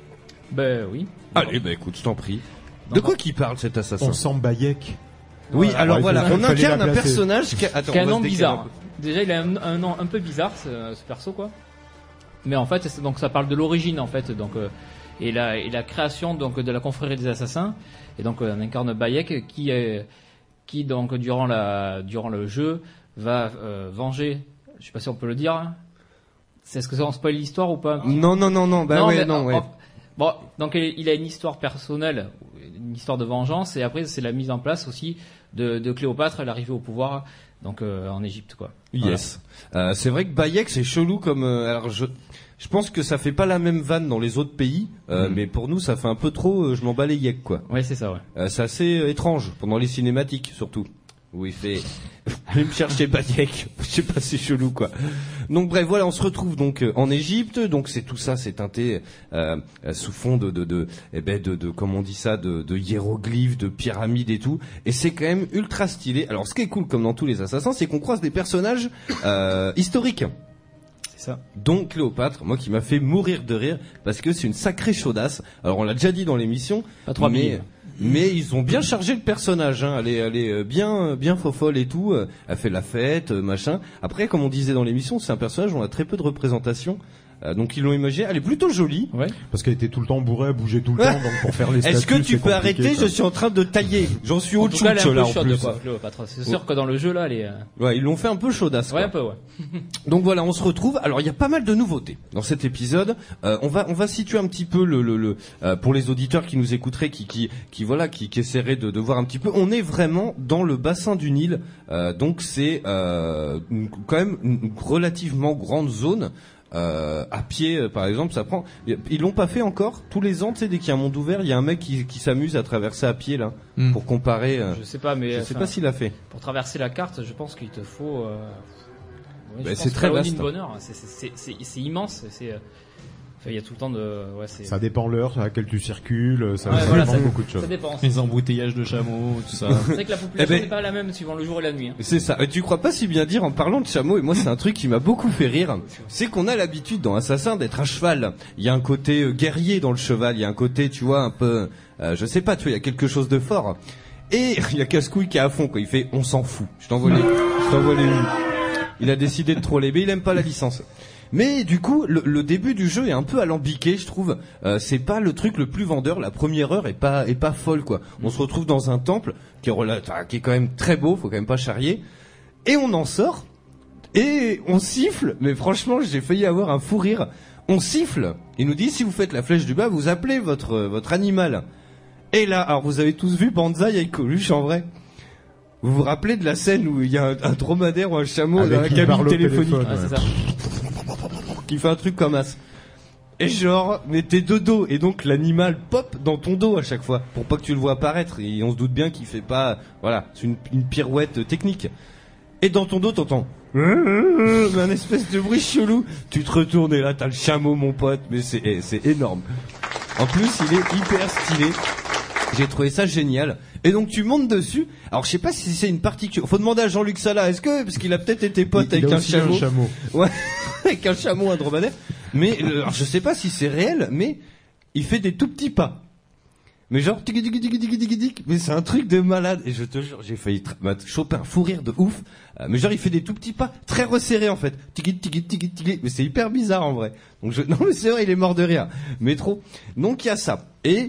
Speaker 7: Ben oui.
Speaker 9: Allez, bah écoute, je t'en prie. De quoi qu'il parle cet assassin?
Speaker 2: On sent Bayek.
Speaker 9: Oui,
Speaker 7: Voilà.
Speaker 9: alors
Speaker 2: Ouais,
Speaker 9: voilà,
Speaker 2: il
Speaker 9: on
Speaker 2: fallait
Speaker 9: incarne
Speaker 2: la
Speaker 9: un
Speaker 2: placer.
Speaker 9: personnage qui a, attends,
Speaker 7: Qui a
Speaker 9: on
Speaker 7: un
Speaker 9: va
Speaker 7: nom
Speaker 9: se décaler
Speaker 7: bizarre.
Speaker 9: un peu.
Speaker 7: Déjà, il a un, un nom un peu bizarre, ce, ce perso, quoi. Mais en fait, c'est- donc ça parle de l'origine, en fait, donc euh, et la et la création donc de la confrérie des assassins. Et donc euh, on incarne Bayek qui est qui donc durant la durant le jeu va euh, venger. Je sais pas si on peut le dire. C'est est-ce que ça on spoil l'histoire ou pas?
Speaker 9: Non, non, non, non, bah
Speaker 7: Non,
Speaker 9: ouais,
Speaker 7: mais,
Speaker 9: non,
Speaker 7: en-
Speaker 9: ouais.
Speaker 7: en- Bon, donc il il a une histoire personnelle, une histoire de vengeance, et après c'est la mise en place aussi de, de Cléopâtre, l'arrivée au pouvoir, donc euh, en Égypte, quoi.
Speaker 9: Yes. Euh, c'est vrai que Bayek c'est chelou comme. euh, alors je, je pense que ça fait pas la même vanne dans les autres pays, euh,
Speaker 2: Mhm.
Speaker 9: mais pour nous ça fait un peu trop. euh, je m'en bats les yeux, quoi.
Speaker 7: Ouais, c'est ça, ouais.
Speaker 9: Euh, c'est assez euh, étrange pendant les cinématiques surtout. Où il fait allez me chercher Bayek. Je sais pas, c'est chelou quoi. Donc bref, voilà, on se retrouve donc euh, en Égypte. Donc c'est tout ça, c'est teinté euh, euh, sous fond de de de eh ben de, de comme on dit ça, de, de hiéroglyphes, de pyramides et tout. Et c'est quand même ultra stylé. Alors ce qui est cool, comme dans tous les assassins, c'est qu'on croise des personnages euh, historiques.
Speaker 7: C'est ça.
Speaker 9: Donc Cléopâtre, moi qui m'a fait mourir de rire parce que c'est une sacrée chaudasse. Alors on l'a déjà dit dans l'émission,
Speaker 7: Pas trois
Speaker 9: mais
Speaker 7: billes.
Speaker 9: mais ils ont bien chargé le personnage. Hein. Elle est, elle est euh, bien bien fofolle et tout. Euh, Elle fait la fête, euh, machin. Après, comme on disait dans l'émission, c'est un personnage où on a très peu de représentation. Euh, donc ils l'ont imaginé. Elle est plutôt jolie.
Speaker 7: Ouais.
Speaker 2: Parce qu'elle était tout le temps bourrée, à bouger tout le temps, donc pour faire les statues,
Speaker 9: Est-ce que tu
Speaker 2: c'est
Speaker 9: peux
Speaker 2: compliqué,
Speaker 9: arrêter
Speaker 2: quoi.
Speaker 9: Je suis en train de tailler. J'en suis
Speaker 7: En
Speaker 9: au
Speaker 7: tout cas, elle est
Speaker 9: tchouch
Speaker 7: un
Speaker 9: là
Speaker 7: peu
Speaker 9: en
Speaker 7: chaude,
Speaker 9: plus.
Speaker 7: quoi, Cléopâtre. C'est sûr que dans le jeu, là, elle est... euh,
Speaker 9: Ouais, ils l'ont fait un peu chaudasse.
Speaker 7: Ouais,
Speaker 9: quoi.
Speaker 7: un peu, ouais.
Speaker 9: Donc voilà, on se retrouve. Alors il y a pas mal de nouveautés dans cet épisode. Euh, on va on va situer un petit peu le le, le euh, pour les auditeurs qui nous écouteraient, qui qui qui voilà, qui, qui essaieraient de, de voir un petit peu. On est vraiment dans le bassin du Nil, euh, donc c'est euh, une- quand même une relativement grande zone. Euh, à pied, euh, par exemple, ça prend. Ils l'ont pas fait encore. Tous les ans, tu sais, dès qu'il y a un monde ouvert, il y a un mec qui, qui s'amuse à traverser à pied là,
Speaker 4: Hmm.
Speaker 9: pour comparer. euh,
Speaker 7: Je sais pas, mais...
Speaker 9: je sais
Speaker 7: enfin,
Speaker 9: pas s'il l'a fait.
Speaker 7: Pour traverser la carte, je pense qu'il te faut... Euh... ouais,
Speaker 9: Bah,
Speaker 7: je
Speaker 9: c'est
Speaker 7: pense
Speaker 9: très
Speaker 7: Caroline
Speaker 9: vaste.
Speaker 7: Bonheur, c'est- c'est c'est- c'est- c'est immense. C'est... euh, enfin, il y a tout le temps de... Ouais, c'est...
Speaker 2: Ça dépend l'heure à laquelle tu circules, ça,
Speaker 7: Ouais,
Speaker 2: ça
Speaker 7: voilà,
Speaker 2: dépend
Speaker 7: ça-
Speaker 2: beaucoup de choses.
Speaker 7: Ça dépend.
Speaker 4: Les embouteillages de chameaux, tout ça.
Speaker 7: C'est vrai que la population
Speaker 9: Eh ben-
Speaker 7: n'est pas la même suivant le jour et la nuit. hein.
Speaker 9: C'est ça. Et tu crois pas si bien dire en parlant de chameau, et moi c'est un truc qui m'a beaucoup fait rire, c'est qu'on a l'habitude dans Assassin d'être à cheval. Il y a un côté euh, guerrier dans le cheval, il y a un côté, tu vois, un peu, euh, je sais pas, tu vois, il y a quelque chose de fort. Et il y a Cascouille qui est à fond, quoi. Il fait, on s'en fout. Je t'envoie les, je t'envoie les. Il a décidé de troller, mais il aime pas la licence. Mais du coup, le, le début du jeu est un peu alambiqué, je trouve. Euh, c'est pas le truc le plus vendeur. La première heure est pas est pas folle, quoi. On se retrouve dans un temple qui est rela- enfin, qui est quand même très beau, faut quand même pas charrier. Et on en sort et on siffle. Mais franchement, j'ai failli avoir un fou rire. On siffle. Il nous dit si vous faites la flèche du bas, vous appelez votre euh, votre animal. Et là, alors vous avez tous vu Banzai avec Coluche en vrai. Vous vous rappelez de la scène où il y a un, un dromadaire ou un chameau
Speaker 2: Avec
Speaker 9: dans la
Speaker 2: qui
Speaker 9: cabine
Speaker 2: parle au
Speaker 9: téléphonique
Speaker 2: téléphone,
Speaker 7: Ouais, c'est ça.
Speaker 9: qui fait un truc comme as. Et genre, mais t'es de dos, et donc l'animal pop dans ton dos à chaque fois, pour pas que tu le vois apparaître, et on se doute bien qu'il fait pas, voilà, c'est une, une pirouette technique. Et dans ton dos, t'entends un espèce de bruit chelou. Tu te retournes et là, t'as le chameau, mon pote, mais c'est, eh, c'est énorme. En plus, il est hyper stylé. J'ai trouvé ça génial. Et donc tu montes dessus. Alors je sais pas si c'est une particulière. Faut demander à Jean-Luc Sala. Est-ce que parce qu'il a peut-être été pote
Speaker 2: Il- il
Speaker 9: avec
Speaker 2: a
Speaker 9: un
Speaker 2: aussi
Speaker 9: chameau.
Speaker 2: un chameau.
Speaker 9: Ouais, avec un chameau, un dromadaire.
Speaker 3: Mais le, alors, je sais pas si c'est réel, mais il fait des tout petits pas. Mais genre, tic, tic, tic, tic, tic, tic, mais c'est un truc de malade. Et je te jure, j'ai failli tra- m'a choper un fou rire de ouf. Euh, mais genre, il fait des tout petits pas, très resserrés en fait. Tic, tic, tic, tic, mais c'est hyper bizarre en vrai. Donc je, non mais c'est vrai, il est mort de rire. Mais trop. Donc il y a ça. Et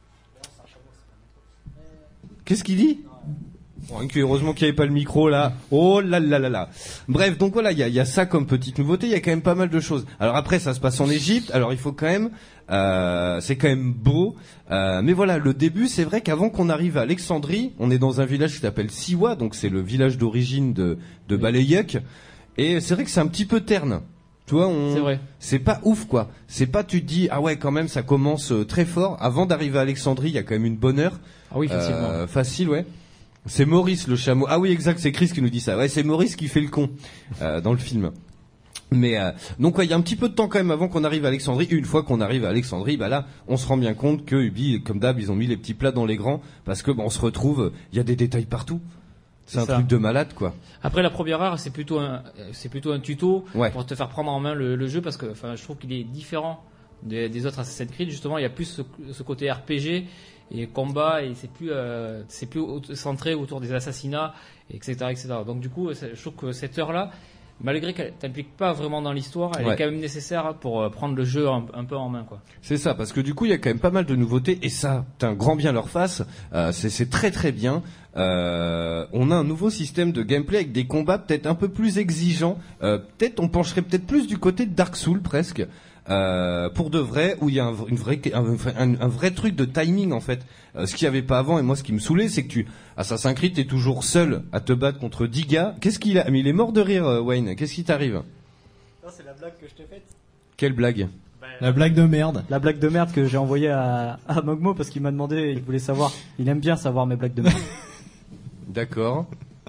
Speaker 3: qu'est-ce qu'il dit? Bon, heureusement qu'il n'y avait pas le micro là. Oh là là là là. Bref, donc voilà, il y a, y a ça comme petite nouveauté. Il y a quand même pas mal de choses. Alors après, ça se passe en Égypte. Alors il faut quand même, euh, c'est quand même beau. Euh, mais voilà, le début, c'est vrai qu'avant qu'on arrive à Alexandrie, on est dans un village qui s'appelle Siwa, donc c'est le village d'origine de de Balayek. Et c'est vrai que c'est un petit peu terne. Tu vois, on,
Speaker 7: C'est vrai.
Speaker 3: c'est pas ouf quoi. C'est pas, tu te dis ah ouais quand même ça commence euh, très fort. Avant d'arriver à Alexandrie, il y a quand même une bonne heure.
Speaker 7: Ah oui, facilement.
Speaker 3: Euh, facile, ouais. C'est Maurice le chameau. Ah oui, exact, c'est Chris qui nous dit ça. Ouais, c'est Maurice qui fait le con euh, dans le film. Mais euh, donc ouais, il y a un petit peu de temps quand même avant qu'on arrive à Alexandrie. Une fois qu'on arrive à Alexandrie, bah là, on se rend bien compte que Ubi, comme d'hab, ils ont mis les petits plats dans les grands parce que bah, on se retrouve, il y a des détails partout. C'est,
Speaker 7: C'est
Speaker 3: un
Speaker 7: ça.
Speaker 3: truc de malade quoi.
Speaker 7: Après la première heure, c'est plutôt un, c'est plutôt un tuto
Speaker 3: Ouais.
Speaker 7: pour te faire prendre en main le, le jeu parce que, enfin, je trouve qu'il est différent des, des autres Assassin's Creed. Justement, il y a plus ce, ce côté R P G et combat et c'est plus, euh, c'est plus au- centré autour des assassinats, et cetera, et cetera. Donc du coup, c'est- je trouve que cette heure-là, malgré qu'elle t'implique pas vraiment dans l'histoire, elle
Speaker 3: Ouais.
Speaker 7: est quand même nécessaire pour euh, prendre le jeu un, un peu en main, quoi.
Speaker 3: C'est ça, parce que du coup, il y a quand même pas mal de nouveautés, et ça, t'as un grand bien leur face. Euh, c'est, c'est très très bien. Euh, on a un nouveau système de gameplay avec des combats peut-être un peu plus exigeants. Euh, peut-être, on pencherait peut-être plus du côté de Dark Souls presque. Euh, pour de vrai, où il y a un, une vraie, un, un- un vrai truc de timing en fait. Euh, ce qu'il y avait pas avant, et moi ce qui me saoulait, c'est que tu, Assassin's Creed, t'es toujours seul à te battre contre dix gars. Qu'est-ce qu'il a? Mais il est mort de rire, euh, Wayne. Qu'est-ce qui t'arrive?
Speaker 5: Non, c'est la blague que je t'ai faite.
Speaker 3: Quelle blague?
Speaker 4: La blague de merde.
Speaker 5: La blague de merde que j'ai envoyée à, à Mogmo parce qu'il m'a demandé, il voulait savoir. Il aime bien savoir mes blagues de merde.
Speaker 3: D'accord.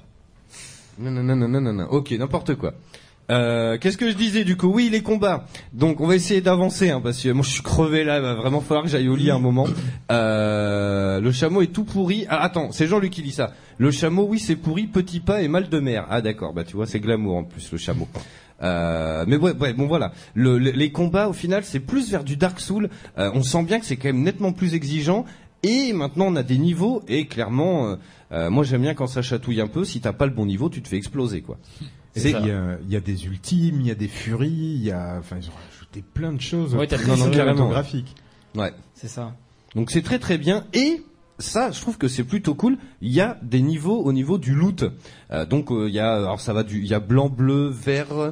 Speaker 3: Non, non, non, non, non, non, non. Ok, n'importe quoi. Euh, qu'est-ce que je disais du coup? Oui, les combats. Donc, on va essayer d'avancer, hein, parce que moi, je suis crevé là. Il va vraiment falloir que j'aille au lit un moment. Euh, le chameau est tout pourri. Ah, attends, c'est Jean-Luc qui dit ça. Le chameau, oui, c'est pourri, petit pas et mal de mer. Ah, d'accord. Bah, tu vois, c'est glamour en plus le chameau. Euh, mais ouais, ouais, bon voilà. Le, le- les combats, au final, c'est plus vers du Dark Souls. Euh, on sent bien que c'est quand même nettement plus exigeant. Et maintenant, on a des niveaux. Et clairement, euh, euh, moi, j'aime bien quand ça chatouille un peu. Si t'as pas le bon niveau, tu te fais exploser, quoi.
Speaker 2: Et
Speaker 3: C'est-
Speaker 2: il y a, il y a des ultimes, il y a des furies, il y a, enfin, ils ont rajouté plein de choses.
Speaker 7: Ouais, t'as
Speaker 2: très
Speaker 7: non, non,
Speaker 3: carrément.
Speaker 2: graphiques.
Speaker 3: Ouais.
Speaker 7: C'est ça.
Speaker 3: Donc c'est très très bien. Et ça, je trouve que c'est plutôt cool. Il y a des niveaux au niveau du loot. Euh, donc euh, il y a, alors ça va du, il y a blanc, bleu, vert, euh,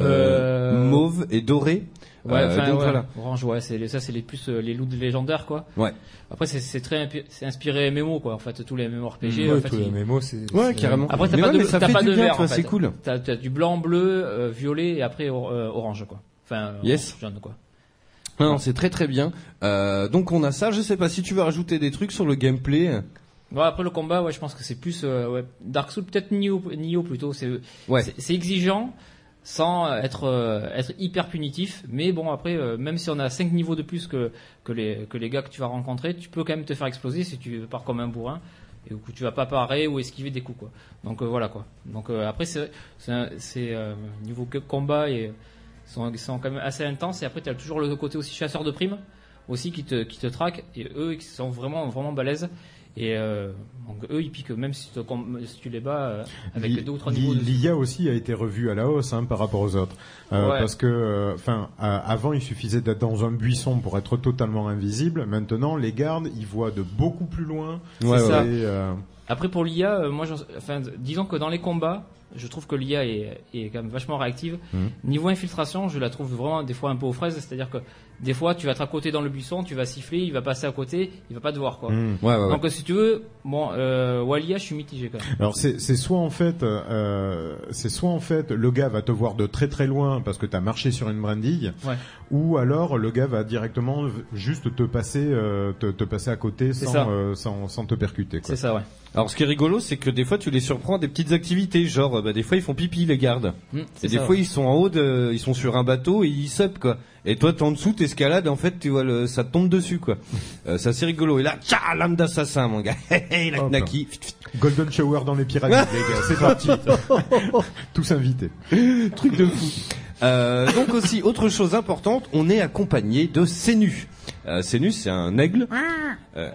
Speaker 7: Euh,
Speaker 3: mauve et doré.
Speaker 7: Ouais,
Speaker 3: Euh,
Speaker 7: enfin,
Speaker 3: donc
Speaker 7: ouais,
Speaker 3: voilà.
Speaker 7: orange, ouais, c'est les- ça, c'est les plus euh, les loots légendaires, quoi.
Speaker 3: Ouais.
Speaker 7: Après, c'est c'est très impi- c'est inspiré M M O, quoi. En fait, tous les M M O R P G.
Speaker 6: Ouais,
Speaker 7: en fait,
Speaker 6: tous les
Speaker 7: ils-
Speaker 6: M M O, c'est.
Speaker 3: Ouais,
Speaker 6: c'est-
Speaker 3: carrément.
Speaker 7: Après, t'as
Speaker 3: Mais
Speaker 7: pas
Speaker 3: ouais,
Speaker 7: de,
Speaker 3: mais ça
Speaker 7: t'as
Speaker 3: fait
Speaker 7: pas
Speaker 3: du
Speaker 7: de
Speaker 3: bien,
Speaker 7: vert,
Speaker 3: tu vois,
Speaker 7: en fait.
Speaker 3: c'est cool.
Speaker 7: T'as, t'as du blanc, bleu, euh, violet et après or- euh, orange, quoi. Enfin, euh,
Speaker 3: Yes.
Speaker 7: orange jaune, quoi.
Speaker 3: Non, non, c'est très très bien. Euh, donc on a ça. Je sais pas si tu veux rajouter des trucs sur le gameplay.
Speaker 7: Ouais, après le combat, ouais, je pense que c'est plus euh, ouais, Dark Souls, peut-être Nioh, Nioh plutôt. C'est,
Speaker 3: Ouais.
Speaker 7: c'est, c'est exigeant sans être euh, être hyper punitif. Mais bon, après, euh, même si on a cinq niveaux de plus que que les que les gars que tu vas rencontrer, tu peux quand même te faire exploser si tu pars comme un bourrin et que tu vas pas parer ou esquiver des coups, quoi. Donc euh, voilà, quoi. Donc euh, après, c'est c'est, un- c'est euh, niveau que- combat et sont sont quand même assez intenses. Et après, tu as toujours le côté aussi chasseur de primes aussi qui te qui te traque et eux qui sont vraiment vraiment balèzes. Et euh, donc eux ils piquent même si, te com- si tu les bats euh, avec
Speaker 2: L'I-
Speaker 7: deux ou trois niveaux de...
Speaker 2: L'I A aussi a été revue à la hausse hein, par rapport aux autres, Euh,
Speaker 7: Ouais.
Speaker 2: parce que, enfin, avant il suffisait d'être dans un buisson pour être totalement invisible. Maintenant, les gardes, ils voient de beaucoup plus loin.
Speaker 3: Ouais,
Speaker 7: ça.
Speaker 2: Et, euh,
Speaker 7: Après pour l'I A, euh, moi, j'en- enfin, disons que dans les combats, je trouve que l'I A est, est quand même vachement réactive.
Speaker 2: Mhm.
Speaker 7: Niveau infiltration, je la trouve vraiment des fois un peu aux fraises, c'est-à-dire que des fois tu vas être à côté dans le buisson, tu vas siffler, il va passer à côté, il va pas te voir, quoi.
Speaker 2: hmm.
Speaker 3: Ouais, ouais, ouais.
Speaker 7: Donc euh, si tu veux, bon, euh, Walia, je suis mitigé quand même.
Speaker 2: Alors c'est c'est soit en fait euh, c'est soit en fait le gars va te voir de très très loin parce que t'as marché sur une brindille,
Speaker 7: Ouais.
Speaker 2: ou alors le gars va directement v- juste te passer euh, te, te passer à côté
Speaker 7: C'est
Speaker 2: sans,
Speaker 7: ça.
Speaker 2: euh, sans sans te percuter quoi.
Speaker 7: C'est ça, ouais.
Speaker 3: Alors ce qui est rigolo, c'est que des fois tu les surprends à des petites activités, genre bah, des fois ils font pipi les gardes.
Speaker 7: Hmm,
Speaker 3: Et
Speaker 7: c'est
Speaker 3: des
Speaker 7: ça,
Speaker 3: fois
Speaker 7: ouais.
Speaker 3: ils sont en haut, de, ils sont sur un bateau et ils sup quoi. Et toi t'es en dessous, t'escalades, en fait tu vois le, ça te tombe dessus quoi. Euh, c'est assez rigolo. Et là, tcha, lame d'assassin mon gars. Il a
Speaker 2: Hop.
Speaker 3: knacky.
Speaker 2: Golden shower dans les pyramides les gars, c'est parti. Tous invités.
Speaker 3: Truc de fou.
Speaker 9: Euh, donc aussi, autre chose importante, on est accompagné de Sénu. Euh, Sénu, c'est un aigle. Euh,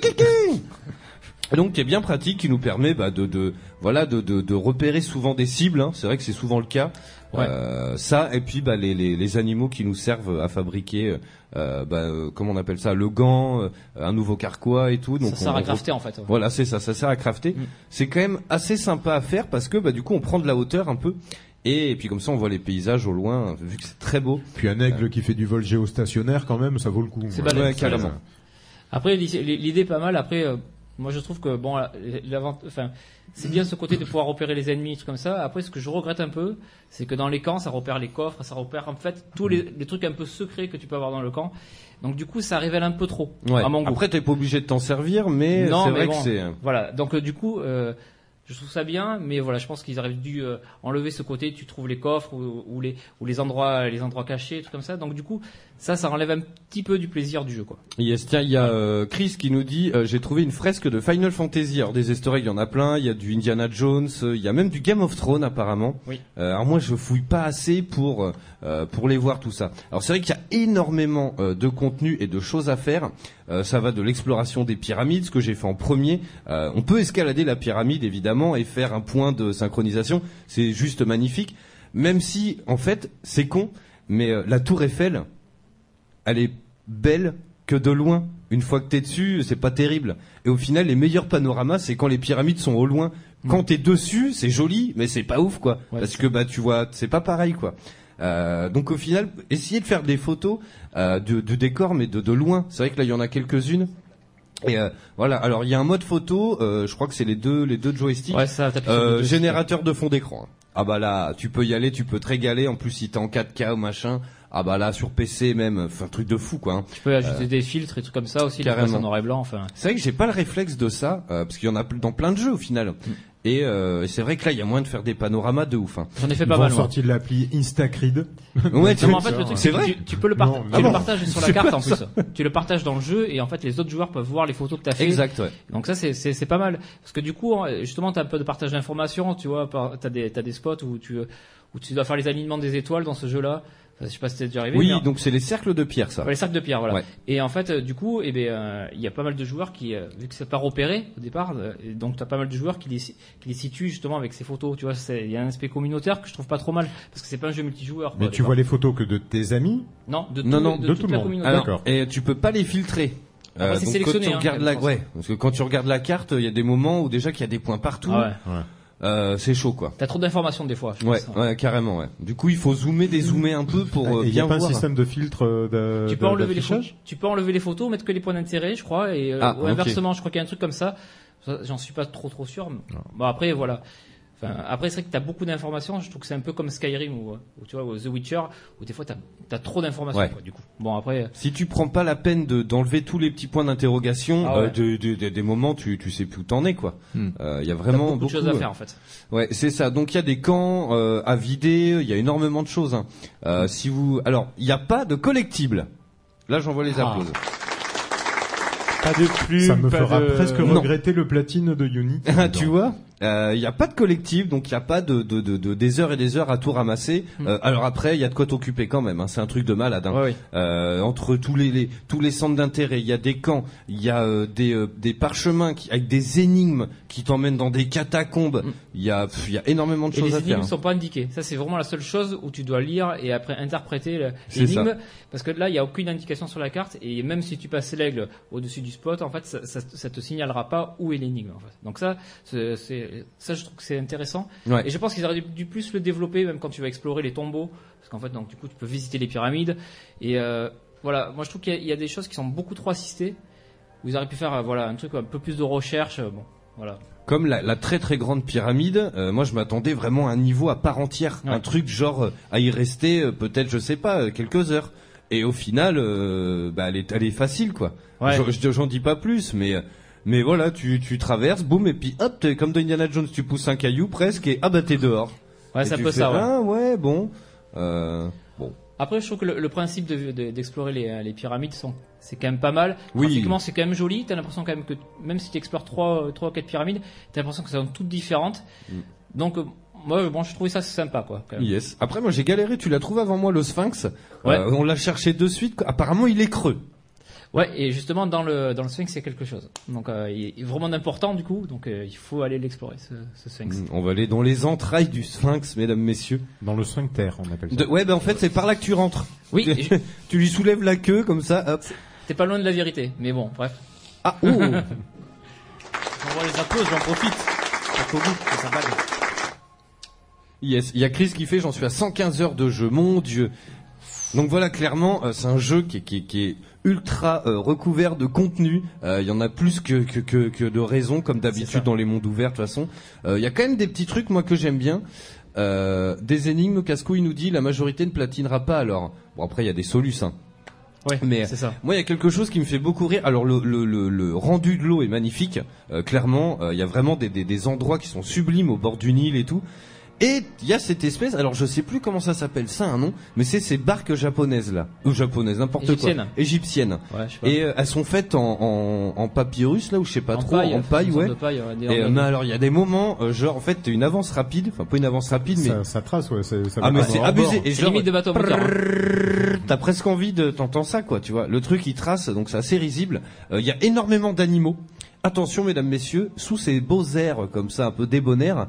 Speaker 9: donc qui est bien pratique, qui nous permet bah, de, de voilà de, de, de repérer souvent des cibles. Hein. C'est vrai que c'est souvent le cas.
Speaker 7: Ouais.
Speaker 9: Euh, ça et puis bah, les, les, les animaux qui nous servent à fabriquer, euh, bah, euh, comment on appelle ça, le gant, euh, un nouveau carquois et tout. Donc
Speaker 7: ça sert
Speaker 9: on,
Speaker 7: à
Speaker 9: on
Speaker 7: crafter en fait.
Speaker 9: Voilà, c'est ça, ça sert à crafter.
Speaker 7: Mm.
Speaker 9: C'est quand même assez sympa à faire parce que bah, du coup on prend de la hauteur un peu. Et, et puis comme ça on voit les paysages au loin, vu que c'est très beau.
Speaker 2: Puis un aigle qui fait du vol géostationnaire quand même, ça vaut le coup.
Speaker 7: C'est
Speaker 2: Ouais,
Speaker 7: balèze.
Speaker 9: Ouais, carrément.
Speaker 7: Après, l'idée est pas mal. Après, euh, moi je trouve que bon, l'avant, enfin, c'est bien ce côté de pouvoir repérer les ennemis, tout comme ça. Après, ce que je regrette un peu, c'est que dans les camps, ça repère les coffres, ça repère en fait tous les, les trucs un peu secrets que tu peux avoir dans le camp. Donc du coup, ça révèle un peu trop
Speaker 9: Ouais.
Speaker 7: à mon goût.
Speaker 9: Après, t'es pas obligé de t'en servir, mais
Speaker 7: Non,
Speaker 9: c'est
Speaker 7: mais
Speaker 9: vrai
Speaker 7: bon,
Speaker 9: que c'est.
Speaker 7: Voilà. Donc euh, du coup, euh, je trouve ça bien, mais voilà, je pense qu'ils auraient dû euh, enlever ce côté. Tu trouves les coffres ou, ou les ou les endroits les endroits cachés, tout comme ça. Donc du coup, ça, ça enlève un petit peu du plaisir du jeu, quoi.
Speaker 9: Yes, tiens, il y a euh, Chris qui nous dit euh, j'ai trouvé une fresque de Final Fantasy. Alors des easter eggs, il y en a plein. Il y a du Indiana Jones, euh, il y a même du Game of Thrones apparemment.
Speaker 7: Oui.
Speaker 9: Euh, alors moi, je fouille pas assez pour euh, pour les voir tout ça. Alors c'est vrai qu'il y a énormément euh, de contenu et de choses à faire. Euh, ça va de l'exploration des pyramides, ce que j'ai fait en premier. Euh, on peut escalader la pyramide évidemment et faire un point de synchronisation. C'est juste magnifique. Même si en fait c'est con, mais euh, la Tour Eiffel, elle est belle que de loin. Une fois que t'es dessus, c'est pas terrible. Et au final, les meilleurs panoramas, c'est quand les pyramides sont au loin. Quand t'es dessus, c'est joli, mais c'est pas ouf, quoi.
Speaker 7: Ouais,
Speaker 9: Parce que bah tu vois, c'est pas pareil, quoi. Euh, donc au final, essayez de faire des photos euh, de, de décors, mais de, de loin. C'est vrai que là, il y en a quelques-unes. Et euh, voilà. Alors il y a un mode photo. Euh, je crois que c'est les deux, les deux joysticks.
Speaker 7: Ouais, ça. t'appuies sur les
Speaker 9: Euh,
Speaker 7: deux
Speaker 9: générateur de fond d'écran. Ah bah là, tu peux y aller, tu peux te régaler. En plus, si t'es en quatre K ou machin, ah bah là, sur P C même, enfin, un truc de fou, quoi. Hein.
Speaker 7: Tu peux ajouter des filtres et trucs comme ça aussi, les
Speaker 9: carrément.
Speaker 7: passes en noir et blanc, enfin.
Speaker 9: C'est vrai que j'ai pas le réflexe de ça, euh, parce qu'il y en a dans plein de jeux au final.
Speaker 7: Mm.
Speaker 9: Et euh, c'est vrai que là, il y a moyen de faire des panoramas de ouf. Hein.
Speaker 7: J'en ai fait
Speaker 2: Ils
Speaker 7: pas
Speaker 2: vont
Speaker 7: mal, moi.
Speaker 2: sortir de l'appli Instagrid.
Speaker 9: Ouais, tu
Speaker 7: Non, mais en fait, le truc,
Speaker 9: c'est
Speaker 7: c'est que
Speaker 9: vrai.
Speaker 7: tu, tu peux le, par-
Speaker 2: Non,
Speaker 7: tu
Speaker 2: ah
Speaker 7: le
Speaker 2: bon.
Speaker 7: partages sur la
Speaker 9: C'est
Speaker 7: carte
Speaker 9: pas
Speaker 7: en plus. Tu le partages dans le jeu et en fait, les autres joueurs peuvent voir les photos que t'as fait.
Speaker 9: Exact, ouais.
Speaker 7: Donc ça, c'est, c'est, c'est pas mal. Parce que du coup, justement, t'as un peu de partage d'informations, tu vois, par- t'as des, t'as des spots où tu, où tu dois faire les alignements des étoiles dans ce jeu-là. Enfin, je sais pas si c'est déjà arrivé.
Speaker 9: Oui,
Speaker 7: mais-
Speaker 9: donc c'est les cercles de pierre, ça.
Speaker 7: Ouais, les cercles de pierre, voilà.
Speaker 9: Ouais.
Speaker 7: Et en fait, euh, du coup, eh ben, euh, il y a pas mal de joueurs qui, euh, vu que c'est pas repéré au départ, euh, et donc t'as pas mal de joueurs qui les, qui les situent justement avec ces photos. Tu vois, c'est- il y a un aspect communautaire que je trouve pas trop mal parce que c'est pas un jeu multijoueur. quoi,
Speaker 2: Mais
Speaker 7: au
Speaker 2: tu
Speaker 7: départ.
Speaker 2: vois les photos que de tes amis.
Speaker 7: Non, de,
Speaker 9: Non,
Speaker 7: tout,
Speaker 9: non,
Speaker 7: de,
Speaker 2: de
Speaker 7: toute
Speaker 2: tout le
Speaker 7: la
Speaker 2: monde.
Speaker 7: communauté.
Speaker 9: Alors,
Speaker 2: D'accord.
Speaker 9: et tu peux pas les filtrer.
Speaker 7: Après, c'est
Speaker 9: donc
Speaker 7: sélectionné,
Speaker 9: quand tu
Speaker 7: hein,
Speaker 9: regardes
Speaker 7: quand
Speaker 9: la,
Speaker 7: même, je
Speaker 9: ouais, parce que quand tu regardes la carte, il y a des moments où déjà qu'il y a des points partout.
Speaker 7: Ah ouais.
Speaker 2: Ouais.
Speaker 9: Euh, c'est chaud, quoi.
Speaker 7: T'as trop d'informations des fois. Je
Speaker 9: Ouais,
Speaker 7: pense.
Speaker 9: ouais, carrément, ouais. Du coup, il faut zoomer, dézoomer un peu pour euh,
Speaker 2: Et il y a
Speaker 9: bien
Speaker 2: pas
Speaker 9: voir.
Speaker 2: un système de filtre euh, de,
Speaker 7: Tu peux
Speaker 2: de-
Speaker 7: enlever les
Speaker 2: d'affichage
Speaker 7: photos. Tu peux enlever les photos, mettre que les points d'intérêt, je crois, et euh,
Speaker 9: Ah,
Speaker 7: ou
Speaker 9: ok.
Speaker 7: inversement, je crois qu'il y a un truc comme ça. Ça, J'en suis pas trop trop sûr. mais- Bon après voilà. Enfin, après c'est vrai que t'as beaucoup d'informations. Je trouve que c'est un peu comme Skyrim ou, ou tu vois ou The Witcher où des fois t'as as trop d'informations.
Speaker 9: Ouais.
Speaker 7: quoi, du coup. Bon après.
Speaker 9: Si tu prends pas la peine de d'enlever tous les petits points d'interrogation,
Speaker 7: Ah ouais.
Speaker 9: euh, de, de, de- des moments tu tu sais plus où t'en es, quoi. Il
Speaker 2: Hmm.
Speaker 9: euh, y a
Speaker 7: T'as
Speaker 9: vraiment
Speaker 7: beaucoup, de choses à
Speaker 9: euh,
Speaker 7: faire en fait.
Speaker 9: Ouais, c'est ça. Donc il y a des camps euh, à vider, il y a énormément de choses. Hein. Euh, si vous, alors il n'y a pas de collectible. Là, j'envoie les
Speaker 7: Ah.
Speaker 9: applaudissements.
Speaker 6: Pas de plume,
Speaker 2: Ça me
Speaker 6: pas
Speaker 2: fera
Speaker 6: de...
Speaker 2: presque
Speaker 9: Non.
Speaker 2: regretter le platine de Unity.
Speaker 9: Tu vois, il n'y a pas de collectif, donc il n'y a pas de, de, de, de des heures et des heures à tout ramasser.
Speaker 7: Mm.
Speaker 9: Euh, alors après, il y a de quoi t'occuper quand même. Hein. C'est un truc de malade. Hein.
Speaker 7: Ouais, ouais.
Speaker 9: Euh, entre tous les, les tous les centres d'intérêt, il y a des camps, il y a euh, des euh, des parchemins qui, avec des énigmes qui t'emmènent dans des catacombes.
Speaker 7: Mm.
Speaker 9: Il y a pff, il y a énormément de
Speaker 7: Et
Speaker 9: choses
Speaker 7: les
Speaker 9: à
Speaker 7: énigmes
Speaker 9: faire.
Speaker 7: ne
Speaker 9: Hein.
Speaker 7: sont pas indiquées. Ça, c'est vraiment la seule chose où tu dois lire et après interpréter le-
Speaker 9: C'est
Speaker 7: l'énigme. Parce que là, il n'y a aucune indication sur la carte. Et même si tu passes l'aigle au-dessus du spot, en fait, ça, ça, ça te signalera pas où est l'énigme. En fait. Donc ça, c'est, c'est- ça, je trouve que c'est intéressant.
Speaker 9: Ouais.
Speaker 7: Et je pense qu'ils auraient dû, dû plus le développer, même quand tu vas explorer les tombeaux. Parce qu'en fait, donc, du coup, tu peux visiter les pyramides. Et euh, voilà, moi, je trouve qu'il y a, il y a des choses qui sont beaucoup trop assistées. Où ils auraient pu faire euh, voilà, un truc un peu plus de recherche. euh, Bon, voilà.
Speaker 9: Comme la, la très très grande pyramide, euh, moi je m'attendais vraiment à un niveau à part entière,
Speaker 7: Ouais.
Speaker 9: un truc genre euh, à y rester euh, peut-être je sais pas euh, quelques heures. Et au final, euh, bah elle est elle est facile quoi.
Speaker 7: Ouais.
Speaker 9: Je- je- J'en dis pas plus, mais euh, mais voilà, tu tu traverses, boum et puis hop, t'es comme dans Indiana Jones, tu pousses un caillou presque et ah bah t'es dehors.
Speaker 7: Ouais,
Speaker 9: Et
Speaker 7: c'est un
Speaker 9: tu
Speaker 7: peu
Speaker 9: fais,
Speaker 7: ça, ouais.
Speaker 9: Ah ouais bon, euh, bon.
Speaker 7: Après, je trouve que le, le principe de- de- d'explorer les, les pyramides, sont, c'est quand même pas mal.
Speaker 9: Oui.
Speaker 7: Graphiquement, c'est quand même joli. T'as l'impression quand même que même si tu explores trois, trois ou quatre pyramides, t'as l'impression que elles sont toutes différentes.
Speaker 9: Mm.
Speaker 7: Donc, euh, moi, bon, je trouvais ça sympa, quoi. Quand même.
Speaker 9: Yes. Après, moi, j'ai galéré. Tu l'as trouvé avant moi, le Sphinx.
Speaker 7: Ouais.
Speaker 9: Euh, on l'a cherché de suite. Apparemment, il est creux.
Speaker 7: Ouais, et justement dans le dans le Sphinx, il y a quelque chose. Donc, euh, il est vraiment important du coup. Donc, euh, il faut aller l'explorer, ce, ce Sphinx.
Speaker 9: On va aller dans les entrailles du Sphinx, mesdames, messieurs.
Speaker 2: Dans le sphincter, on appelle ça.
Speaker 9: De, ouais, ben en fait, c'est par là que tu rentres.
Speaker 7: Oui.
Speaker 9: Tu, tu lui soulèves la queue comme ça. Hop.
Speaker 7: T'es pas loin de la vérité, mais bon, bref.
Speaker 9: Ah, oh.
Speaker 5: On voit les applaudissements, j'en profite. Ça faut goût, c'est sympa.
Speaker 9: Yes. Il y a Chris qui fait, j'en suis à cent quinze heures de jeu. Mon Dieu. Donc voilà, clairement, euh, c'est un jeu qui est, qui est, qui est ultra euh, recouvert de contenu. Euh, Il y en a plus que, que, que, que de raisons, comme d'habitude dans les mondes ouverts, de toute façon. Euh, Il y a quand même des petits trucs, moi, que j'aime bien. Euh, des énigmes, Casco, il nous dit, la majorité ne platinera pas, alors. Bon, après, il y a des solutions. Hein.
Speaker 7: Ouais,
Speaker 9: Mais
Speaker 7: c'est ça.
Speaker 9: moi, il y a quelque chose qui me fait beaucoup rire. Alors, le, le, le, le rendu de l'eau est magnifique. Euh, clairement, euh, il y a vraiment des, des, des endroits qui sont sublimes au bord du Nil et tout. Et il y a cette espèce, alors je sais plus comment ça s'appelle, ça un nom, mais c'est ces barques japonaises là, ou japonaises, n'importe quoi,
Speaker 7: Égyptiennes.
Speaker 9: égyptiennes.
Speaker 7: Ouais, je sais pas.
Speaker 9: Et euh, elles sont faites en, en, en papyrus là, ou je sais pas
Speaker 7: En
Speaker 9: trop,
Speaker 7: paille,
Speaker 9: en paille,
Speaker 7: une sorte
Speaker 9: ouais.
Speaker 7: de paille, ouais, des
Speaker 9: Et, euh,
Speaker 7: organes.
Speaker 9: mais alors il y a des moments, euh, genre en fait t'as une avance rapide, enfin pas une avance rapide, mais
Speaker 2: Ça, ça trace, ouais. c'est- Ça
Speaker 9: ah
Speaker 2: va
Speaker 9: mais
Speaker 2: pas
Speaker 9: c'est
Speaker 2: bord à
Speaker 9: abusé.
Speaker 2: bord.
Speaker 9: Et
Speaker 7: C'est
Speaker 9: genre,
Speaker 7: limite de bateau moteur. Hein.
Speaker 9: t'as presque envie de t'entends ça quoi, tu vois. Le truc il trace, donc c'est assez risible. Euh, Il y a énormément d'animaux. Attention mesdames messieurs, sous ces beaux airs comme ça un peu débonnaires,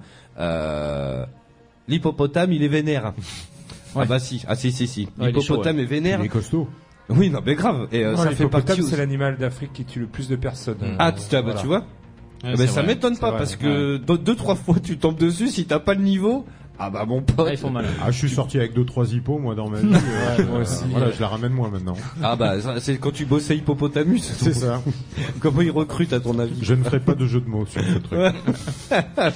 Speaker 9: euh, l'hippopotame il est vénère. Ah
Speaker 7: Ouais.
Speaker 9: bah si, ah si si si.
Speaker 7: Ouais, il est
Speaker 9: L'hippopotame
Speaker 7: chaud,
Speaker 9: est vénère.
Speaker 2: Il est costaud.
Speaker 9: Oui non mais grave. Et euh,
Speaker 6: Non,
Speaker 9: ça fait
Speaker 6: l'hippopotame,
Speaker 9: partie.
Speaker 6: c'est
Speaker 9: aussi-
Speaker 6: l'animal d'Afrique qui tue le plus de personnes. Euh,
Speaker 9: Ah tu, ah, bah,
Speaker 6: voilà.
Speaker 9: tu vois.
Speaker 4: Ouais,
Speaker 9: Eh ben,
Speaker 4: c'est
Speaker 9: ça
Speaker 4: vrai.
Speaker 9: m'étonne pas
Speaker 6: vrai,
Speaker 9: parce que deux, deux trois fois tu tombes dessus si t'as pas le niveau. Ah bah mon pote.
Speaker 7: Ah, ils font mal.
Speaker 2: Ah, je suis sorti avec deux trois hippos moi dans ma vie. euh,
Speaker 6: moi aussi.
Speaker 2: Voilà, je la ramène moi maintenant.
Speaker 9: Ah bah ça, c'est quand tu bossais Hippopotamus.
Speaker 2: C'est ça.
Speaker 9: Comment ils recrutent à ton avis?
Speaker 2: Je ne ferai pas de jeu de mots sur ce truc.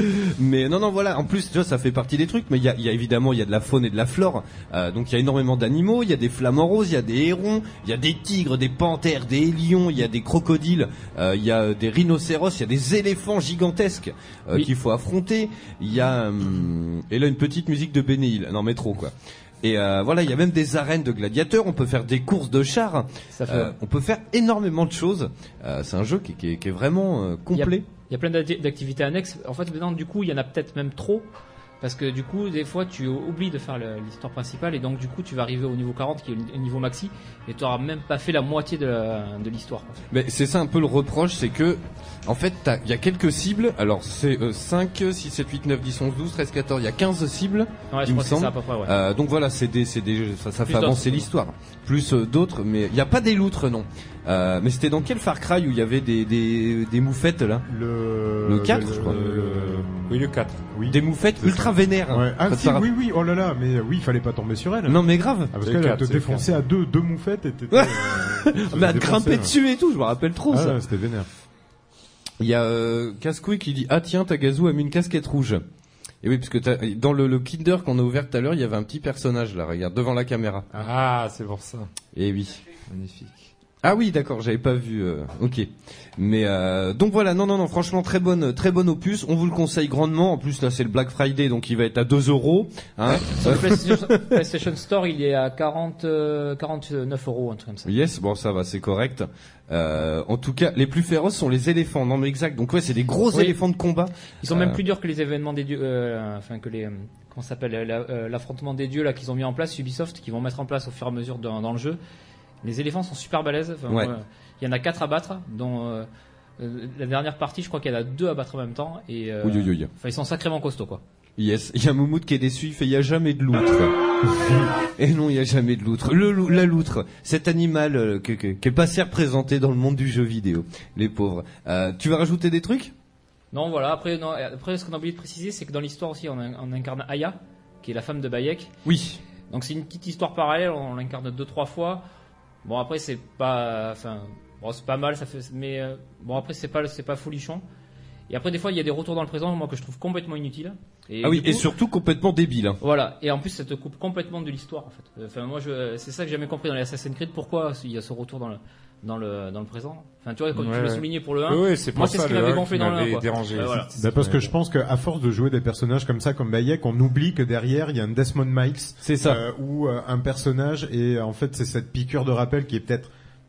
Speaker 9: Mais non non voilà. En plus tu vois ça fait partie des trucs. Mais il y a, il y a évidemment il y a de la faune et de la flore. Euh, donc il y a énormément d'animaux. Il y a des flamants roses. Il y a des hérons. Il y a des tigres, des panthères, des lions. Il y a des crocodiles. Euh, il y a des rhinocéros. Il y a des éléphants gigantesques euh,
Speaker 7: Oui.
Speaker 9: qu'il faut affronter. Il y a hum, et là une petite musique de Benny Hill. Non mais trop quoi. Et euh, voilà, il y a même des arènes de gladiateurs, on peut faire des courses de chars,
Speaker 7: Ça fait.
Speaker 9: euh, on peut faire énormément de choses. Euh, c'est un jeu qui, qui est, qui est vraiment euh, complet.
Speaker 7: Il y a plein d'acti- d'activités annexes. En fait, maintenant, du coup, il y en a peut-être même trop. Parce que du coup, des fois, tu oublies de faire le- l'histoire principale. Et donc, du coup, tu vas arriver au niveau quarante, qui est le niveau maxi. Et tu n'auras même pas fait la moitié de la- de l'histoire. quoi.
Speaker 9: Mais c'est ça un peu le reproche, c'est que en fait t'as- il y a quelques cibles. Alors c'est euh, cinq, six, sept, huit, neuf, dix, onze, douze, treize, quatorze. Il y a quinze cibles.
Speaker 7: Ouais, je
Speaker 9: Il me
Speaker 7: crois que c'est
Speaker 9: semble.
Speaker 7: ça à peu près, ouais.
Speaker 9: Euh, donc voilà, c'est des, c'est des, ça, ça
Speaker 7: Plus
Speaker 9: fait
Speaker 7: d'autres.
Speaker 9: avancer l'histoire. Plus euh, d'autres, mais il n'y a pas des loutres non. Euh, mais c'était dans quel Far Cry où il y avait des, des, des moufettes là?
Speaker 2: Le,
Speaker 9: Le quatre, je crois.
Speaker 2: le-
Speaker 6: Oui, le quatre.
Speaker 2: Oui.
Speaker 9: Des moufettes
Speaker 2: C'est
Speaker 9: ultra
Speaker 2: ça.
Speaker 9: vénères.
Speaker 2: Ouais. Ah
Speaker 9: Quand
Speaker 2: si,
Speaker 9: ça-
Speaker 2: oui, oui, oh là là, mais oui, il fallait pas tomber sur elle.
Speaker 9: Non mais grave.
Speaker 2: Ah, parce
Speaker 6: C'est
Speaker 2: qu'elle
Speaker 6: le
Speaker 2: elle te
Speaker 6: quatre, c'est le
Speaker 2: défonçait à deux, deux moufettes et t'étais,
Speaker 9: Ouais.
Speaker 2: euh,
Speaker 9: Mais à te
Speaker 2: défoncé,
Speaker 9: grimper
Speaker 2: là.
Speaker 9: dessus et tout, je me rappelle trop
Speaker 2: Ah,
Speaker 9: ça.
Speaker 2: ouais, c'était vénère.
Speaker 9: Il y a euh, Cascouille qui dit ah tiens Tagazu a mis une casquette rouge. Et oui parce que t'as- dans le, le Kinder qu'on a ouvert tout à l'heure il y avait un petit personnage là regarde devant la caméra.
Speaker 6: Ah, c'est pour ça.
Speaker 9: Et oui.
Speaker 6: Magnifique.
Speaker 9: Ah oui d'accord j'avais pas vu. euh, ok. Mais euh, donc voilà non non non franchement très bonne très bonne opus on vous le conseille grandement en plus là c'est le Black Friday donc il va être à deux euros. Hein.
Speaker 7: Sur le PlayStation, PlayStation Store, il est à quarante, euh, quarante-neuf euros, un truc comme ça.
Speaker 9: Yes bon ça va c'est correct. Euh, en tout cas les plus féroces sont les éléphants non mais exact donc ouais c'est des gros
Speaker 7: Oui.
Speaker 9: éléphants de combat.
Speaker 7: Ils sont même
Speaker 9: Euh.
Speaker 7: plus durs que les événements des dieux, euh, enfin que les, euh, comment ça s'appelle, la- euh, l'affrontement des dieux là qu'ils ont mis en place, Ubisoft, qui vont mettre en place au fur et à mesure dans, dans le jeu. Les éléphants sont super balèzes. Enfin,
Speaker 9: Ouais.
Speaker 7: moi, il y en a quatre à battre, dont euh, euh, la dernière partie, je crois qu'il y en a deux à battre en même temps. Et euh,
Speaker 9: Oui, oui, oui.
Speaker 7: enfin, ils sont sacrément costauds quoi.
Speaker 9: Yes, il y a Moumoud qui est déçu, il fait il y a jamais de loutre. Et non, il y a jamais de loutre. Le lou- la loutre, cet animal euh, que, que, qui est pas assez représenté dans le monde du jeu vidéo, les pauvres. Euh, tu vas rajouter des trucs?
Speaker 7: Non, voilà. Après, non, après, ce qu'on a oublié de préciser, c'est que dans l'histoire aussi, on, on incarne Aya, qui est la femme de Bayek.
Speaker 9: Oui.
Speaker 7: Donc c'est une petite histoire parallèle. On l'incarne deux trois fois. Bon après c'est pas, enfin, bon c'est pas mal, ça fait, mais euh, bon après c'est pas, c'est pas folichon. Et après des fois il y a des retours dans le présent, moi que je trouve complètement inutiles. Et
Speaker 9: Ah oui,
Speaker 7: du
Speaker 9: et
Speaker 7: coup-
Speaker 9: surtout complètement débile. Hein.
Speaker 7: Voilà. Et en plus ça te coupe complètement de l'histoire en fait. Enfin moi je, c'est ça que j'ai jamais compris dans les Assassin's Creed, pourquoi il y a ce retour dans le, dans le, dans le présent. Enfin tu vois quand
Speaker 6: Ouais,
Speaker 7: tu l'as
Speaker 6: ouais.
Speaker 7: souligné pour le un.
Speaker 6: Oui, oui, c'est pour
Speaker 7: moi
Speaker 6: ça
Speaker 7: c'est ce qui
Speaker 6: le
Speaker 7: m'avait
Speaker 6: un
Speaker 7: gonflé
Speaker 6: qui
Speaker 7: dans le un
Speaker 6: m'avait
Speaker 7: quoi.
Speaker 6: dérangé.
Speaker 7: Ouais, voilà.
Speaker 2: Bah parce que je pense qu'à force de jouer des personnages comme ça, comme Bayek, on oublie que derrière il y a un Desmond Miles.
Speaker 9: C'est ça.
Speaker 2: Euh, ou euh, un personnage et en fait c'est cette piqûre de rappel qui est peut-être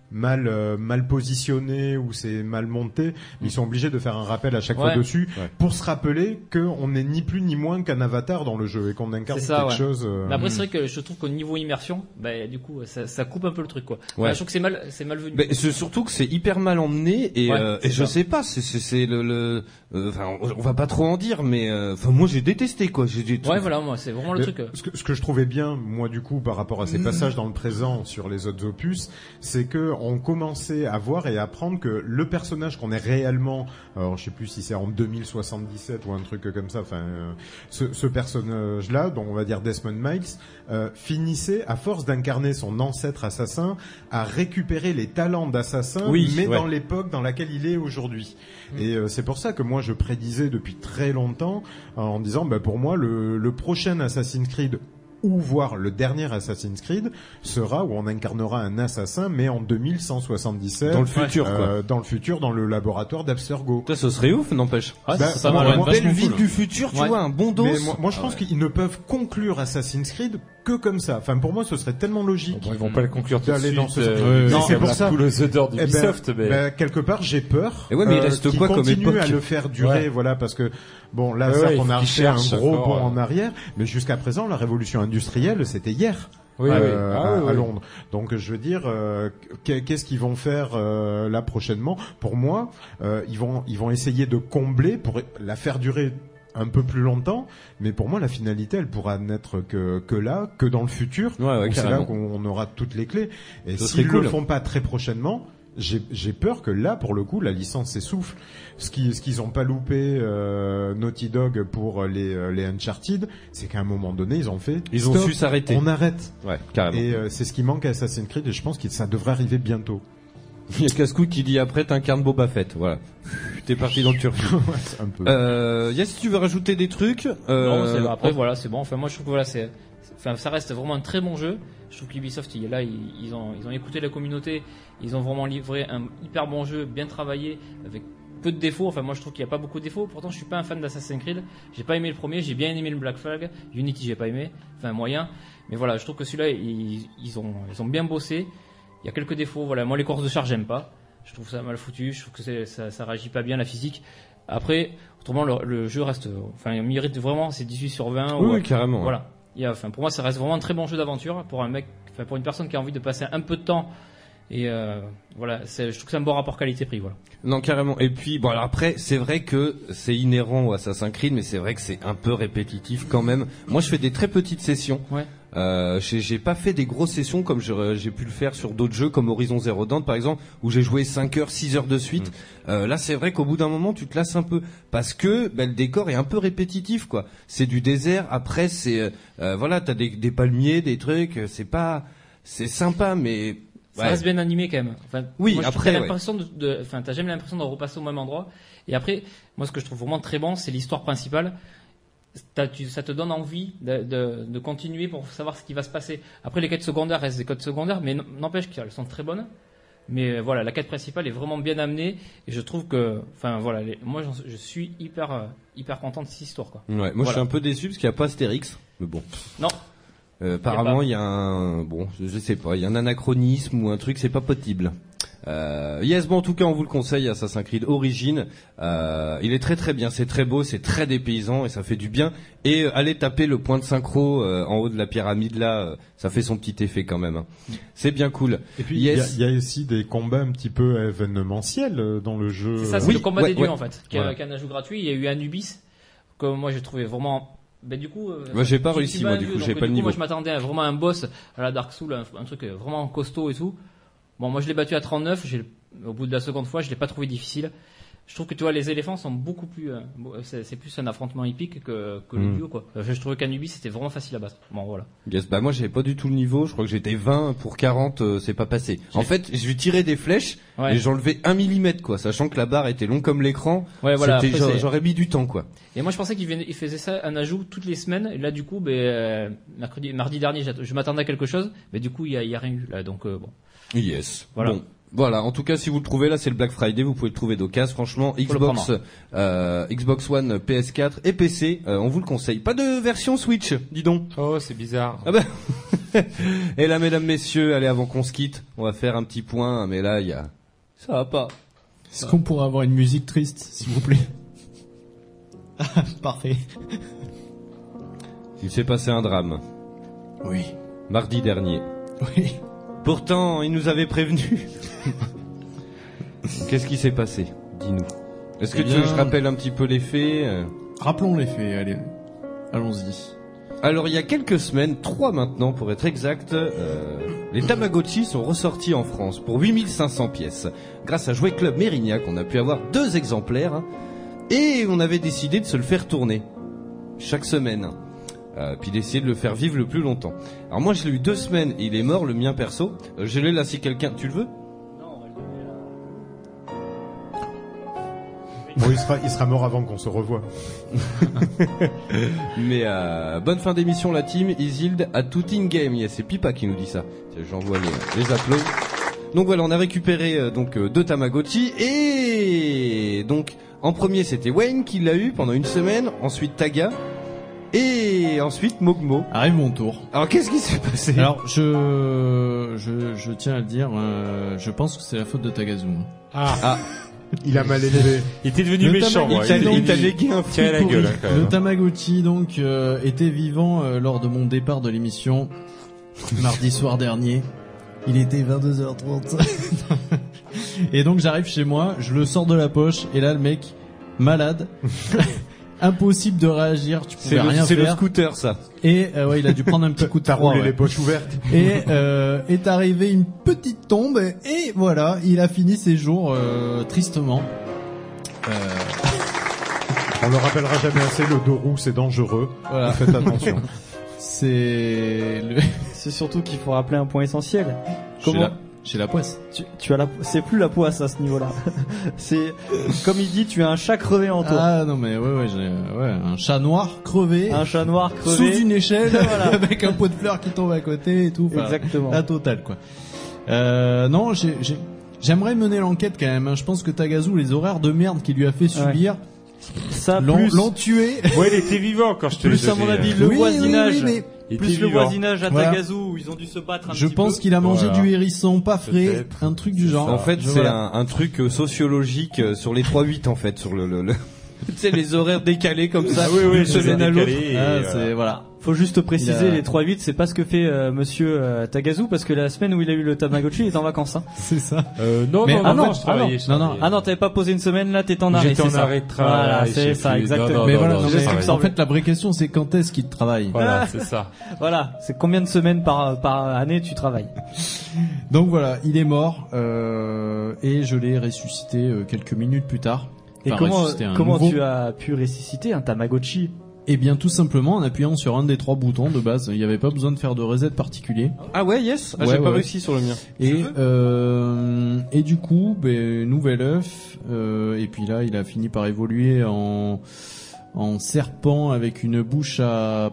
Speaker 2: mal euh, mal positionné ou c'est mal monté, ils sont obligés de faire un rappel à chaque
Speaker 7: Ouais.
Speaker 2: fois dessus
Speaker 9: Ouais.
Speaker 2: pour se rappeler qu'on n'est ni plus ni moins qu'un avatar dans le jeu et qu'on incarne
Speaker 7: C'est ça,
Speaker 2: quelque
Speaker 7: ouais.
Speaker 2: chose. euh,
Speaker 7: Mais après, c'est vrai que je trouve qu'au niveau immersion, bah, du coup, ça, ça coupe un peu le truc, quoi.
Speaker 9: Ouais.
Speaker 7: Bah, je trouve que c'est mal, c'est malvenu.
Speaker 9: Mais c'est surtout que c'est hyper mal emmené et,
Speaker 7: Ouais,
Speaker 9: euh,
Speaker 7: c'est
Speaker 9: et je
Speaker 7: ça.
Speaker 9: sais pas, c'est c'est c'est le, le euh, enfin on, on va pas trop en dire, mais euh, enfin moi j'ai détesté quoi. J'ai, j'ai
Speaker 7: Ouais, voilà, moi, c'est vraiment le
Speaker 2: Mais
Speaker 7: truc. euh.
Speaker 2: Ce que, ce que je trouvais bien, moi du coup, par rapport à ces passages dans le présent sur les autres opus, c'est que on commençait à voir et à apprendre que le personnage qu'on est réellement, alors je sais plus si c'est en deux mille soixante-dix-sept ou un truc comme ça, enfin, euh, ce, ce personnage-là, dont on va dire Desmond Miles, euh, finissait, à force d'incarner son ancêtre assassin, à récupérer les talents d'assassin,
Speaker 9: Oui,
Speaker 2: mais
Speaker 9: ouais.
Speaker 2: dans l'époque dans laquelle il est aujourd'hui. Et euh, c'est pour ça que moi je prédisais depuis très longtemps euh, en disant bah pour moi le, le prochain Assassin's Creed ou voire le dernier Assassin's Creed sera où on incarnera un assassin mais en deux mille cent soixante-dix-sept
Speaker 9: dans le futur quoi.
Speaker 2: euh, dans le futur dans le laboratoire d'Abstergo.
Speaker 9: Ça, ce serait ouf, n'empêche.
Speaker 7: Ouais,
Speaker 2: bah,
Speaker 7: c'est pas
Speaker 2: moi,
Speaker 7: mal.
Speaker 2: moi,
Speaker 7: ouais.
Speaker 9: Belle
Speaker 4: vachement
Speaker 9: ville
Speaker 4: cool.
Speaker 9: du futur, tu
Speaker 7: Ouais.
Speaker 9: vois, un bon dos.
Speaker 2: Mais moi, moi je pense qu'ils ne peuvent conclure Assassin's Creed que comme ça. Enfin pour moi ce serait tellement logique.
Speaker 6: Bon, ils vont pas le conclure tout de
Speaker 2: D'aller
Speaker 6: suite.
Speaker 2: dans ce-
Speaker 6: euh,
Speaker 2: Ouais,
Speaker 6: non,
Speaker 2: c'est pour
Speaker 6: la
Speaker 2: ça.
Speaker 6: poule aux œufs d'or
Speaker 2: Eh ben,
Speaker 6: d'Ubisoft, mais
Speaker 2: ben, quelque part j'ai peur.
Speaker 9: Et ouais, mais il reste
Speaker 2: qu'ils
Speaker 9: quoi comme
Speaker 2: continuent
Speaker 9: époque
Speaker 2: à le faire durer,
Speaker 6: Ouais.
Speaker 2: voilà, parce que bon là
Speaker 6: Ouais,
Speaker 2: ça
Speaker 6: ouais, il
Speaker 2: on
Speaker 6: faut
Speaker 2: a
Speaker 6: qu'ils
Speaker 2: fait un
Speaker 6: cherchent
Speaker 2: gros
Speaker 6: encore,
Speaker 2: bond
Speaker 6: euh.
Speaker 2: en arrière, mais jusqu'à présent la révolution industrielle c'était hier.
Speaker 6: oui,
Speaker 2: euh,
Speaker 6: oui. Ah,
Speaker 2: à,
Speaker 6: oui,
Speaker 2: à
Speaker 6: oui.
Speaker 2: Londres. Donc je veux dire, euh, qu'est- qu'est-ce qu'ils vont faire euh, là prochainement? Pour moi, euh, ils vont ils vont essayer de combler pour la faire durer un peu plus longtemps, mais pour moi la finalité elle pourra n'être que que là, que dans le futur.
Speaker 9: Ouais, ouais,
Speaker 2: où c'est là
Speaker 9: carrément.
Speaker 2: qu'on on aura toutes les clés. Et
Speaker 9: Ce
Speaker 2: s'ils
Speaker 9: serait cool.
Speaker 2: le font pas très prochainement, j'ai j'ai peur que là pour le coup la licence s'essouffle. Ce qui ce qu'ils ont pas loupé euh, Naughty Dog pour les euh, les Uncharted, c'est qu'à un moment donné ils ont fait
Speaker 9: Ils ont
Speaker 2: stop,
Speaker 9: su s'arrêter.
Speaker 2: on arrête.
Speaker 9: Ouais, carrément.
Speaker 2: Et euh, c'est ce qui manque à Assassin's Creed et je pense que ça devrait arriver bientôt.
Speaker 9: Il y a Cascou qui dit après t'incarnes Boba Fett, voilà. T'es parti dans le turfu.
Speaker 2: un peu.
Speaker 9: Euh, Yes, si tu veux rajouter des trucs. Euh,
Speaker 7: Non, c'est- après, voilà, c'est bon. Enfin, moi, je trouve que voilà, c'est, c'est- enfin, ça reste vraiment un très bon jeu. Je trouve qu'Ubisoft, il est là, ils, ils ont, ils ont écouté la communauté, ils ont vraiment livré un hyper bon jeu, bien travaillé, avec peu de défauts. Enfin, moi, je trouve qu'il n'y a pas beaucoup de défauts. Pourtant, je suis pas un fan d'Assassin's Creed. J'ai pas aimé le premier, j'ai bien aimé le Black Flag. Unity, j'ai pas aimé. Enfin, moyen. Mais voilà, je trouve que celui-là, ils, ils ont, ils ont bien bossé. Il y a quelques défauts. Voilà, moi, les courses de charge, j'aime pas. Je trouve ça mal foutu. Je trouve que c'est, ça, ça réagit pas bien la physique. Après, autrement, le, le jeu reste, enfin, il mérite vraiment, c'est dix-huit sur vingt.
Speaker 9: Oui,
Speaker 7: ou-
Speaker 9: oui, carrément.
Speaker 7: Voilà. Il y a, enfin, pour moi, ça reste vraiment un très bon jeu d'aventure pour un mec, enfin, pour une personne qui a envie de passer un peu de temps. Et euh, voilà, c'est, je trouve que c'est un bon rapport qualité-prix. Voilà.
Speaker 9: Non, carrément. Et puis, bon, alors après, c'est vrai que c'est inhérent au Assassin's Creed, mais c'est vrai que c'est un peu répétitif quand même. Moi, je fais des très petites sessions.
Speaker 7: Ouais.
Speaker 9: Euh, j'ai, j'ai pas fait des grosses sessions comme j'aurais- j'ai pu le faire sur d'autres jeux comme Horizon Zero Dawn par exemple, où j'ai joué cinq heures, six heures de suite. Euh, là, c'est vrai qu'au bout d'un moment, tu te lasses un peu parce que ben, le décor est un peu répétitif, quoi. C'est du désert. Après, c'est euh, euh, voilà, t'as des, des palmiers, des trucs. C'est pas, c'est sympa, mais
Speaker 7: Ça
Speaker 9: ouais.
Speaker 7: reste bien animé quand même. Enfin,
Speaker 9: Oui,
Speaker 7: moi, je trouve
Speaker 9: après,
Speaker 7: que t'as
Speaker 9: ouais.
Speaker 7: l'impression de, de, enfin, t'as jamais l'impression de repasser au même endroit. Et après, moi, ce que je trouve vraiment très bon, c'est l'histoire principale. T'as- tu- ça te donne envie de, de, de continuer pour savoir ce qui va se passer. Après, les quêtes secondaires restent des quêtes secondaires, mais n- n'empêche qu'elles sont très bonnes. Mais euh, voilà, la quête principale est vraiment bien amenée et je trouve que, enfin voilà, les- moi j'en- je suis hyper euh, hyper content de cette histoire quoi.
Speaker 9: Ouais, moi je
Speaker 7: Voilà.
Speaker 9: suis un peu déçu parce qu'il n'y a pas Astérix, mais bon.
Speaker 7: Non.
Speaker 9: Euh, apparemment il y a un, bon, je, je sais pas, il y a un anachronisme ou un truc, c'est pas possible. Euh, yes, bon, en tout cas, on vous le conseille, Assassin's Creed Origins. Euh, il est très très bien, c'est très beau, c'est très dépaysant et ça fait du bien. Et euh, allez taper le point de synchro euh, en haut de la pyramide là, euh, ça fait son petit effet quand même. Hein. C'est bien cool.
Speaker 2: Et puis il y a-
Speaker 9: Yes.
Speaker 2: il y, a aussi des combats un petit peu événementiels euh, dans le jeu.
Speaker 7: C'est ça, c'est
Speaker 9: Oui,
Speaker 7: le combat
Speaker 9: ouais,
Speaker 7: des dieux
Speaker 9: ouais.
Speaker 7: en fait, qui,
Speaker 2: Voilà.
Speaker 7: a, qui a un ajout gratuit. Il y a eu Anubis que moi j'ai trouvé vraiment. Ben du coup, euh,
Speaker 9: Moi, j'ai pas
Speaker 7: tu- tu
Speaker 9: réussi,
Speaker 7: vas
Speaker 9: moi,
Speaker 7: un
Speaker 9: du
Speaker 7: vieux,
Speaker 9: coup,
Speaker 7: donc,
Speaker 9: j'ai
Speaker 7: du
Speaker 9: pas le
Speaker 7: coup,
Speaker 9: niveau.
Speaker 7: Moi je m'attendais à vraiment un boss à la Dark Souls, un, un truc euh, vraiment costaud et tout. Bon, moi je l'ai battu à trente-neuf, j'ai, au bout de la seconde fois, je l'ai pas trouvé difficile. Je trouve que tu vois, les éléphants sont beaucoup plus, euh, bo- c'est, c'est plus un affrontement épique que, que le
Speaker 9: Mm.
Speaker 7: duo quoi. Je, je trouvais qu'Anubis c'était vraiment facile à battre. Bon voilà.
Speaker 9: Yes, bah moi j'avais pas du tout le niveau, je crois que j'étais vingt pour quarante, euh, c'est pas passé. En fait, je lui tirais des flèches
Speaker 7: Ouais.
Speaker 9: et j'enlevais un millimètre quoi, sachant que la barre était longue comme l'écran.
Speaker 7: Ouais, voilà,
Speaker 9: C'était-
Speaker 7: après,
Speaker 9: j'a-
Speaker 7: c'est-
Speaker 9: j'aurais mis du temps quoi.
Speaker 7: Et moi je pensais qu'il venait- il faisait ça un ajout toutes les semaines. Et là du coup, ben euh, mercredi, mardi dernier, j'att- je m'attendais à quelque chose, mais du coup il y a, il y a rien eu là. Donc euh, bon.
Speaker 9: Yes.
Speaker 7: Voilà.
Speaker 9: Bon. Voilà, en tout cas, si vous le trouvez là, c'est le Black Friday, vous pouvez le trouver d'occasion. Franchement,
Speaker 7: le
Speaker 9: Xbox,
Speaker 7: prendre.
Speaker 9: euh, Xbox One, P S quatre et P C, euh, on vous le conseille. Pas de version Switch, dis donc.
Speaker 6: Oh, c'est bizarre.
Speaker 9: Ah bah, Et là, mesdames, messieurs, allez, avant qu'on se quitte, on va faire un petit point, mais là, il y a... Ça va pas.
Speaker 4: Est-ce qu'on pourrait avoir une musique triste, s'il vous plaît? Parfait.
Speaker 9: Il s'est passé un drame.
Speaker 4: Oui.
Speaker 9: Mardi dernier.
Speaker 4: Oui.
Speaker 9: Pourtant, il nous avait prévenu. Qu'est-ce qui s'est passé? Dis-nous. Est-ce que
Speaker 4: Eh
Speaker 9: tu veux que je
Speaker 4: bien-
Speaker 9: rappelle un petit peu les faits?
Speaker 4: Rappelons les faits, allez. Allons-y.
Speaker 9: Alors, il y a quelques semaines, trois maintenant pour être exact, euh, les Tamagotchi sont ressortis en France pour huit mille cinq cents pièces. Grâce à Jouet Club Mérignac, on a pu avoir deux exemplaires, hein, et on avait décidé de se le faire tourner chaque semaine. Euh, puis d'essayer de le faire vivre le plus longtemps. Alors moi, je l'ai eu deux semaines et il est mort, le mien perso. Euh, je l'ai là si quelqu'un... Tu le veux?
Speaker 2: Bon, il sera, il sera mort avant qu'on se revoie.
Speaker 9: Mais euh, bonne fin d'émission la team. Isild à tout in game. Yes, c'est Pipa qui nous dit ça. Tiens, j'envoie les, les applaudissements. Donc voilà, on a récupéré euh, donc euh, deux Tamagotchi et donc en premier c'était Wayne qui l'a eu pendant une semaine, ensuite Taga et ensuite Mogmo.
Speaker 4: Arrive mon tour.
Speaker 9: Alors qu'est-ce qui s'est passé?
Speaker 4: Alors je, je je tiens à le dire, euh, je pense que c'est la faute de Tagazu.
Speaker 2: Ah,
Speaker 9: Ah,
Speaker 2: il a mal élevé.
Speaker 6: Il était devenu
Speaker 4: Le
Speaker 6: méchant,
Speaker 4: Tamagotchi,
Speaker 6: moi.
Speaker 9: il t'a
Speaker 6: Il-
Speaker 9: il t'a
Speaker 6: il-
Speaker 9: légué un
Speaker 6: tiré la
Speaker 9: fruit
Speaker 6: gueule,
Speaker 9: pourri.
Speaker 6: hein, quand
Speaker 4: Le
Speaker 6: même.
Speaker 4: Tamagotchi donc euh, était vivant euh, lors de mon départ de l'émission mardi soir dernier. Il était vingt-deux heures trente. Et donc j'arrive chez moi, je le sors de la poche et là le mec malade, impossible de réagir, tu
Speaker 9: C'est
Speaker 4: pouvais
Speaker 9: le,
Speaker 4: rien
Speaker 9: c'est le
Speaker 4: faire.
Speaker 9: scooter ça.
Speaker 4: Et euh, ouais, il a dû prendre un petit coup de
Speaker 2: T'as
Speaker 4: froid.
Speaker 2: roulé
Speaker 4: Ouais.
Speaker 2: les poches ouvertes.
Speaker 4: Et euh, est arrivé une petite tombe et voilà, il a fini ses jours euh, tristement. Euh,
Speaker 2: On le rappellera jamais assez, le dos roux c'est dangereux.
Speaker 4: voilà.
Speaker 2: Faites attention.
Speaker 4: C'est le...
Speaker 5: C'est surtout qu'il faut rappeler un point essentiel.
Speaker 4: Chez
Speaker 5: Comment
Speaker 4: la, chez la poisse.
Speaker 5: tu, tu as la, c'est plus la poisse à ce niveau-là. C'est comme il dit, tu as un chat crevé en toi.
Speaker 4: Ah non mais ouais ouais, j'ai ouais, un chat noir crevé
Speaker 5: Un chat noir crevé.
Speaker 4: sous une échelle
Speaker 5: Voilà.
Speaker 4: avec un pot de fleurs qui tombe à côté et tout. Enfin,
Speaker 5: Exactement.
Speaker 4: la totale quoi. Euh, non, j'ai, j'ai, j'aimerais mener l'enquête quand même. Hein. Je pense que Tagazu, les horaires de merde qu'il lui a fait subir,
Speaker 5: Ça
Speaker 4: l'ont,
Speaker 5: plus,
Speaker 4: l'ont tué.
Speaker 6: Ouais, il était vivant quand je te l'ai
Speaker 5: plus à mon
Speaker 6: donné,
Speaker 5: avis
Speaker 6: euh.
Speaker 5: le
Speaker 4: Oui, oui,
Speaker 5: voisinage.
Speaker 4: oui, mais
Speaker 6: Il
Speaker 5: Plus
Speaker 6: était
Speaker 5: le
Speaker 6: vivant.
Speaker 5: voisinage à
Speaker 4: Voilà.
Speaker 5: Tagazu où ils ont dû se battre un
Speaker 4: Je
Speaker 5: petit
Speaker 4: pense
Speaker 5: peu.
Speaker 4: qu'il a mangé
Speaker 6: Voilà.
Speaker 4: du hérisson pas frais,
Speaker 6: Peut-être.
Speaker 4: un truc du genre.
Speaker 9: En fait,
Speaker 4: Je-
Speaker 9: c'est
Speaker 4: voilà.
Speaker 9: un, un truc euh, sociologique euh, sur les trois huit en fait, sur le, le, le... tu sais les horaires décalés comme ça,
Speaker 6: Ah oui, oui,
Speaker 9: d'une
Speaker 6: c'est
Speaker 9: semaine à l'autre.
Speaker 6: décalé, et,
Speaker 4: Ah,
Speaker 6: euh,
Speaker 4: c'est voilà.
Speaker 5: Faut juste préciser,
Speaker 4: Il a-
Speaker 5: les trois huit, c'est pas ce que fait euh, monsieur euh, Tagazu, parce que la semaine où il a eu le Tamagotchi, il est en vacances. Hein.
Speaker 4: C'est ça.
Speaker 6: Euh, non,
Speaker 4: Mais-
Speaker 6: non,
Speaker 4: ah
Speaker 6: non,
Speaker 4: non,
Speaker 6: je travaillais. je
Speaker 4: non, non.
Speaker 6: travaillais.
Speaker 5: Ah non, t'avais pas posé une semaine là, t'étais en arrêt.
Speaker 6: J'étais
Speaker 5: c'est
Speaker 6: en
Speaker 5: ça.
Speaker 6: arrêt de travail.
Speaker 5: Voilà,
Speaker 6: je
Speaker 5: c'est
Speaker 6: sais
Speaker 5: ça,
Speaker 6: plus.
Speaker 5: exactement.
Speaker 6: Non, non,
Speaker 4: Mais
Speaker 6: non,
Speaker 4: voilà,
Speaker 6: non,
Speaker 4: non,
Speaker 6: je
Speaker 4: mais
Speaker 6: travaillais.
Speaker 4: en fait la vraie question c'est quand est-ce qu'il travaille.
Speaker 6: Voilà, c'est ça.
Speaker 5: Voilà, c'est combien de semaines par par année tu travailles?
Speaker 4: Donc voilà, il est mort euh, et je l'ai ressuscité euh, quelques minutes plus tard.
Speaker 5: Et
Speaker 4: Enfin,
Speaker 5: comment
Speaker 4: ressuscité un
Speaker 5: comment
Speaker 4: nouveau.
Speaker 5: tu as pu ressusciter un Tamagotchi?
Speaker 4: Eh bien tout simplement en appuyant sur un des trois boutons de base. Il n'y avait pas besoin de faire de reset particulier.
Speaker 9: Ah ouais, yes. Ah,
Speaker 4: Ouais,
Speaker 9: j'ai
Speaker 4: ouais,
Speaker 9: pas
Speaker 4: ouais.
Speaker 9: réussi sur le mien.
Speaker 4: Et euh, et du coup, ben, nouvel œuf. Euh, et puis là, il a fini par évoluer en en serpent avec une bouche à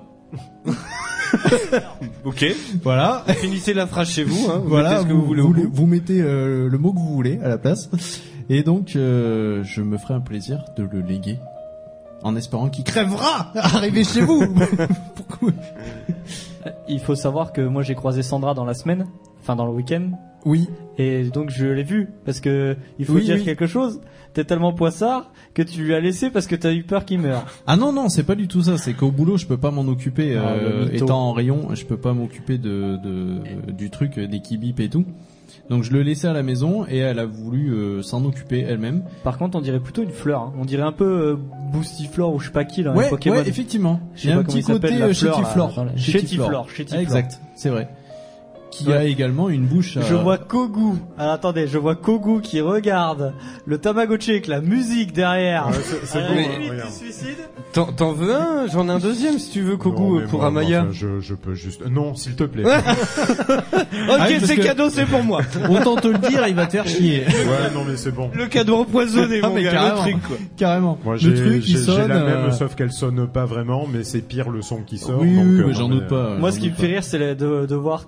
Speaker 9: Ok.
Speaker 4: voilà.
Speaker 9: Finissez la phrase chez vous. Hein. Vous
Speaker 4: Voilà,
Speaker 9: mettez ce que
Speaker 4: vous,
Speaker 9: vous voulez au
Speaker 4: vous-
Speaker 9: bout.
Speaker 4: vous mettez euh, le mot que vous voulez à la place. Et donc, euh, je me ferai un plaisir de le léguer, en espérant qu'il crèvera arrivé chez vous. Pourquoi
Speaker 5: Il faut savoir que moi j'ai croisé Sandra dans la semaine, enfin dans le week-end,
Speaker 4: Oui,
Speaker 5: et donc je l'ai vue parce que il faut
Speaker 4: Oui,
Speaker 5: dire
Speaker 4: oui.
Speaker 5: quelque chose. T'es tellement poissard que tu lui as laissé parce que t'as eu peur qu'il meure.
Speaker 4: ah non non, c'est pas du tout ça. C'est qu'au boulot, je peux pas m'en occuper.
Speaker 5: Ah,
Speaker 4: euh,
Speaker 5: le mytho.
Speaker 4: étant en rayon, je peux pas m'occuper de, de du truc, euh, des kibip et tout. Donc je le laissais à la maison et elle a voulu euh, s'en occuper elle-même.
Speaker 5: Par contre, on dirait plutôt une fleur. Hein. On dirait un peu euh, Boostiflore ou je sais pas qui dans les
Speaker 4: Ouais,
Speaker 5: Pokémon.
Speaker 4: ouais, effectivement.
Speaker 5: Je
Speaker 4: Il
Speaker 5: sais
Speaker 4: y a
Speaker 5: pas
Speaker 4: un
Speaker 5: comment
Speaker 4: petit
Speaker 5: il s'appelle,
Speaker 4: côté
Speaker 5: la
Speaker 4: euh,
Speaker 5: fleur, là,
Speaker 4: chétiflore.
Speaker 5: dans la-
Speaker 4: Chétiflore.
Speaker 5: Chétiflore, chétiflore.
Speaker 4: Exact, c'est vrai. Qui
Speaker 5: Ouais.
Speaker 4: a également une bouche à...
Speaker 5: Je vois Kogu. Alors attendez, je vois Kogu qui regarde le Tamagotchi avec la musique derrière.
Speaker 2: Ouais, c'est- c'est
Speaker 5: À la
Speaker 2: bon,
Speaker 5: limite
Speaker 2: regarde.
Speaker 5: du suicide.
Speaker 9: T'en, t'en veux un? J'en ai un deuxième si tu veux,
Speaker 2: Non,
Speaker 9: Kogu,
Speaker 2: mais
Speaker 9: pour
Speaker 2: moi,
Speaker 9: Amaya.
Speaker 2: enfin, je, je peux juste. Non, s'il te plaît.
Speaker 9: Ok,
Speaker 4: Ah oui, parce
Speaker 9: c'est
Speaker 4: que-
Speaker 9: cadeau, c'est pour moi.
Speaker 4: Autant te le dire, il va te faire chier.
Speaker 2: Ouais, non, mais c'est bon.
Speaker 9: Le cadeau empoisonné,
Speaker 4: Ah,
Speaker 9: mon
Speaker 4: mais
Speaker 9: gars,
Speaker 4: carrément.
Speaker 9: le truc, quoi.
Speaker 4: Carrément.
Speaker 2: Moi,
Speaker 4: le
Speaker 2: j'ai,
Speaker 4: truc,
Speaker 2: j'ai,
Speaker 4: il
Speaker 2: j'ai
Speaker 4: sonne.
Speaker 2: la même,
Speaker 4: euh,
Speaker 2: sauf qu'elle sonne pas vraiment, mais c'est pire le son qui sort.
Speaker 4: Oui,
Speaker 2: donc,
Speaker 4: oui,
Speaker 2: euh,
Speaker 4: mais j'en
Speaker 2: non,
Speaker 4: doute pas.
Speaker 5: Moi,
Speaker 4: j'en
Speaker 5: ce qui me
Speaker 4: doute
Speaker 5: fait
Speaker 4: pas.
Speaker 5: rire, c'est le- de, de voir que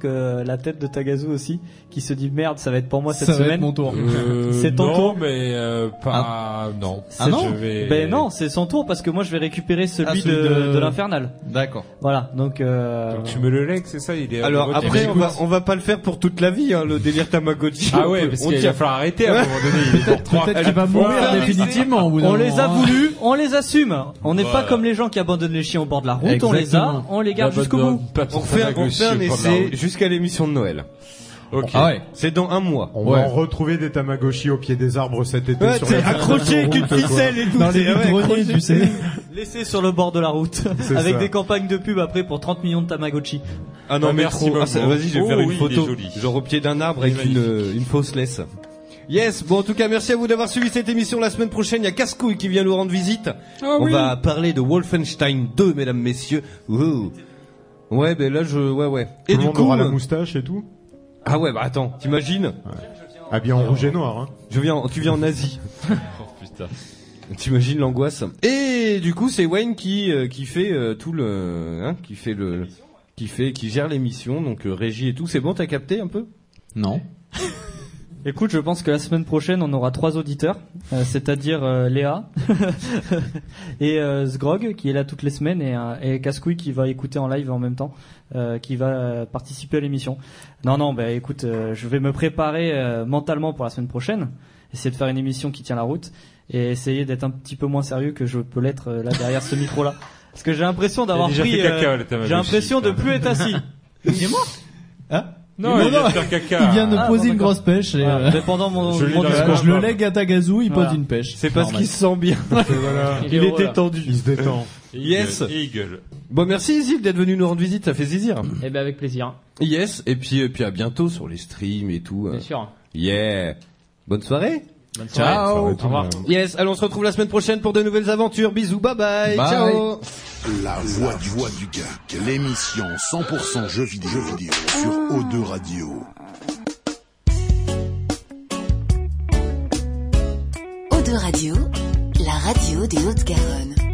Speaker 5: la tête de Tagazu aussi, qui se dit merde, ça va être pour moi cette
Speaker 4: Ça va
Speaker 5: semaine.
Speaker 4: être mon tour.
Speaker 6: Euh,
Speaker 5: C'est ton
Speaker 6: non,
Speaker 5: tour.
Speaker 6: mais euh, pas non.
Speaker 5: C'est-
Speaker 6: Je vais...
Speaker 5: Ben non, c'est son tour parce que moi je vais récupérer celui,
Speaker 4: Ah, celui
Speaker 5: de,
Speaker 4: de-
Speaker 5: de l'infernal.
Speaker 4: D'accord.
Speaker 5: Voilà, donc. Euh...
Speaker 6: Donc tu me le lègues, c'est ça, il est.
Speaker 3: Alors
Speaker 6: à
Speaker 3: après,
Speaker 6: votre-
Speaker 3: on va, on va pas le faire pour toute la vie, hein, le délire Tamagotchi.
Speaker 6: Ah ouais, parce
Speaker 3: On
Speaker 6: qu'il
Speaker 3: tient-
Speaker 6: va falloir arrêter à un moment donné. Il est pour trois,
Speaker 4: Peut-être
Speaker 6: quatre
Speaker 4: qu'il va
Speaker 6: fois.
Speaker 4: mourir
Speaker 3: faire
Speaker 4: définitivement au bout d'un
Speaker 5: On les
Speaker 4: moment,
Speaker 5: a
Speaker 4: hein.
Speaker 5: voulu, on les assume. On n'est
Speaker 6: Voilà.
Speaker 5: pas comme les gens qui abandonnent les chiens au bord de la route. On les a,
Speaker 4: Exactement.
Speaker 5: on les garde
Speaker 6: Bah,
Speaker 5: jusqu'au
Speaker 6: bah,
Speaker 5: bout.
Speaker 6: pas de
Speaker 3: On fait, un- on
Speaker 6: Tamagotchi
Speaker 3: fait un
Speaker 6: au bord de la
Speaker 3: essai
Speaker 6: route.
Speaker 3: jusqu'à l'émission de Noël.
Speaker 6: Ok.
Speaker 4: Ah ouais.
Speaker 3: C'est dans un mois.
Speaker 2: On
Speaker 4: Ouais.
Speaker 2: va en retrouver des Tamagotchi au pied des arbres cet été.
Speaker 3: Ouais,
Speaker 2: sur
Speaker 3: t'es
Speaker 2: la
Speaker 3: accroché avec une
Speaker 2: route, quoi.
Speaker 3: ficelle et tout.
Speaker 4: Dans les
Speaker 3: t'es- ouais,
Speaker 4: greniers,
Speaker 3: accroché.
Speaker 4: tu sais.
Speaker 5: Laissés sur le bord de la route,
Speaker 2: C'est
Speaker 5: avec
Speaker 2: ça.
Speaker 5: des campagnes de pub après pour trente millions de Tamagotchi.
Speaker 3: Ah non,
Speaker 6: Ah,
Speaker 3: mais
Speaker 6: merci,
Speaker 3: trop. Ah, ça-
Speaker 6: Momo.
Speaker 3: vas-y, je vais
Speaker 6: Oh
Speaker 3: faire une
Speaker 6: oui, il est
Speaker 3: photo.
Speaker 6: joli.
Speaker 3: Genre au pied d'un arbre avec
Speaker 6: Il est
Speaker 3: une, euh, une fausse laisse. Yes, bon en tout cas merci à vous d'avoir suivi cette émission. La semaine prochaine il y a Cascouille qui vient nous rendre visite. On va parler de Wolfenstein deux, mesdames, messieurs. Ouh. Ouais, ben là je, ouais ouais. Et
Speaker 2: Tout le
Speaker 3: du
Speaker 2: monde
Speaker 3: coup,
Speaker 2: aura la
Speaker 3: euh,
Speaker 2: moustache et tout.
Speaker 3: ah ouais bah attends, t'imagines
Speaker 2: Habillé en rouge et noir. Hein.
Speaker 3: Je viens, tu viens en Asie.
Speaker 6: Oh putain.
Speaker 3: T'imagines l'angoisse. Et du coup c'est Wayne qui euh, qui fait euh, tout le, hein, qui fait le, qui fait, qui gère l'émission, donc euh, régie et tout. C'est bon, t'as capté un peu?
Speaker 4: Non.
Speaker 5: Écoute, je pense que la semaine prochaine, on aura trois auditeurs, euh, c'est-à-dire euh, Léa et euh, Sgrog qui est là toutes les semaines et, euh, et Cascouille qui va écouter en live en même temps, euh, qui va euh, participer à l'émission. Non, non, bah écoute, euh, je vais me préparer euh, mentalement pour la semaine prochaine, essayer de faire une émission qui tient la route et essayer d'être un petit peu moins sérieux que je peux l'être euh, là derrière ce micro-là, parce que j'ai l'impression d'avoir
Speaker 6: déjà
Speaker 5: pris,
Speaker 6: fait caca,
Speaker 5: euh,
Speaker 6: le Tamagotchi,
Speaker 5: j'ai l'impression de
Speaker 6: putain.
Speaker 5: plus être assis. Il est mort. Hein?
Speaker 6: Non, il vient de faire caca.
Speaker 4: Il vient de
Speaker 5: Ah,
Speaker 4: poser
Speaker 5: bon,
Speaker 4: une
Speaker 5: d'accord.
Speaker 4: grosse pêche. Et,
Speaker 5: Voilà,
Speaker 4: euh,
Speaker 5: mais pendant mon,
Speaker 6: Je l'ai
Speaker 5: mon
Speaker 6: dans la
Speaker 5: discours,
Speaker 4: je le lègue à Tagazu, il
Speaker 5: Voilà.
Speaker 4: pose une pêche.
Speaker 3: C'est parce
Speaker 4: Normal.
Speaker 3: qu'il se sent bien.
Speaker 2: Voilà.
Speaker 3: Il est détendu.
Speaker 2: Il se détend.
Speaker 3: Yes.
Speaker 6: Eagle.
Speaker 3: Bon merci Isil d'être venu nous rendre visite, ça fait zizir.
Speaker 7: Eh ben avec plaisir,
Speaker 3: Yes, et puis, et puis à bientôt sur les streams et tout.
Speaker 7: bien sûr.
Speaker 3: Yeah. Bonne soirée.
Speaker 7: Bonne soirée.
Speaker 2: Ça va
Speaker 7: Au
Speaker 2: être
Speaker 7: revoir.
Speaker 2: une-
Speaker 3: Yes, allez on se retrouve la semaine prochaine pour de nouvelles aventures. Bisous, bye bye.
Speaker 4: Bye.
Speaker 3: Ciao.
Speaker 1: La voix du, voix du geek, l'émission cent pour cent jeux vidéo, jeux vidéo sur O deux Radio.
Speaker 10: O deux Radio, la radio des Hautes-Garonne.